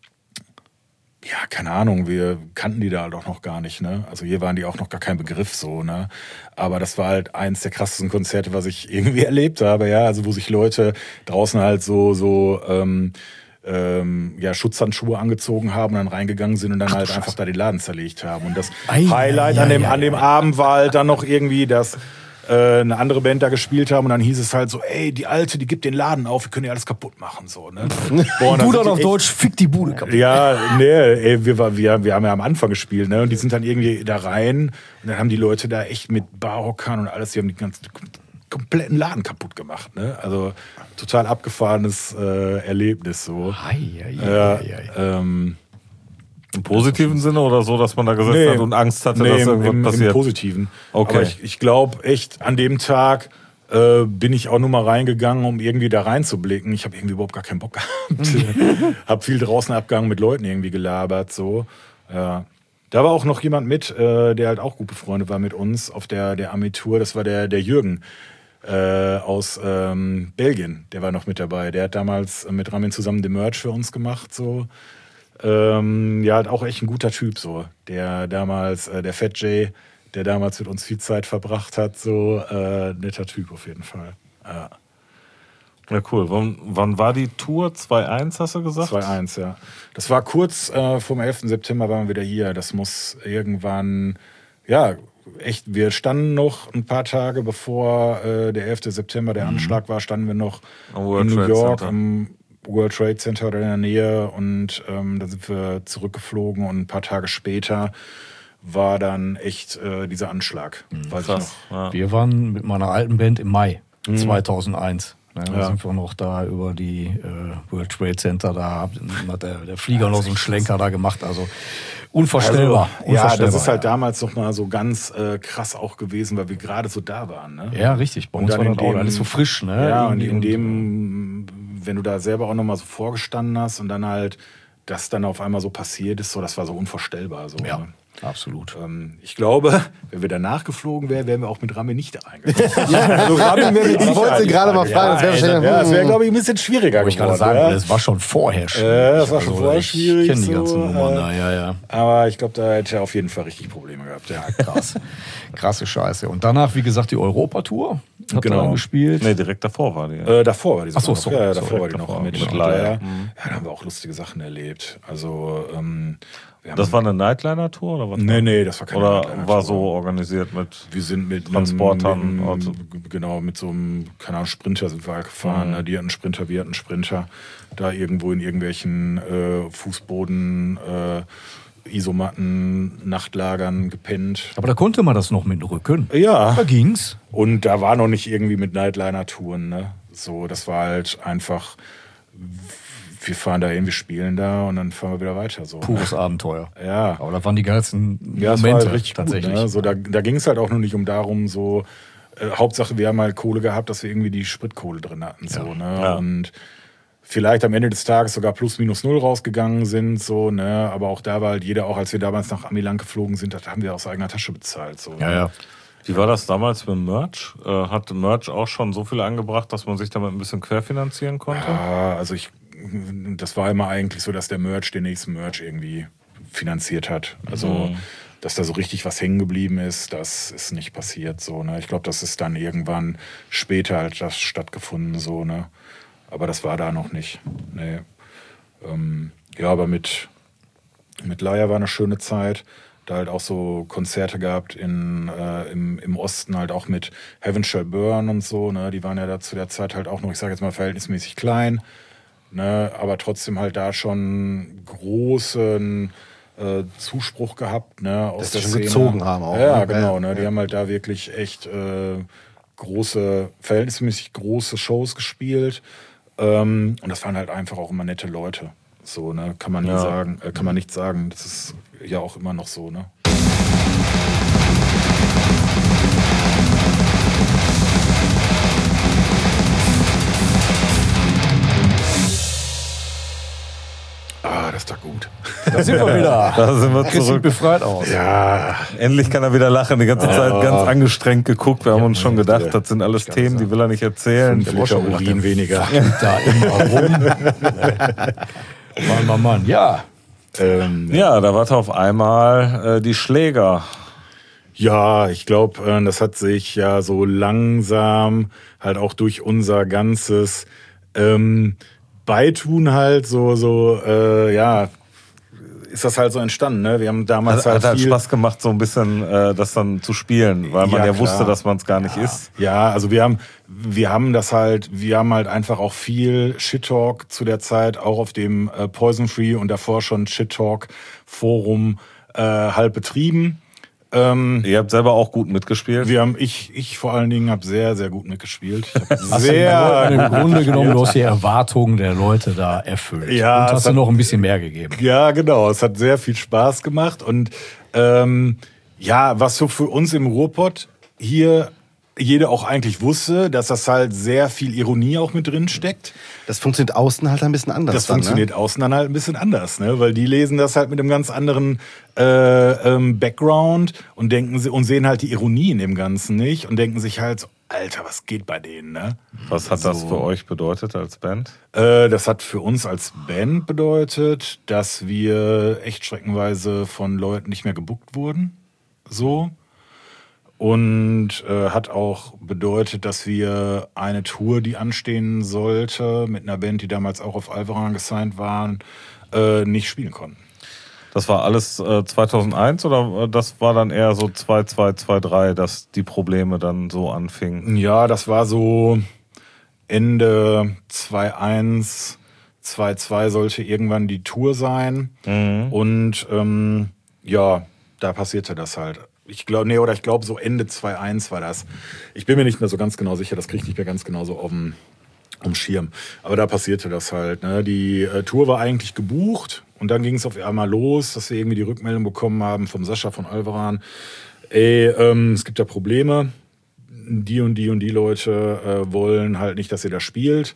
ja, keine Ahnung, wir kannten die da halt auch noch gar nicht, ne? Also hier waren die auch noch gar kein Begriff so, ne? Aber das war halt eins der krassesten Konzerte, was ich irgendwie erlebt habe, ja. Also wo sich Leute draußen halt so, so, ähm, ähm, ja, Schutzhandschuhe angezogen haben und dann reingegangen sind und dann halt einfach da den Laden zerlegt haben. Und das Ei, Highlight ei, an dem, ei, an dem ei. Abend war halt dann noch irgendwie, dass äh, eine andere Band da gespielt haben und dann hieß es halt so, ey, die Alte, die gibt den Laden auf, wir können ja alles kaputt machen, so, ne? Boah, und Du sind dann die auf echt- Deutsch, fick die Bude kaputt. ja, nee, ey, wir, war, wir, wir haben ja am Anfang gespielt, ne? Und die sind dann irgendwie da rein und dann haben die Leute da echt mit Barhockern und alles, die haben die ganzen kompletten Laden kaputt gemacht, ne? Also total abgefahrenes äh, Erlebnis so. Ei, ei, Ja, ei, ei. ähm, Im positiven Sinne oder so, dass man da gesessen Nee. hat und Angst hatte, nee, dass im, irgendwas im, im passiert? Positiven. Okay. Aber ich, ich glaube echt, an dem Tag äh, bin ich auch nur mal reingegangen, um irgendwie da reinzublicken. Ich habe irgendwie überhaupt gar keinen Bock gehabt. Hab viel draußen abgegangen, mit Leuten irgendwie gelabert, so. Ja. Da war auch noch jemand mit, äh, der halt auch gut befreundet war mit uns auf der, der Ami-Tour. Das war der, der Jürgen äh, aus ähm, Belgien. Der war noch mit dabei. Der hat damals mit Ramin zusammen den Merch für uns gemacht, so. Ähm, ja, halt auch echt ein guter Typ, so. Der damals, äh, der Fat Jay, der damals mit uns viel Zeit verbracht hat, so, äh, netter Typ auf jeden Fall. Ja. Ja, cool. Wann, wann war die Tour? zwei eins hast du gesagt? zwei eins, ja. Das war kurz äh, vom elften September waren wir wieder hier. Das muss irgendwann, ja, echt, wir standen noch ein paar Tage bevor äh, der elfte September der Anschlag war, standen wir noch Am World in New Trade York Center. im World Trade Center oder in der Nähe und ähm, da sind wir zurückgeflogen und ein paar Tage später war dann echt äh, dieser Anschlag. Mhm, weiß krass. Ich noch. Ja. Wir waren mit meiner alten Band im Mai mhm. zweitausendeins. Ja, da ja. sind wir noch da über die äh, World Trade Center, da hat der, der Flieger noch so einen Schlenker da gemacht. Also unvorstellbar. Also, unvorstellbar ja, das ist halt ja. damals noch mal so ganz äh, krass auch gewesen, weil wir gerade so da waren. Ne? Ja, richtig. Bei uns war das auch alles so frisch. Ne? Ja, und in und, dem, wenn du da selber auch noch mal so vorgestanden hast und dann halt das dann auf einmal so passiert ist, so, das war so unvorstellbar. So, ja. ne? Absolut. Ähm, ich glaube, wenn wir danach geflogen wären, wären wir auch mit Rami nicht eingeflogen. ja, also Rami wäre mit ich wollte sie gerade mal fragen. Ja, das wäre ja, das wäre, glaube ich, ein bisschen schwieriger geworden. Ich kann sagen, ja. das war schon vorher schwierig. Äh, das war schon also, vorher ich schwierig. Ich kenne die so, ganzen Nummern äh, da, ja, ja. Aber ich glaube, da hätte er auf jeden Fall richtig Probleme gehabt. Ja, krass. Krasse Scheiße. Und danach, wie gesagt, die Europatour. Hat genau. dann gespielt. Nee, direkt davor war die. Äh, davor war die Ach so, noch. sorry, Ja, sorry, davor war die davor, noch mit, mit mit Leier. Leier. Mhm. Ja, da haben wir auch lustige Sachen erlebt. Also, ähm, wir haben Das war eine Nightliner-Tour oder was? Nee, nee, das war keine Oder Nightliner-Tour. war so organisiert mit Wir sind mit Transportern einem, mit, also. genau, mit so einem, keine Ahnung, Sprinter sind wir halt gefahren. Mhm. Ne? Die hatten einen Sprinter, wir hatten einen Sprinter. Da irgendwo in irgendwelchen äh, Fußboden, äh, Isomatten, Nachtlagern gepennt. Aber da konnte man das noch mit dem Rücken. Ja. Da ging's. Und da war noch nicht irgendwie mit Nightliner-Touren, ne? So, das war halt einfach, wir fahren da hin, wir spielen da und dann fahren wir wieder weiter. So. Pures Abenteuer. Ja. Aber das waren die geilsten Ja, das Momente war halt richtig tatsächlich. Gut, ne? So, da da ging es halt auch nur nicht um darum, so, äh, Hauptsache wir haben halt Kohle gehabt, dass wir irgendwie die Spritkohle drin hatten. So, Ja. ne? Ja. Und vielleicht am Ende des Tages sogar plus minus null rausgegangen sind, so, ne? Aber auch da war halt jeder, auch als wir damals nach Amiland geflogen sind, das haben wir aus eigener Tasche bezahlt. So, Ja, ne? ja. Wie war das damals mit Merch? Äh, hat Merch auch schon so viel angebracht, dass man sich damit ein bisschen querfinanzieren konnte? Ja, also ich, das war immer eigentlich so, dass der Merch den nächsten Merch irgendwie finanziert hat. Also, Mhm. dass da so richtig was hängen geblieben ist, das ist nicht passiert. So, ne? Ich glaube, das ist dann irgendwann später halt das stattgefunden. So, ne? Aber das war da noch nicht. Nee. Ähm, ja, aber mit, mit Leier war eine schöne Zeit. Da halt auch so Konzerte gehabt in, äh, im, im Osten, halt auch mit Heaven Shall Burn und so. Ne? Die waren ja da zu der Zeit halt auch noch, ich sage jetzt mal, verhältnismäßig klein. Ne? Aber trotzdem halt da schon großen äh, Zuspruch gehabt. Ne? Aus Dass der die schon Szene. gezogen haben auch, Ja, ne? genau. Ja, Ne? Die ja. haben halt da wirklich echt äh, große, verhältnismäßig große Shows gespielt. Ähm, und das waren halt einfach auch immer nette Leute. So, ne, kann man nie Ja. sagen, äh, kann man nicht sagen. Das ist ja auch immer noch so, ne? Ah, das ist doch gut. Da sind wir wieder. Da sind wir Chris sieht zurück. befreit aus. Ja, Endlich kann er wieder lachen. Die ganze Zeit ganz angestrengt geguckt. Wir haben uns schon gedacht, ja. das sind alles Ich kann Themen, das die will er nicht erzählen. fünf Liter Urin weniger. Da immer rum. Mann, Mann, Mann. Ja. ähm, Ja, da war auf einmal äh, die Schläger. Ja, ich glaube, äh, das hat sich ja so langsam halt auch durch unser ganzes ähm, Beitun halt so, so, äh, ja, ist das halt so entstanden, ne? Wir haben damals Hat, halt hat halt viel, Spaß gemacht, so ein bisschen äh, das dann zu spielen, weil man Ja, ja, klar. wusste, dass man es gar nicht ist. Ja, also wir haben, wir haben das halt, wir haben halt einfach auch viel Shit-Talk zu der Zeit, auch auf dem äh, Poison Free und davor schon Shit-Talk-Forum äh, halt betrieben. Ähm, Ihr habt selber auch gut mitgespielt. wir haben, ich, ich vor allen Dingen habe sehr, sehr gut mitgespielt. Ich hab Im sehr, Grunde genommen, du hast die Erwartungen der Leute da erfüllt. Ja, Und es hast du hat- noch ein bisschen mehr gegeben. ja, genau. Es hat sehr viel Spaß gemacht und ähm, ja, was so für uns im Ruhrpott hier jeder auch eigentlich wusste, dass das halt sehr viel Ironie auch mit drin steckt. Das funktioniert außen halt ein bisschen anders. Das dann, funktioniert außen dann halt ein bisschen anders, ne? Weil die lesen das halt mit einem ganz anderen äh, ähm, Background und denken sie und sehen halt die Ironie in dem Ganzen nicht und denken sich halt, so, Alter, was geht bei denen, ne? Was hat das So. für euch bedeutet als Band? Äh, das hat für uns als Band bedeutet, dass wir echt streckenweise von Leuten nicht mehr gebuckt wurden. So. Und äh, hat auch bedeutet, dass wir eine Tour, die anstehen sollte, mit einer Band, die damals auch auf Alvaran gesigned waren, äh, nicht spielen konnten. Das war alles äh, zweitausendeins oder äh, das war dann eher so zwei zwei zwei drei, dass die Probleme dann so anfingen? Ja, das war so Ende zwei eins, zwei zwei sollte irgendwann die Tour sein. Mhm. Und ähm, ja, da passierte das halt. Ich glaube, nee, oder ich glaube, so Ende zwei eins war das. Ich bin mir nicht mehr so ganz genau sicher, das kriege ich nicht mehr ganz genau so auf dem, auf dem Schirm. Aber da passierte das halt. Ne? Die äh, Tour war eigentlich gebucht und dann ging es auf einmal los, dass wir irgendwie die Rückmeldung bekommen haben vom Sascha von Alvaran. Ey, ähm, es gibt da Probleme. Die und die und die Leute äh, wollen halt nicht, dass ihr da spielt.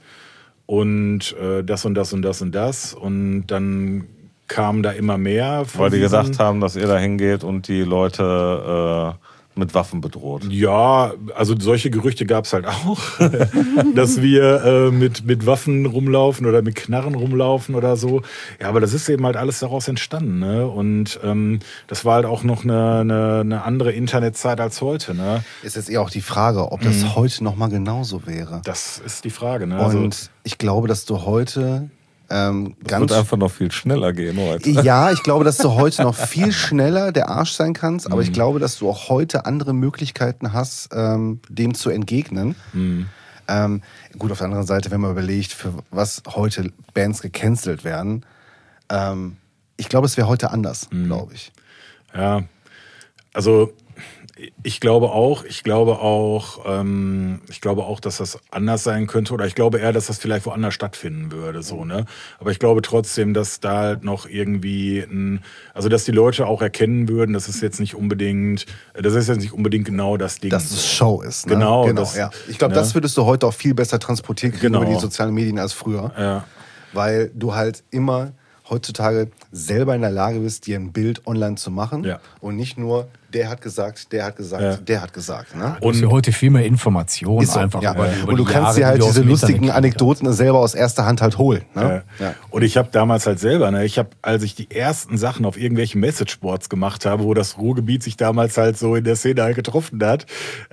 Und äh, das und das und das und das. Und dann kamen da immer mehr. Weil die gedacht haben, dass ihr da hingeht und die Leute äh, mit Waffen bedroht. Ja, also solche Gerüchte gab es halt auch, dass wir äh, mit, mit Waffen rumlaufen oder mit Knarren rumlaufen oder so. Ja, aber das ist eben halt alles daraus entstanden. Ne? Und ähm, das war halt auch noch eine, eine, eine andere Internetzeit als heute. Ne? Ist jetzt eher auch die Frage, ob das Mhm. heute nochmal genauso wäre. Das ist die Frage. Ne? Und Also, ich glaube, dass du heute ähm, Das ganz... wird einfach noch viel schneller gehen heute. Ja, ich glaube, dass du heute noch viel schneller der Arsch sein kannst, aber ich glaube, dass du auch heute andere Möglichkeiten hast, ähm, dem zu entgegnen. Mhm. Ähm, gut, auf der anderen Seite, wenn man überlegt, für was heute Bands gecancelt werden, ähm, ich glaube, es wäre heute anders, glaube ich. Ja, also ich glaube auch, ich glaube auch, ähm, ich glaube auch, dass das anders sein könnte, oder ich glaube eher, dass das vielleicht woanders stattfinden würde, so, ne? Aber ich glaube trotzdem, dass da halt noch irgendwie ein, also dass die Leute auch erkennen würden, das ist jetzt nicht unbedingt, das ist jetzt nicht unbedingt genau das Ding. Dass es Show ist. Ne? Genau, genau das- ja. Ich glaube, ne? das würdest du heute auch viel besser transportieren können Genau. über die sozialen Medien als früher. Ja. Weil du halt immer heutzutage selber in der Lage bist, dir ein Bild online zu machen Ja. und nicht nur, der hat gesagt, der hat gesagt, Ja. der hat gesagt. Ne? Du hast ja heute viel mehr Informationen Ist so, einfach ja. über, über Und du die kannst Jahre, dir halt die du aus diese dem lustigen Internet Anekdoten selber aus erster Hand halt holen. Ne? Ja. Ja. Und ich habe damals halt selber, ne, ich habe, als ich die ersten Sachen auf irgendwelchen Messageboards gemacht habe, wo das Ruhrgebiet sich damals halt so in der Szene halt getroffen hat,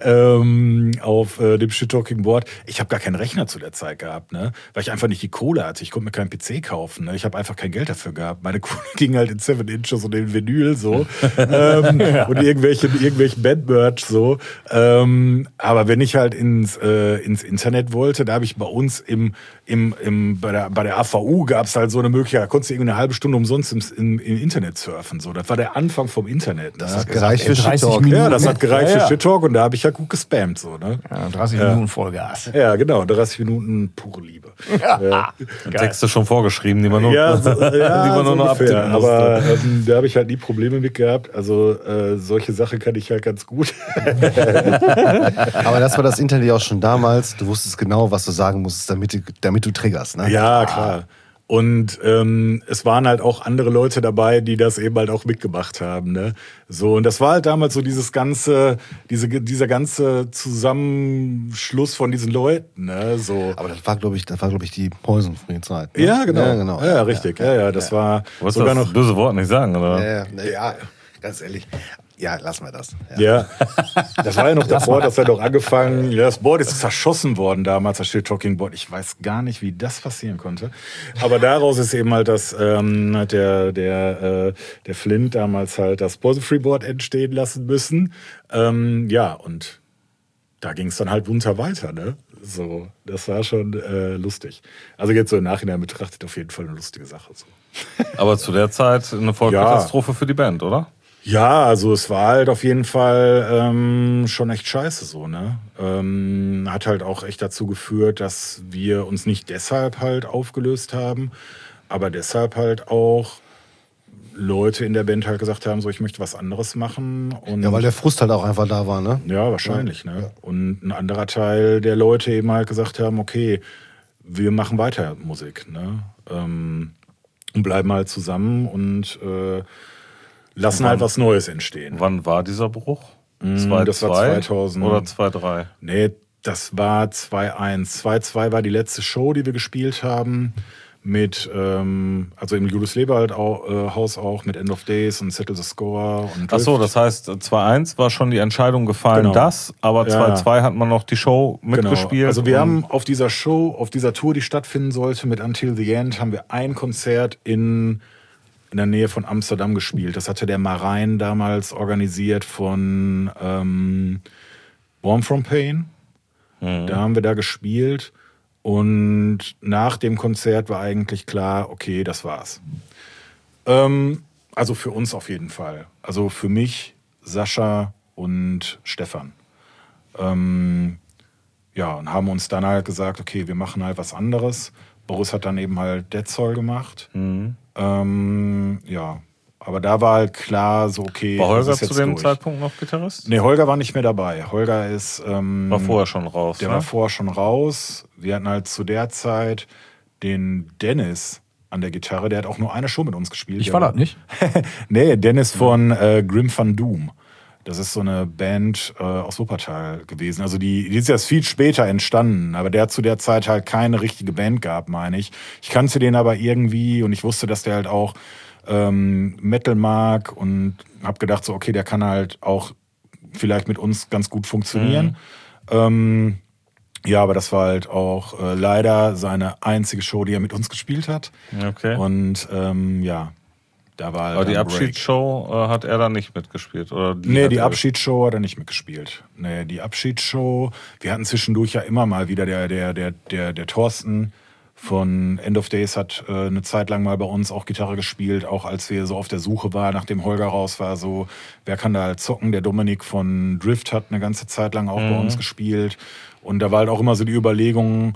ähm, auf äh, dem Shit-Talking-Board, ich habe gar keinen Rechner zu der Zeit gehabt, ne, weil ich einfach nicht die Kohle hatte. Ich konnte mir keinen P C kaufen, ne, ich habe einfach kein Geld dafür gehabt. Meine Kohle ging halt in Seven Inches und in Vinyl so ähm, und irgendwelche, irgendwelchen Bandmerch so. Ähm, aber wenn ich halt ins, äh, ins Internet wollte, da habe ich bei uns im, im, im bei der, bei der A V U gab es halt so eine Möglichkeit, da konntest du irgendwie eine halbe Stunde umsonst im, im, im Internet surfen. So. Das war der Anfang vom Internet. Ne? Das hat gereicht für dreißig Shit Talk. Minuten. Ja, das hat gereicht Ja, ja. für Shit Talk und da habe ich ja gut gespammt. So, ne? Ja, dreißig Ja. Minuten Vollgas. Ja, genau, dreißig Minuten pure Liebe. Ja. Texte schon vorgeschrieben, die man nur, Ja, so, ja, die man so nur noch ungefähr. abtippen musste. Aber ähm, da habe ich halt nie Probleme mit gehabt. Also äh, solche Sachen kann ich halt ganz gut. Aber das war das Internet ja auch schon damals. Du wusstest genau, was du sagen musstest, damit du, damit du triggerst. Ne? Ja, klar. Und ähm, es waren halt auch andere Leute dabei, die das eben halt auch mitgemacht haben. Ne? So, und das war halt damals so dieses ganze, diese, dieser ganze Zusammenschluss von diesen Leuten. Ne? So. Aber das war, glaube ich, das war, glaube ich, die Poison-Free-Zeit. Ne? Ja, genau. Ja, genau. Ja, richtig. Ja, ja, das war Du wolltest sogar das noch. böse Wort nicht sagen, oder? Ja, ja, ja, ganz ehrlich. Ja, lassen wir das. Ja. Ja, das war ja noch davor, dass er doch angefangen, ja, das Board ist zerschossen worden damals, das Shit-Talking-Board. Ich weiß gar nicht, wie das passieren konnte. Aber daraus ist eben halt das, ähm, hat der, der, äh, der Flint damals halt das Poison-Free-Board entstehen lassen müssen. Ähm, ja, und da ging es dann halt munter weiter, ne? So, das war schon äh, lustig. Also jetzt so im Nachhinein betrachtet auf jeden Fall eine lustige Sache. So. Aber zu der Zeit eine Vollkatastrophe für die Band, oder? Ja, also es war halt auf jeden Fall ähm, schon echt scheiße so, ne? Ähm, hat halt auch echt dazu geführt, dass wir uns nicht deshalb halt aufgelöst haben, aber deshalb halt auch Leute in der Band halt gesagt haben, so ich möchte was anderes machen. Und Ja, weil der Frust halt auch einfach da war, ne? ja, wahrscheinlich, ne? Und ein anderer Teil der Leute eben halt gesagt haben, okay, wir machen weiter Musik, ne? Ähm, und bleiben halt zusammen und äh, lassen wann- halt was Neues entstehen. Wann war dieser Bruch? Mm, das war zweitausend. Oder zwei Komma drei? Nee, das war zwei eins. zwei zwei war die letzte Show, die wir gespielt haben. Mit, ähm, also im Julius Leberhalt auch, äh, Haus auch, mit End of Days und Settle the Score und Ach so, Drift. das heißt, zwei eins war schon die Entscheidung gefallen, Genau. das, aber Ja, zwei ja. zwei hat man noch die Show mitgespielt. Genau. Also wir und- haben auf dieser Show, auf dieser Tour, die stattfinden sollte, mit Until the End, haben wir ein Konzert in, in der Nähe von Amsterdam gespielt. Das hatte der Marein damals organisiert von ähm, Warm From Pain. Mhm. Da haben wir da gespielt. Und nach dem Konzert war eigentlich klar, okay, das war's. Ähm, Also für uns auf jeden Fall. Also für mich, Sascha und Stefan. Ähm, ja, und haben uns dann halt gesagt, okay, wir machen halt was anderes. Boris hat dann eben halt Dead Soul gemacht. Mhm. Ähm, ja, aber da war halt klar, so okay. War Holger das ist jetzt zu dem durch. Zeitpunkt noch Gitarrist? Nee, Holger war nicht mehr dabei. Holger ist... Ähm, War vorher schon raus, Der ne? war vorher schon raus. Wir hatten halt zu der Zeit den Dennis an der Gitarre. Der hat auch nur eine Show mit uns gespielt. Ich war das nicht. Nee, Dennis von äh, Grim Van Doom. Das ist so eine Band äh, aus Wuppertal gewesen. Also die, die ist erst viel später entstanden, aber der hat zu der Zeit halt keine richtige Band gehabt, meine ich. Ich kannte den aber irgendwie und ich wusste, dass der halt auch ähm, Metal mag und habe gedacht so, okay, der kann halt auch vielleicht mit uns ganz gut funktionieren. Mhm. Ähm, ja, aber das war halt auch äh, leider seine einzige Show, die er mit uns gespielt hat. Okay. Und ähm, ja, da war halt Aber die dann Break. Abschiedsshow äh, hat er dann nicht mitgespielt? Oder die Nee, hat die er- Abschiedsshow hat er nicht mitgespielt. Nee, die Abschiedsshow, wir hatten zwischendurch ja immer mal wieder der, der, der, der, der Thorsten von End of Days hat äh, eine Zeit lang mal bei uns auch Gitarre gespielt, auch als wir so auf der Suche waren, nachdem Holger raus war, so, wer kann da halt zocken? Der Dominik von Drift hat eine ganze Zeit lang auch Mhm. bei uns gespielt. Und da war halt auch immer so die Überlegung,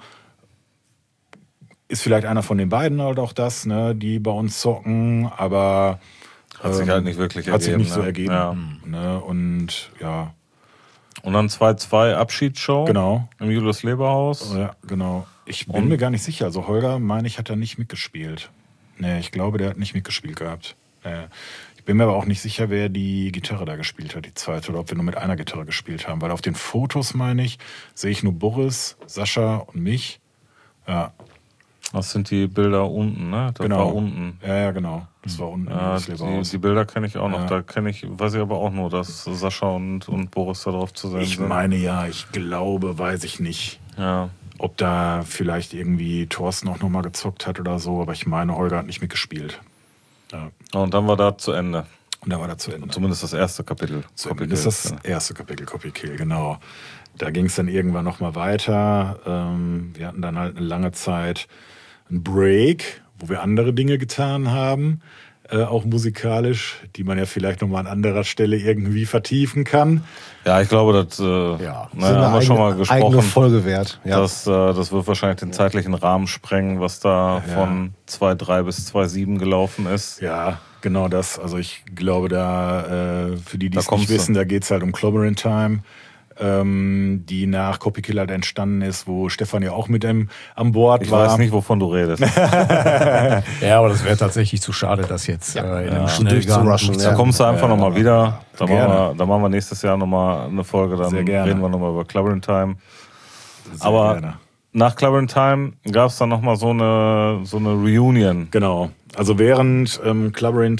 ist vielleicht einer von den beiden halt auch das, ne, die bei uns zocken, aber Hat sich halt nicht wirklich hat sich ergeben, nicht so ne? ergeben. Ja. Ne? Und ja, Und dann zwei zwei Abschiedsshow genau. im Julius Leberhaus. Ja, genau. Ich bin Und- mir gar nicht sicher. Also Holger, meine ich, hat da nicht mitgespielt. Nee, ich glaube, der hat nicht mitgespielt gehabt. Nee. Ich bin mir aber auch nicht sicher, wer die Gitarre da gespielt hat, die zweite, oder ob wir nur mit einer Gitarre gespielt haben. Weil auf den Fotos, meine ich, sehe ich nur Boris, Sascha und mich. Ja, Das sind die Bilder unten, ne? Das genau. war unten. Ja, ja, genau. Das war unten Ja, im die, Leberhaus. die Bilder kenne ich auch noch. Ja. Da kenne ich, weiß ich aber auch nur, dass Sascha und, und Boris da drauf zu sehen Ich sind. meine ja, ich glaube, weiß ich nicht, Ja. ob da vielleicht irgendwie Thorsten auch nochmal gezockt hat oder so. Aber ich meine, Holger hat nicht mitgespielt. Ja. Und dann war da zu Ende. Und da war das zu Ende. Zumindest das erste Kapitel. Zumindest das erste Kapitel Copy Kill, genau. Da ging es dann irgendwann nochmal weiter. Ähm, wir hatten dann halt eine lange Zeit einen Break, wo wir andere Dinge getan haben, äh, auch musikalisch, die man ja vielleicht nochmal an anderer Stelle irgendwie vertiefen kann. Ja, ich glaube, das äh, Ja. na, haben wir schon mal gesprochen. Eigene Folge wert. Ja. Das, äh, das wird wahrscheinlich den zeitlichen Rahmen sprengen, was da Ja. von zwei Komma drei bis zwei Komma sieben gelaufen ist. Ja, genau das. Also ich glaube, da äh, für die, die Da es kommst nicht du. wissen, da geht es halt um Clobbering Time, ähm, die nach Copy Kill halt entstanden ist, wo Stefan ja auch mit im, an Bord Ich war. weiß nicht, wovon du redest. Ja, aber das wäre tatsächlich zu schade, das jetzt Ja. äh, in Ja. einem Schnellgang durchzurushen, Da ja. kommst du einfach Ja, nochmal wieder. Da machen, gerne. wir, da machen wir nächstes Jahr nochmal eine Folge. Dann Sehr gerne. reden wir nochmal über Clobbering Time. Sehr Aber gerne. nach Clobbering Time gab es dann nochmal so eine, so eine Reunion. Genau. Also während ähm, Clobbering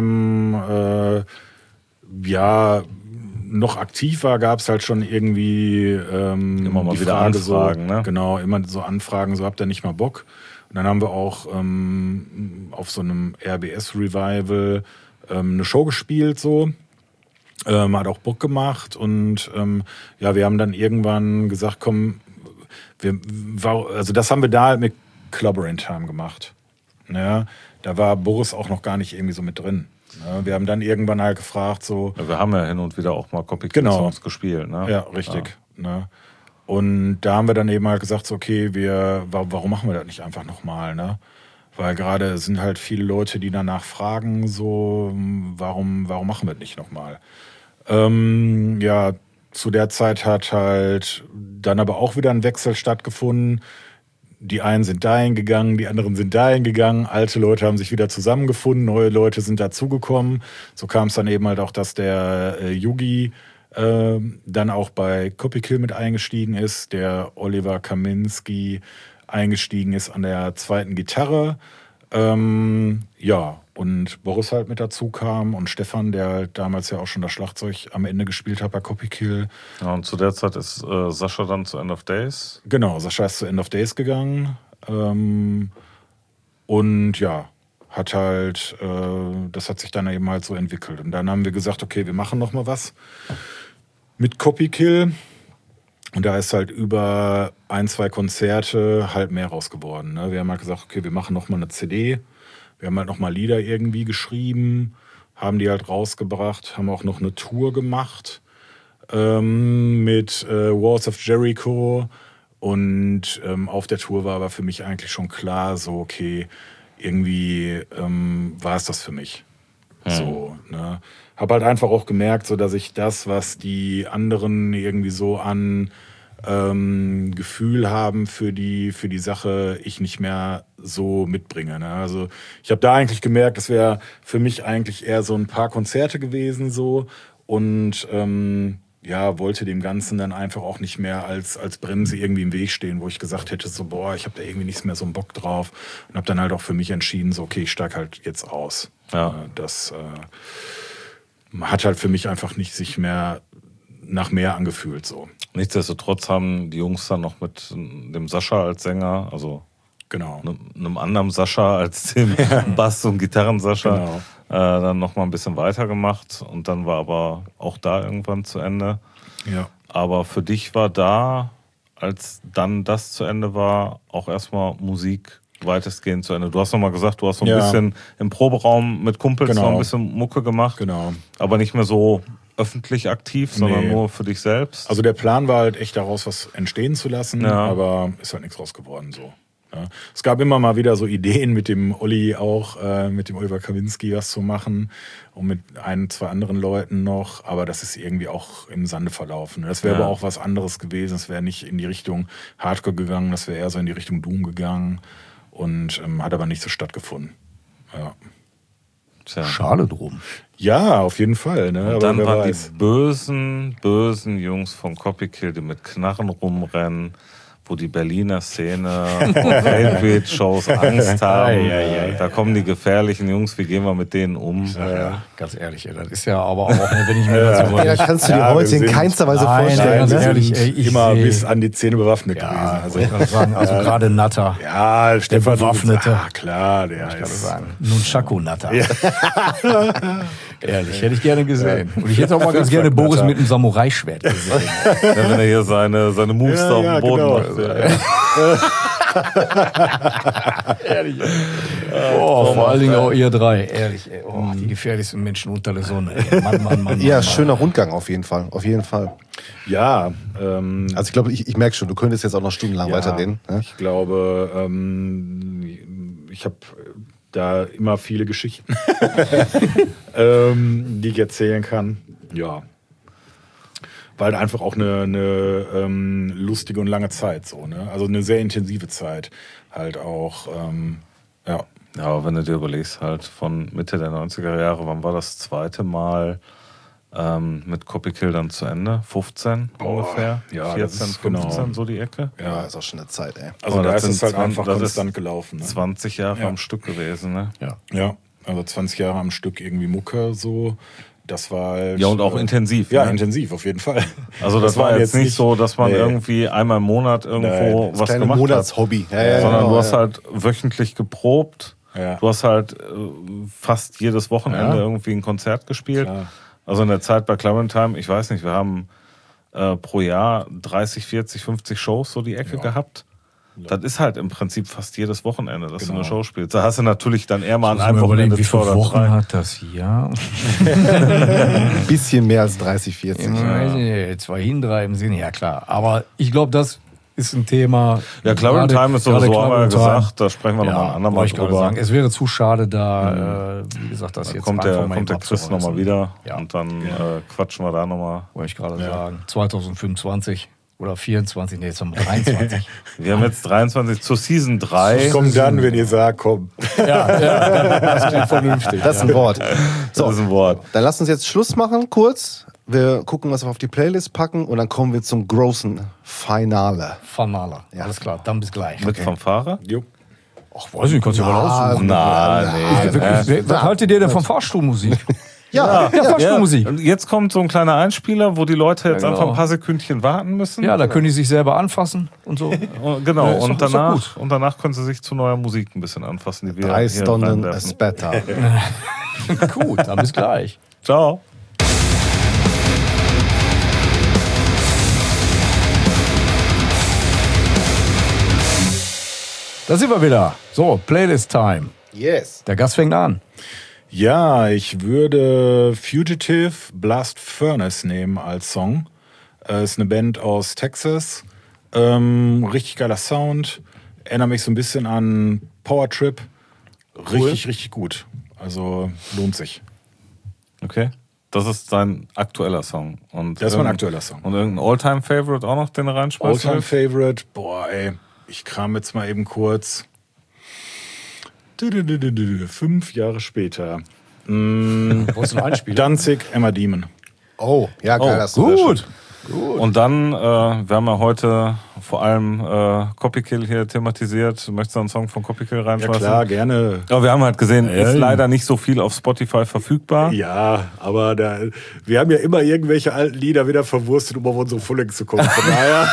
Time äh, ja noch aktiv war, gab es halt schon irgendwie ähm, Immer mal die wieder Frage Anfragen, so, ne? Genau, immer so Anfragen, so habt ihr nicht mal Bock. Und dann haben wir auch ähm, auf so einem R B S-Revival ähm, eine Show gespielt, so. Ähm, hat auch Bock gemacht und ähm, ja, wir haben dann irgendwann gesagt, komm, wir, war, also das haben wir da halt mit Clobbering Time gemacht. Ja, da war Boris auch noch gar nicht irgendwie so mit drin. Ja, wir haben dann irgendwann halt gefragt, so, Wir haben ja hin und wieder auch mal Copy Genau. Songs gespielt. Ne? ja, richtig. Ne? Und da haben wir dann eben halt gesagt, so, okay, wir, wa- warum machen wir das nicht einfach nochmal, ne? Weil gerade es sind halt viele Leute, die danach fragen, so, warum, warum machen wir das nicht nochmal? Ähm, ja, zu der Zeit hat halt dann aber auch wieder ein Wechsel stattgefunden. Die einen sind dahin gegangen, die anderen sind dahin gegangen. Alte Leute haben sich wieder zusammengefunden, neue Leute sind dazugekommen. So kam es dann eben halt auch, dass der äh, Yugi äh, dann auch bei Copy Kill mit eingestiegen ist, der Oliver Kaminski eingestiegen ist an der zweiten Gitarre. Ähm, ja, und Boris halt mit dazu kam und Stefan, der halt damals ja auch schon das Schlagzeug am Ende gespielt hat bei Copy Kill. Ja, und zu der Zeit ist äh, Sascha dann zu End of Days. Genau, Sascha ist zu End of Days gegangen. Ähm, und ja, hat halt, äh, das hat sich dann eben halt so entwickelt. Und dann haben wir gesagt, okay, wir machen noch mal was mit Copy Kill. Und da ist halt über ein, zwei Konzerte halt mehr raus geworden. Ne? Wir haben halt gesagt, okay, wir machen noch mal eine C D. Wir haben halt noch mal Lieder irgendwie geschrieben. haben die halt rausgebracht, haben auch noch eine Tour gemacht ähm, mit äh, Walls of Jericho. Und ähm, auf der Tour war aber für mich eigentlich schon klar, so okay, irgendwie ähm, war es das für mich. Hm. So, ne? Hab halt einfach auch gemerkt, so dass ich das, was die anderen irgendwie so an ähm, Gefühl haben für die für die Sache, ich nicht mehr so mitbringe. Ne? Also ich habe da eigentlich gemerkt, das wäre für mich eigentlich eher so ein paar Konzerte gewesen so und ähm, ja, wollte dem Ganzen dann einfach auch nicht mehr als als Bremse irgendwie im Weg stehen, wo ich gesagt hätte, so boah, ich habe da irgendwie nichts mehr so einen Bock drauf und habe dann halt auch für mich entschieden, so okay, ich steig halt jetzt aus. Ja. Das äh, hat halt für mich einfach nicht sich mehr nach mehr angefühlt so. Nichtsdestotrotz haben die Jungs dann noch mit dem Sascha als Sänger, also genau, einem anderen Sascha als dem Bass- und Gitarren-Sascha, genau. äh, dann noch mal ein bisschen weitergemacht und dann war aber auch da irgendwann zu Ende. Ja. Aber für dich war da, als dann das zu Ende war, auch erstmal Musik weitestgehend zu Ende. Du hast noch mal gesagt, du hast so ein ja. bisschen im Proberaum mit Kumpels genau. noch ein bisschen Mucke gemacht, genau. aber nicht mehr so öffentlich aktiv, sondern nee. nur für dich selbst. Also der Plan war halt echt daraus was entstehen zu lassen, ja. aber ist halt nichts raus geworden so. Ja. Es gab immer mal wieder so Ideen mit dem Olli auch, äh, mit dem Oliver Kawinski was zu machen und mit ein, zwei anderen Leuten noch, aber das ist irgendwie auch im Sande verlaufen. Das wäre ja. aber auch was anderes gewesen, es wäre nicht in die Richtung Hardcore gegangen, das wäre eher so in die Richtung Doom gegangen und ähm, hat aber nicht so stattgefunden. Ja. Tja. Schade drum. Ja, auf jeden Fall. Ne? Und aber dann wer waren weiß. die bösen, bösen Jungs von Copykill, die mit Knarren rumrennen, wo die Berliner Szene und Hate-Shows Angst haben. Ja, ja, ja, da kommen die gefährlichen Jungs, wie gehen wir mit denen um? Ja, ja. Ganz ehrlich, ey, das ist ja aber auch, wenn ich mir das so Ja, kannst du dir Ja, wir heute in sind- keinster Weise Nein, vorstellen. ganz Ne? ehrlich, ey, ich immer seh- bis an die Zähne bewaffnet Ja, gewesen. Also, wollte ich gerade sagen, also gerade Natter. ja, Stefan Bewaffnete. Ah, klar, der Ich kann ist. sagen. Nunchaku-Natter. Ehrlich, hätte ich gerne gesehen. Und ich hätte auch mal ganz gerne Boris mit einem Samurai-Schwert gesehen. Ja, wenn er hier seine, seine Moves Ja, da auf ja, dem Boden genau. macht. Ja. Ehrlich. Oh, vor allen Dingen auch ihr drei. Ehrlich, ey. Oh, die gefährlichsten Menschen unter der Sonne. Ey. Mann, Mann, Mann. Ja, Mann, schöner Rundgang auf jeden Fall. Auf jeden Fall. Ja, ähm, Also ich glaube, ich, ich merke schon, du könntest jetzt auch noch stundenlang ja, weiterreden. Ne? Ich glaube, ähm, ich habe da immer viele Geschichten, ähm, die ich erzählen kann. Ja. War halt einfach auch eine, eine ähm, lustige und lange Zeit so, ne? Also eine sehr intensive Zeit halt auch, ähm, ja. Ja, aber wenn du dir überlegst, halt von Mitte der neunziger Jahre, wann war das zweite Mal ähm, mit Copykill dann zu Ende? fünfzehn Boah, ungefähr? ja, das vierzehn, ist fünfzehn, genau. so die Ecke? Ja, ist auch schon eine Zeit, ey. Also Aber da das ist es sind halt einfach zwanzig, das konstant ist gelaufen. Ne? zwanzig Jahre Ja. am Stück gewesen, ne? Ja. Ja, also zwanzig Jahre am Stück irgendwie Mucke so. Das war halt, Ja, und auch äh, intensiv. Ja, ne? intensiv, auf jeden Fall. Also das, Das war waren jetzt jetzt nicht nicht- so, dass man Nee. irgendwie einmal im Monat irgendwo Nein, Das was kleine gemacht hat. Monatshobby. Ja, ja, Sondern genau, du hast ja. halt wöchentlich geprobt. Ja. Du hast halt äh, fast jedes Wochenende Ja. irgendwie ein Konzert gespielt. Klar. Also in der Zeit bei Clementine, ich weiß nicht, wir haben äh, pro Jahr dreißig, vierzig, fünfzig Shows so die Ecke Ja. gehabt. Das ist halt im Prinzip fast jedes Wochenende, dass Genau. du eine Show spielst. Da hast du natürlich dann eher mal an Muss einem man überlegen, Wochenende wie zwei viele oder Wochen drei. hat das Jahr? Ein bisschen mehr als dreißig, vierzig. Ich weiß nicht, zwei hin, drei im Sinne, ja klar. Aber ich glaube, das ist ein Thema. Ja, Clementine Gerade- ist sowieso, gerade haben wir ja Clementine. gesagt, da sprechen wir Ja, nochmal ein andermal wollte ich gerade drüber. sagen. Es wäre zu schade, da, äh, wie gesagt, das Dann jetzt kommt einfach der, mal kommt der eben Chris abzureißen. nochmal wieder Ja. und dann äh, quatschen wir da nochmal. Wollte ich gerade sagen. zwanzig fünfundzwanzig oder vierundzwanzig, nee, jetzt haben wir dreiundzwanzig. Wir haben jetzt dreiundzwanzig zur Season drei. Kommt dann, wenn ihr sagt, komm. ja, ja, das klingt vernünftig. Das ist ein Wort. So, Das ist ein Wort. dann lass uns jetzt Schluss machen, kurz. Wir gucken, was wir auf die Playlist packen und dann kommen wir zum großen Finale. Finale. Alles klar, dann bis gleich. Mit Fanfare? Jo. Ach, weiß ich nicht, kannst du ja mal aussuchen. Nein, nee. Was, was, was haltet ihr denn von Fahrstuhlmusik? Ja, Ja, Fahrstuhlmusik. Und jetzt kommt so ein kleiner Einspieler, wo die Leute jetzt Ja, genau. einfach ein paar Sekündchen warten müssen. Ja, da können die sich selber anfassen und so. Und- Genau, Ja, ist und, doch- ist doch danach, gut. und danach können sie sich zu neuer Musik ein bisschen anfassen, die wir drei hier Stunden reinwerfen. später. Gut, dann bis gleich. Ciao. Da sind wir wieder. So, Playlist-Time. Yes. Der Gast fängt an. Ja, ich würde Fugitive Blast Furnace nehmen als Song. Äh, ist eine Band aus Texas. Ähm, richtig geiler Sound. Erinnert mich so ein bisschen an Power Trip. Richtig, richtig gut. Also lohnt sich. Okay. Das ist sein aktueller Song. Und Das ist mein aktueller Song. Und irgendein All-Time-Favorite auch noch, den er reinschmeißt? All-Time Favorite. Boah, ey. Ich kram jetzt mal eben kurz. Fünf Jahre später. Mm, Wo ist ein Einspieler? Danzig, Emma Demon. Oh, ja, geil. Oh, hast du das schon. Gut. Und dann, äh, wir haben ja heute vor allem äh, Copykill hier thematisiert. Möchtest du einen Song von Copykill Ja reinschmeißen? klar, gerne. Aber wir haben halt gesehen, Ja, ist ja. leider nicht so viel auf Spotify verfügbar. Ja, aber da, wir haben ja immer irgendwelche alten Lieder wieder verwurstet, um auf unsere Fullings zu kommen. Von daher,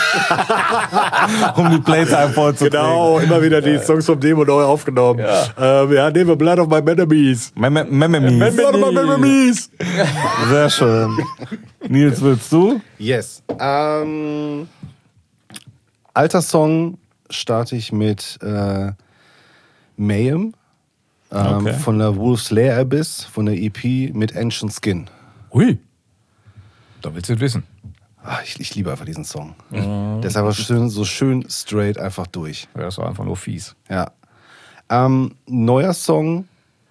Um die Playtime voll zu genau, immer wieder die Songs vom Demo neu aufgenommen. Ja, ähm, ja nehmen wir Blood of My Enemies. Mem- Memories. Blood of My Enemies. Sehr schön. Nils, willst du? Yes. Ähm, alter Song starte ich mit äh, Mayhem ähm, Okay. von der Wolf's Lair Abyss, von der E P mit Ancient Skin. Hui. Da willst du es wissen. Ach, ich, ich liebe einfach diesen Song. Der ist einfach schön, so schön straight einfach durch. Ja, das war einfach nur fies. Ja. Ähm, neuer Song,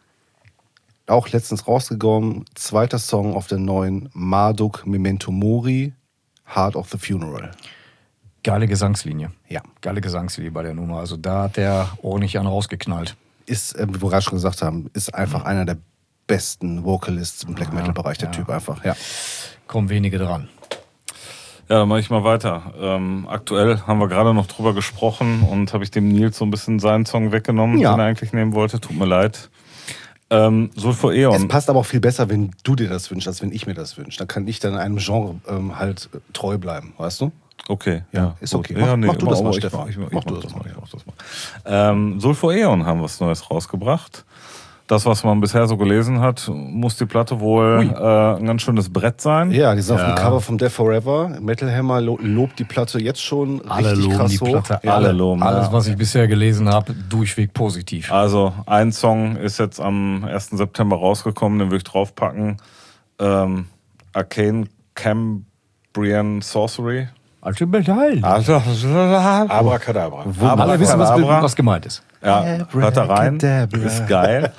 auch letztens rausgekommen, zweiter Song auf der neuen Marduk Memento Mori, Heart of the Funeral. Geile Gesangslinie. Ja. Geile Gesangslinie bei der Nummer. Also da hat der ordentlich einen rausgeknallt. Ist, äh, wie wir gerade schon gesagt haben, ist einfach einer der besten Vocalists im Black Metal Bereich, der ja. Typ einfach. Ja. Kommen wenige dran. Ja, dann mache ich mal weiter. Ähm, aktuell haben wir gerade noch drüber gesprochen und habe ich dem Nils so ein bisschen seinen Song weggenommen, Ja. den er eigentlich nehmen wollte. Tut mir leid. Ähm, Sulfur Eon. Es passt aber auch viel besser, wenn du dir das wünschst, als wenn ich mir das wünsche. Dann kann ich dann einem Genre ähm, halt äh, treu bleiben, weißt du? Okay, Ja, ja, ist gut. okay. Ja, Mach- mach du das mal, ich Stefan. mach- Ich, mach- ich Mach mach du das das mal. mal, Ich mach das mal. Ähm, Sulfur Eon haben was Neues rausgebracht. Das, was man bisher so gelesen hat, muss die Platte wohl äh, ein ganz schönes Brett sein. Ja, die sind auf Ja. dem Cover vom Death Forever. Metal Hammer lo lobt die Platte jetzt schon Alle richtig loben krass die hoch. Platte. Ja. Alle loben. Alles, ja. was ich bisher gelesen habe, durchweg positiv. Also ein Song ist jetzt am ersten September rausgekommen, den würde ich draufpacken. Ähm, Arcane Cambrian Sorcery. Also geil. Also, Abracadabra. Alle wissen, was, Abracadabra. was gemeint ist. Ja, hört da rein. Abracadabra. Ist geil.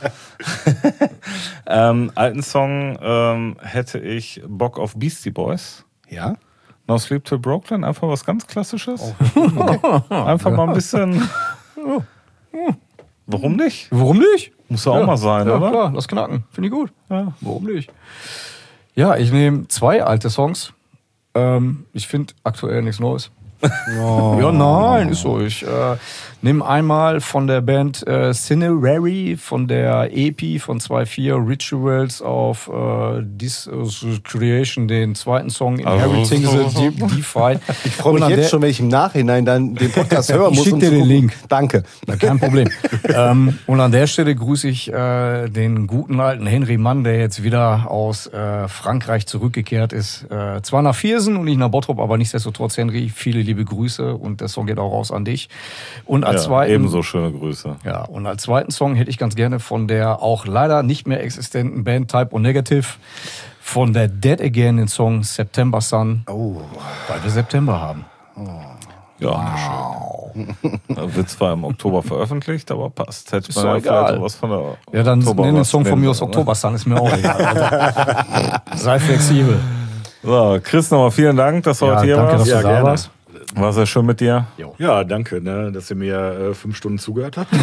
ähm, alten Song ähm, hätte ich Bock auf Beastie Boys. Ja? No Sleep Till Brooklyn, einfach was ganz Klassisches. Einfach mal ein bisschen. Warum nicht? Warum nicht? Muss ja auch mal sein, ja, oder? klar, lass knacken. Finde ich gut. Ja. Warum nicht? Ja, ich nehme zwei alte Songs. Ähm, ich finde aktuell nichts Neues. Ja, nein, ist so. Ich äh, nehme einmal von der Band äh, Cinerary, von der E P von zwei Komma vier Rituals auf äh, This Creation, den zweiten Song Inheriting Also- the De- Defied. Ich freue mich jetzt schon, wenn ich im Nachhinein dann den Podcast hören Ich muss. schick um dir zu den gucken. Link. Danke. Na, kein Problem. ähm, und an der Stelle grüße ich äh, den guten alten Henry Mann, der jetzt wieder aus äh, Frankreich zurückgekehrt ist. Äh, zwar nach Viersen und nicht nach Bottrop, aber nichtsdestotrotz, Henry, viele liebe Grüße und der Song geht auch raus an dich. Und als Ja, zweiten, ebenso schöne Grüße. ja, und als zweiten Song hätte ich ganz gerne von der auch leider nicht mehr existenten Band Type O Negative von der Dead Again den Song September Sun, Oh. weil wir September haben. Ja, schön. Wird zwar im Oktober veröffentlicht, aber passt. Hätte Ist man doch ja egal. vielleicht sowas von der Ja, dann Oktober nenn den was Song von nennen, mir aus oder? Oktober Sun, ist mir auch egal. Also, sei flexibel. So, Chris, nochmal vielen Dank, dass du Ja, heute hier danke, dass warst. du Ja, da gerne. warst. War sehr schön mit dir. Ja, danke, ne, dass ihr mir äh, fünf Stunden zugehört habt.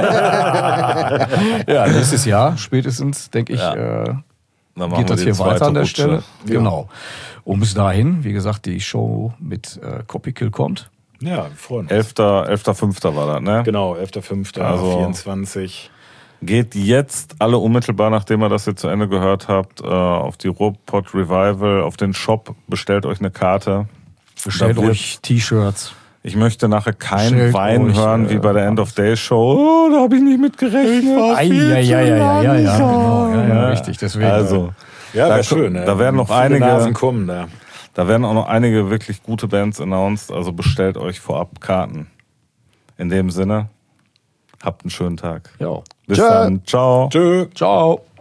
Ja, nächstes Jahr spätestens, denke ich, Ja. äh, Dann machen geht wir das die hier zweite weiter an der Rutsche. Stelle. Genau. Und bis dahin, wie gesagt, die Show mit äh, Copykill kommt. Ja, wir freuen uns. elfter elfter fünfter war das, ne? Genau, elfter fünfter Also- vierundzwanzig. Geht jetzt alle unmittelbar, nachdem ihr das jetzt zu Ende gehört habt, äh, auf die Ruhrpott Revival, auf den Shop, bestellt euch eine Karte. Bestellt Da wird- euch T-Shirts. Ich möchte nachher kein Bestellt Wein euch, hören, äh, wie bei der End of Day Show. Oh, da habe ich nicht mit gerechnet. Ei, ja, ja, ja, ja, ja, ja, genau, ja, ja, richtig. Deswegen. Also, Ja, Da wäre ko- schön. Ne? da werden noch Viele einige- Nasen kommen da. da werden auch noch einige wirklich gute Bands announced. Also bestellt euch vorab Karten. In dem Sinne, habt einen schönen Tag. ja. Bis Tschö. dann. Ciao. Tschö. Ciao.